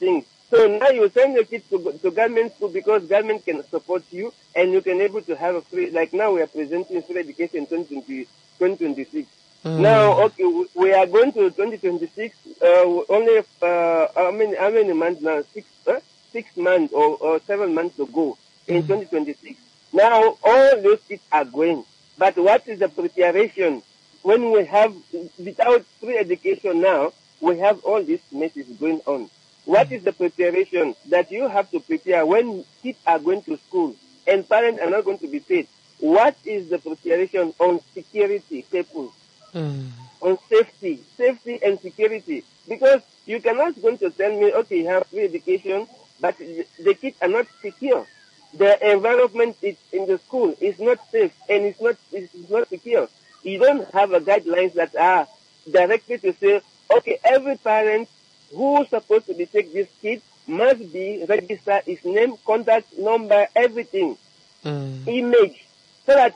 So now you send your kids to government school because government can support you and you can able to have a free, like now we are presenting free education in 2026. Now, okay, we are going to 2026, only, how many months now? 6 months or 7 months to go in 2026. Now, all those kids are going. But what is the preparation? When we have, without free education now, we have all these messes going on. What is the preparation that you have to prepare when kids are going to school and parents are not going to be paid? What is the preparation on security, people? On safety and security? Because you cannot going to tell me, okay, you have free education, but the kids are not secure. The environment in the school is not safe and it's not secure. You don't have a guidelines that are directly to say, okay, every parent who's supposed to be take this kid must be registered his name, contact number, everything, image, so that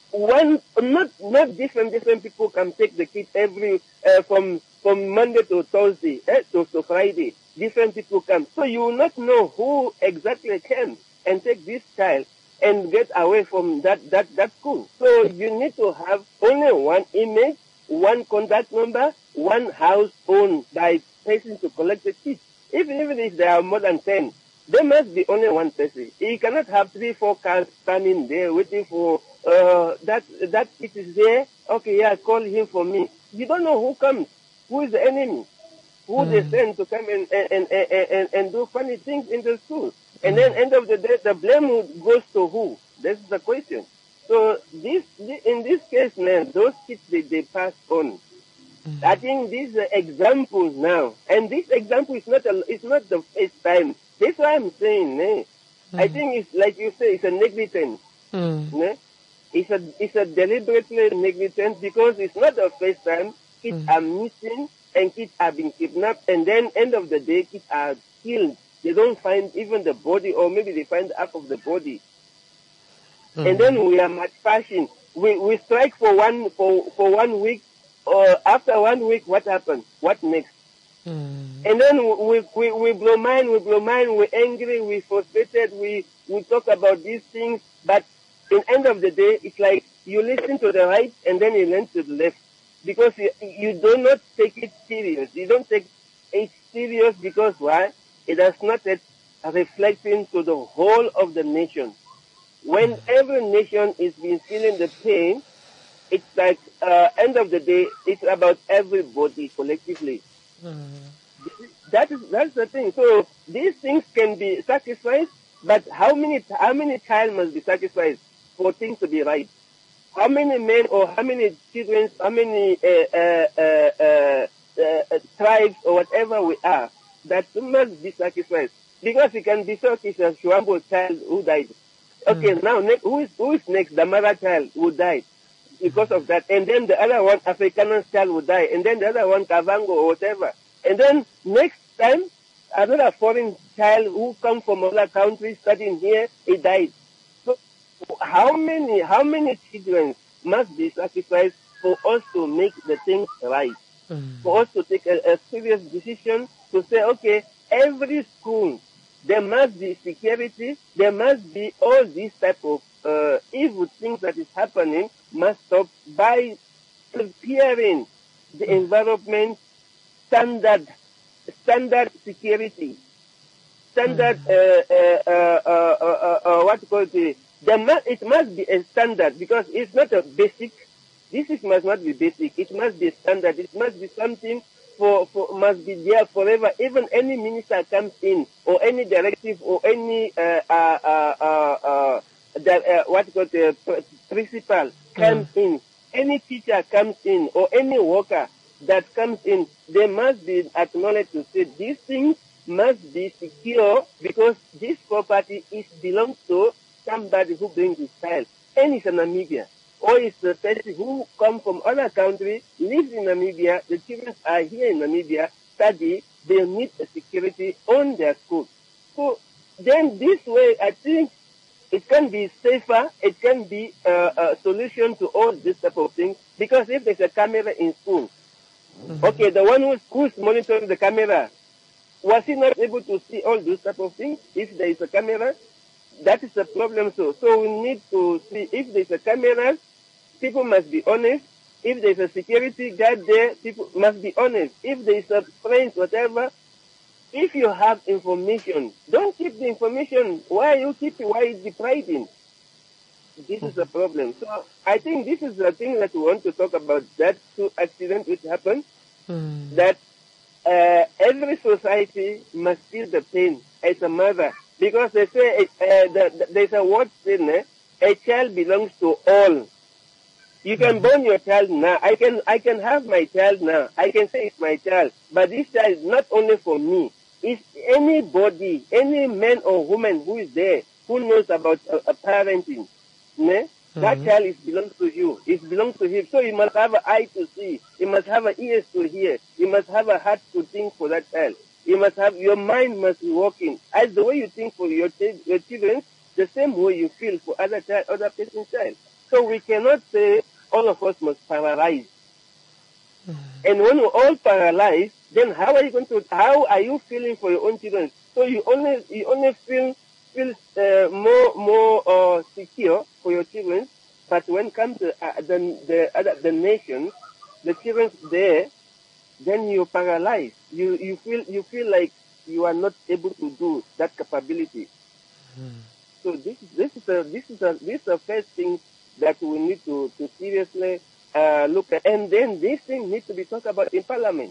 not different people can take the kid every from Monday to Thursday to Friday. Different people come, so you will not know who exactly can and take this child and get away from that school. So you need to have only one image, one contact number, one house owned by person to collect the kids. Even if there are more than 10, there must be only one person. You cannot have 3-4 cars standing there waiting for that kid is there. Okay, yeah, call him for me. You don't know who comes, who is the enemy, who they send to come and do funny things in the school. And then end of the day, the blame goes to who? That's the question. So in this case, man, those kids they pass on. I think these are examples now, and this example is not the first time. That's why I'm saying, I think it's like you say, it's a negligence. It's a deliberately negligence because it's not the first time kids are missing and kids are being kidnapped, and then end of the day, kids are killed. They don't find even the body, or maybe they find half of the body. And then we are much fashion. We strike for 1 week. After 1 week, what happens? What next? And then we blow mind, we're angry, we're frustrated, we talk about these things, but in end of the day, it's like you listen to the right and then you learn to the left. Because you do not take it serious. You don't take it serious because why? It does not reflecting to the whole of the nation. When every nation is being feeling the pain, it's like, end of the day, it's about everybody collectively. That's the thing. So these things can be sacrificed, but how many child must be sacrificed for things to be right? How many men or how many children, how many tribes or whatever we are, that must be sacrificed? Because it can be so it's a Shuambo child who died. Okay, now who is next? The mother child who died because of that. And then the other one, Afrikaner child will die. And then the other one, Kavango or whatever. And then next time, another foreign child who come from other countries studying here, he died. So how many children must be sacrificed for us to make the things right? For us to take a serious decision to say, okay, every school, there must be security, there must be all these type of evil things that is happening must stop by preparing the environment, standard security, standard what you call it? It must be a standard because it's not a basic. Must not be basic. It must be a standard. It must be something must be there forever. Even any minister comes in, or any directive, or any principal comes in, any teacher comes in, or any worker that comes in, they must be acknowledged to say these things must be secure because this property belongs to somebody who brings his child, and it's in Namibia. Or it's the person who come from other country, lives in Namibia, the children are here in Namibia, study, they need a security on their school. So then this way, I think it can be safer, it can be a solution to all this type of things, because if there's a camera in school, okay, the one who's monitoring the camera, Was he not able to see all those type of things? If there is a camera, that is the problem. So we need to see if there is a camera, people must be honest. If there is a security guard there, people must be honest. If there is a friend, whatever, if you have information, don't keep the information. Why are you keeping? Why is depriving? This is the problem. So I think this is the thing that we want to talk about, that two accidents which happened, that every society must feel the pain as a mother. Because they say, there's a word saying, a child belongs to all. You can born your child now. I can have my child now. I can say it's my child. But this child is not only for me. It's anybody, any man or woman who is there, who knows about parenting. That child belongs to you. It belongs to him. So you must have an eye to see. You must have an ears to hear. You must have a heart to think for that child. You must have, your mind must be working. As the way you think for your children, the same way you feel for other person's child. So we cannot say all of us must paralyze. And when we're all paralyzed, then how are you feeling for your own children? So you only feel more secure for your children, but when it comes to the nation, the children there, then you're paralyzed. You feel like you are not able to do that capability. So this is the first thing that we need to seriously look at, and then this thing needs to be talked about in Parliament.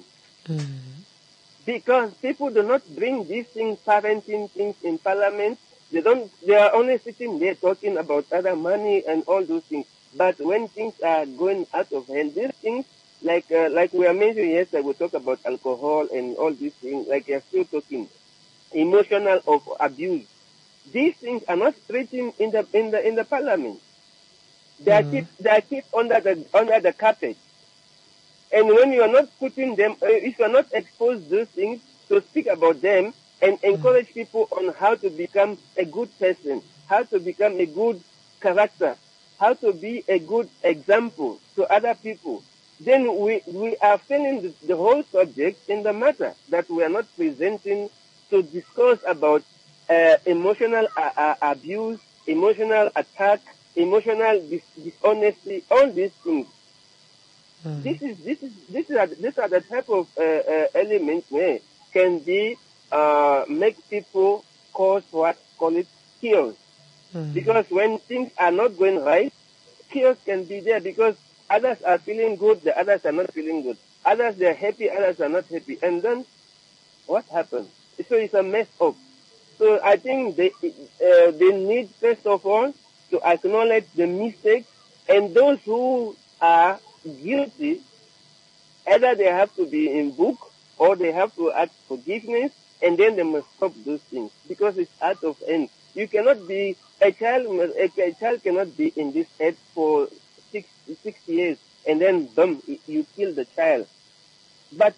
Because people do not bring these things, parenting things in Parliament. They are only sitting there talking about other money and all those things. But when things are going out of hand, these things, like we are mentioning yesterday, we talk about alcohol and all these things, like you're still talking, emotional of abuse. These things are not treated in the Parliament. They are kept under the carpet. And when you are not putting them, if you are not exposed those things to speak about them and encourage people on how to become a good person, how to become a good character, how to be a good example to other people, then we are failing the whole subject in the matter that we are not presenting to discuss about emotional abuse, emotional attack, emotional dishonesty, all these things. These are the type of elements where can be make people call it chaos. Because when things are not going right, chaos can be there because others are feeling good, the others are not feeling good. Others they are happy, others are not happy, and then what happens? So it's a mess up. So I think they need first of all to acknowledge the mistakes, and those who are guilty, either they have to be in book or they have to ask forgiveness, and then they must stop those things because it's out of hand. You cannot be a child cannot be in this earth for 6 years and then boom, you kill the child. But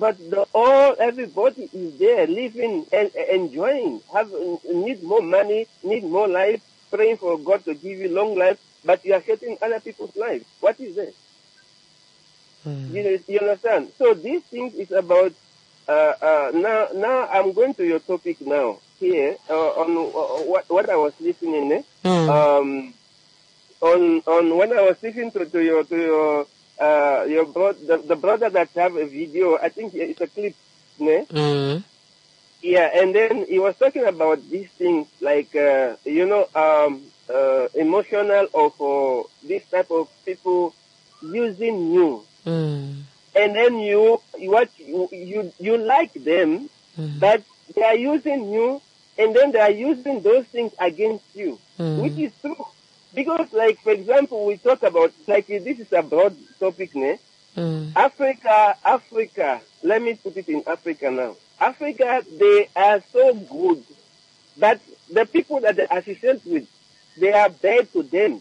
everybody is there living and enjoying, need more money, need more life, praying for God to give you long life, but you are hurting other people's lives. What is that? You understand? So these things is about now I'm going to your topic now here on what I was listening on when I was listening to your the brother that have a video. I think it's a clip, yeah, and then he was talking about these things like emotional of this type of people using you. And then you like them, but they are using you, and then they are using those things against you, which is true. Because, like, for example, we talk about, like, this is a broad topic, Africa, let me put it in Africa now. Africa, they are so good, but the people that they associate with, they are bad to them.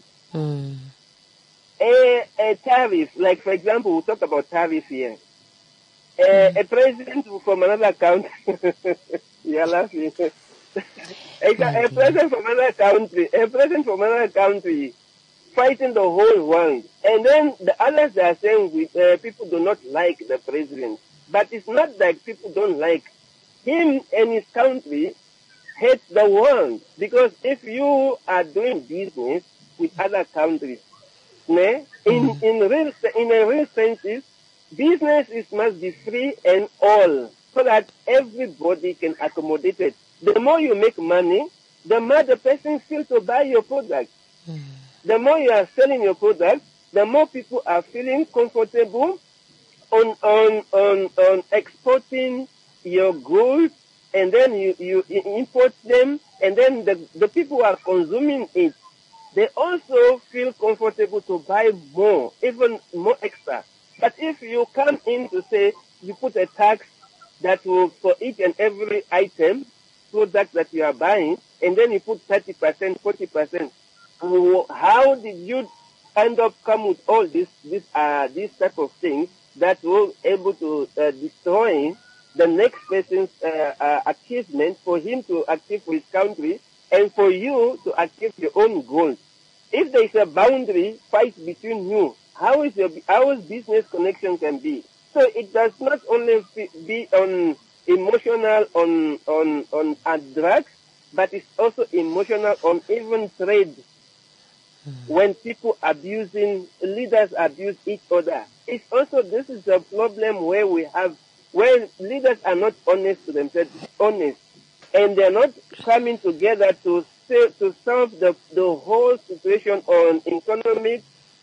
A tariff, like for example, we talk about tariff here. A president from another country, you're laughing. A president from another country, fighting the whole world, and then the others are saying people do not like the president. But it's not that people don't like him and his country hate the world. Because if you are doing business with other countries, in a real sense, business must be free and all, so that everybody can accommodate it. The more you make money, the more the person feels to buy your product. The more you are selling your product, the more people are feeling comfortable on exporting your goods, and then you import them, and then the people who are consuming it, they also feel comfortable to buy more, even more extra. But if you come in to say you put a tax that will, for each and every item, product that you are buying, and then you put 30%, 40%, how did you end up come with all these type of things that will able to destroy the next person's achievement, for him to achieve for his country, and for you to achieve your own goals? If there is a boundary fight between you, how is business connection can be? So it does not only be on emotional on drugs, but it's also emotional on even trade. When people leaders abuse each other, it's also, this is a problem where leaders are not honest to themselves, and they're not coming together to solve the whole situation on economic,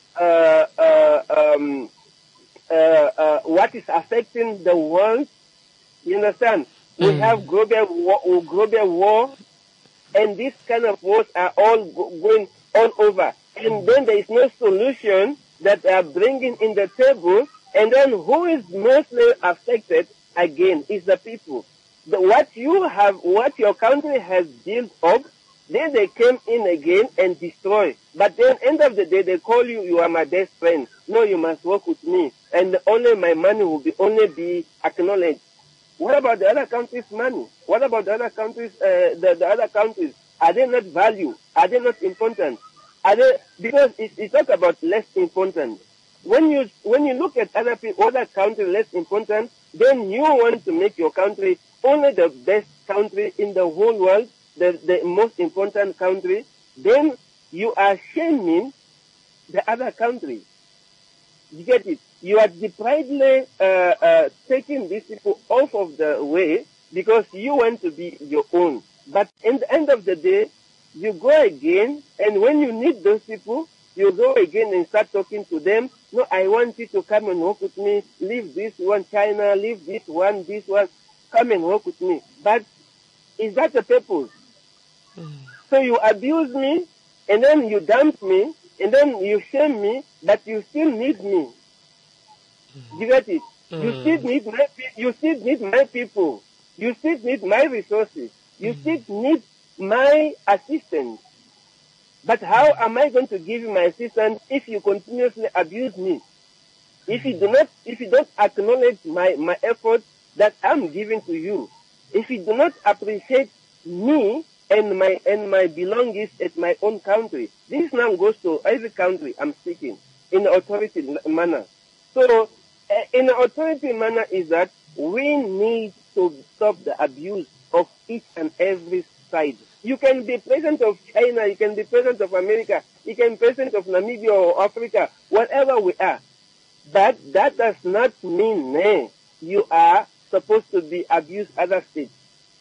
what is affecting the world. You understand? We have global war, and these kind of wars are all going all over. And then there is no solution that they are bringing in the table. And then who is mostly affected again is the people. What your country has built up, then they came in again and destroy. But then end of the day, they call you are my best friend. No, you must work with me. And only my money will only be acknowledged. What about the other countries' money? What about the other countries, the other countries? Are they not valued? Are they not important? Because it's not about less important. When you look at other countries less important, then you want to make your country only the best country in the whole world, the most important country, then you are shaming the other country. You get it? You are deprivedly taking these people off of the way because you want to be your own. But in the end of the day, you go again, and when you need those people, you go again and start talking to them. No, I want you to come and work with me. Leave this one, China. Leave this one. Come and work with me. But is that the purpose? So you abuse me, and then you dump me, and then you shame me, but you still need me. You get it? You still need my people. You still need my resources. You still need my assistance. But how am I going to give you my assistance if you continuously abuse me? If you don't acknowledge my effort that I'm giving to you, if you do not appreciate me and my belongings at my own country, this now goes to every country I'm speaking in an authority manner. So in an authority manner is that we need to stop the abuse of each and every side. You can be president of China, you can be president of America, you can be president of Namibia or Africa, whatever we are. But that does not mean you are supposed to be abused other states.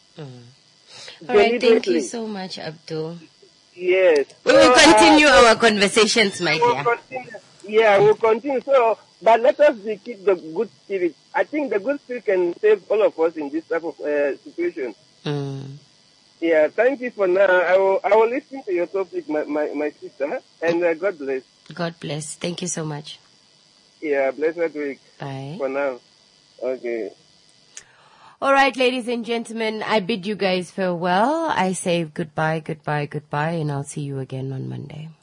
All right, thank you so much, Abdul. Yes. We will continue our conversations, my dear. We'll continue. So, but let us keep the good spirit. I think the good spirit can save all of us in this type of situation. Yeah, thank you for now. I will listen to your topic, my sister, and God bless. God bless. Thank you so much. Yeah, blessed week. Bye. For now. Okay. All right, ladies and gentlemen, I bid you guys farewell. I say goodbye, and I'll see you again on Monday.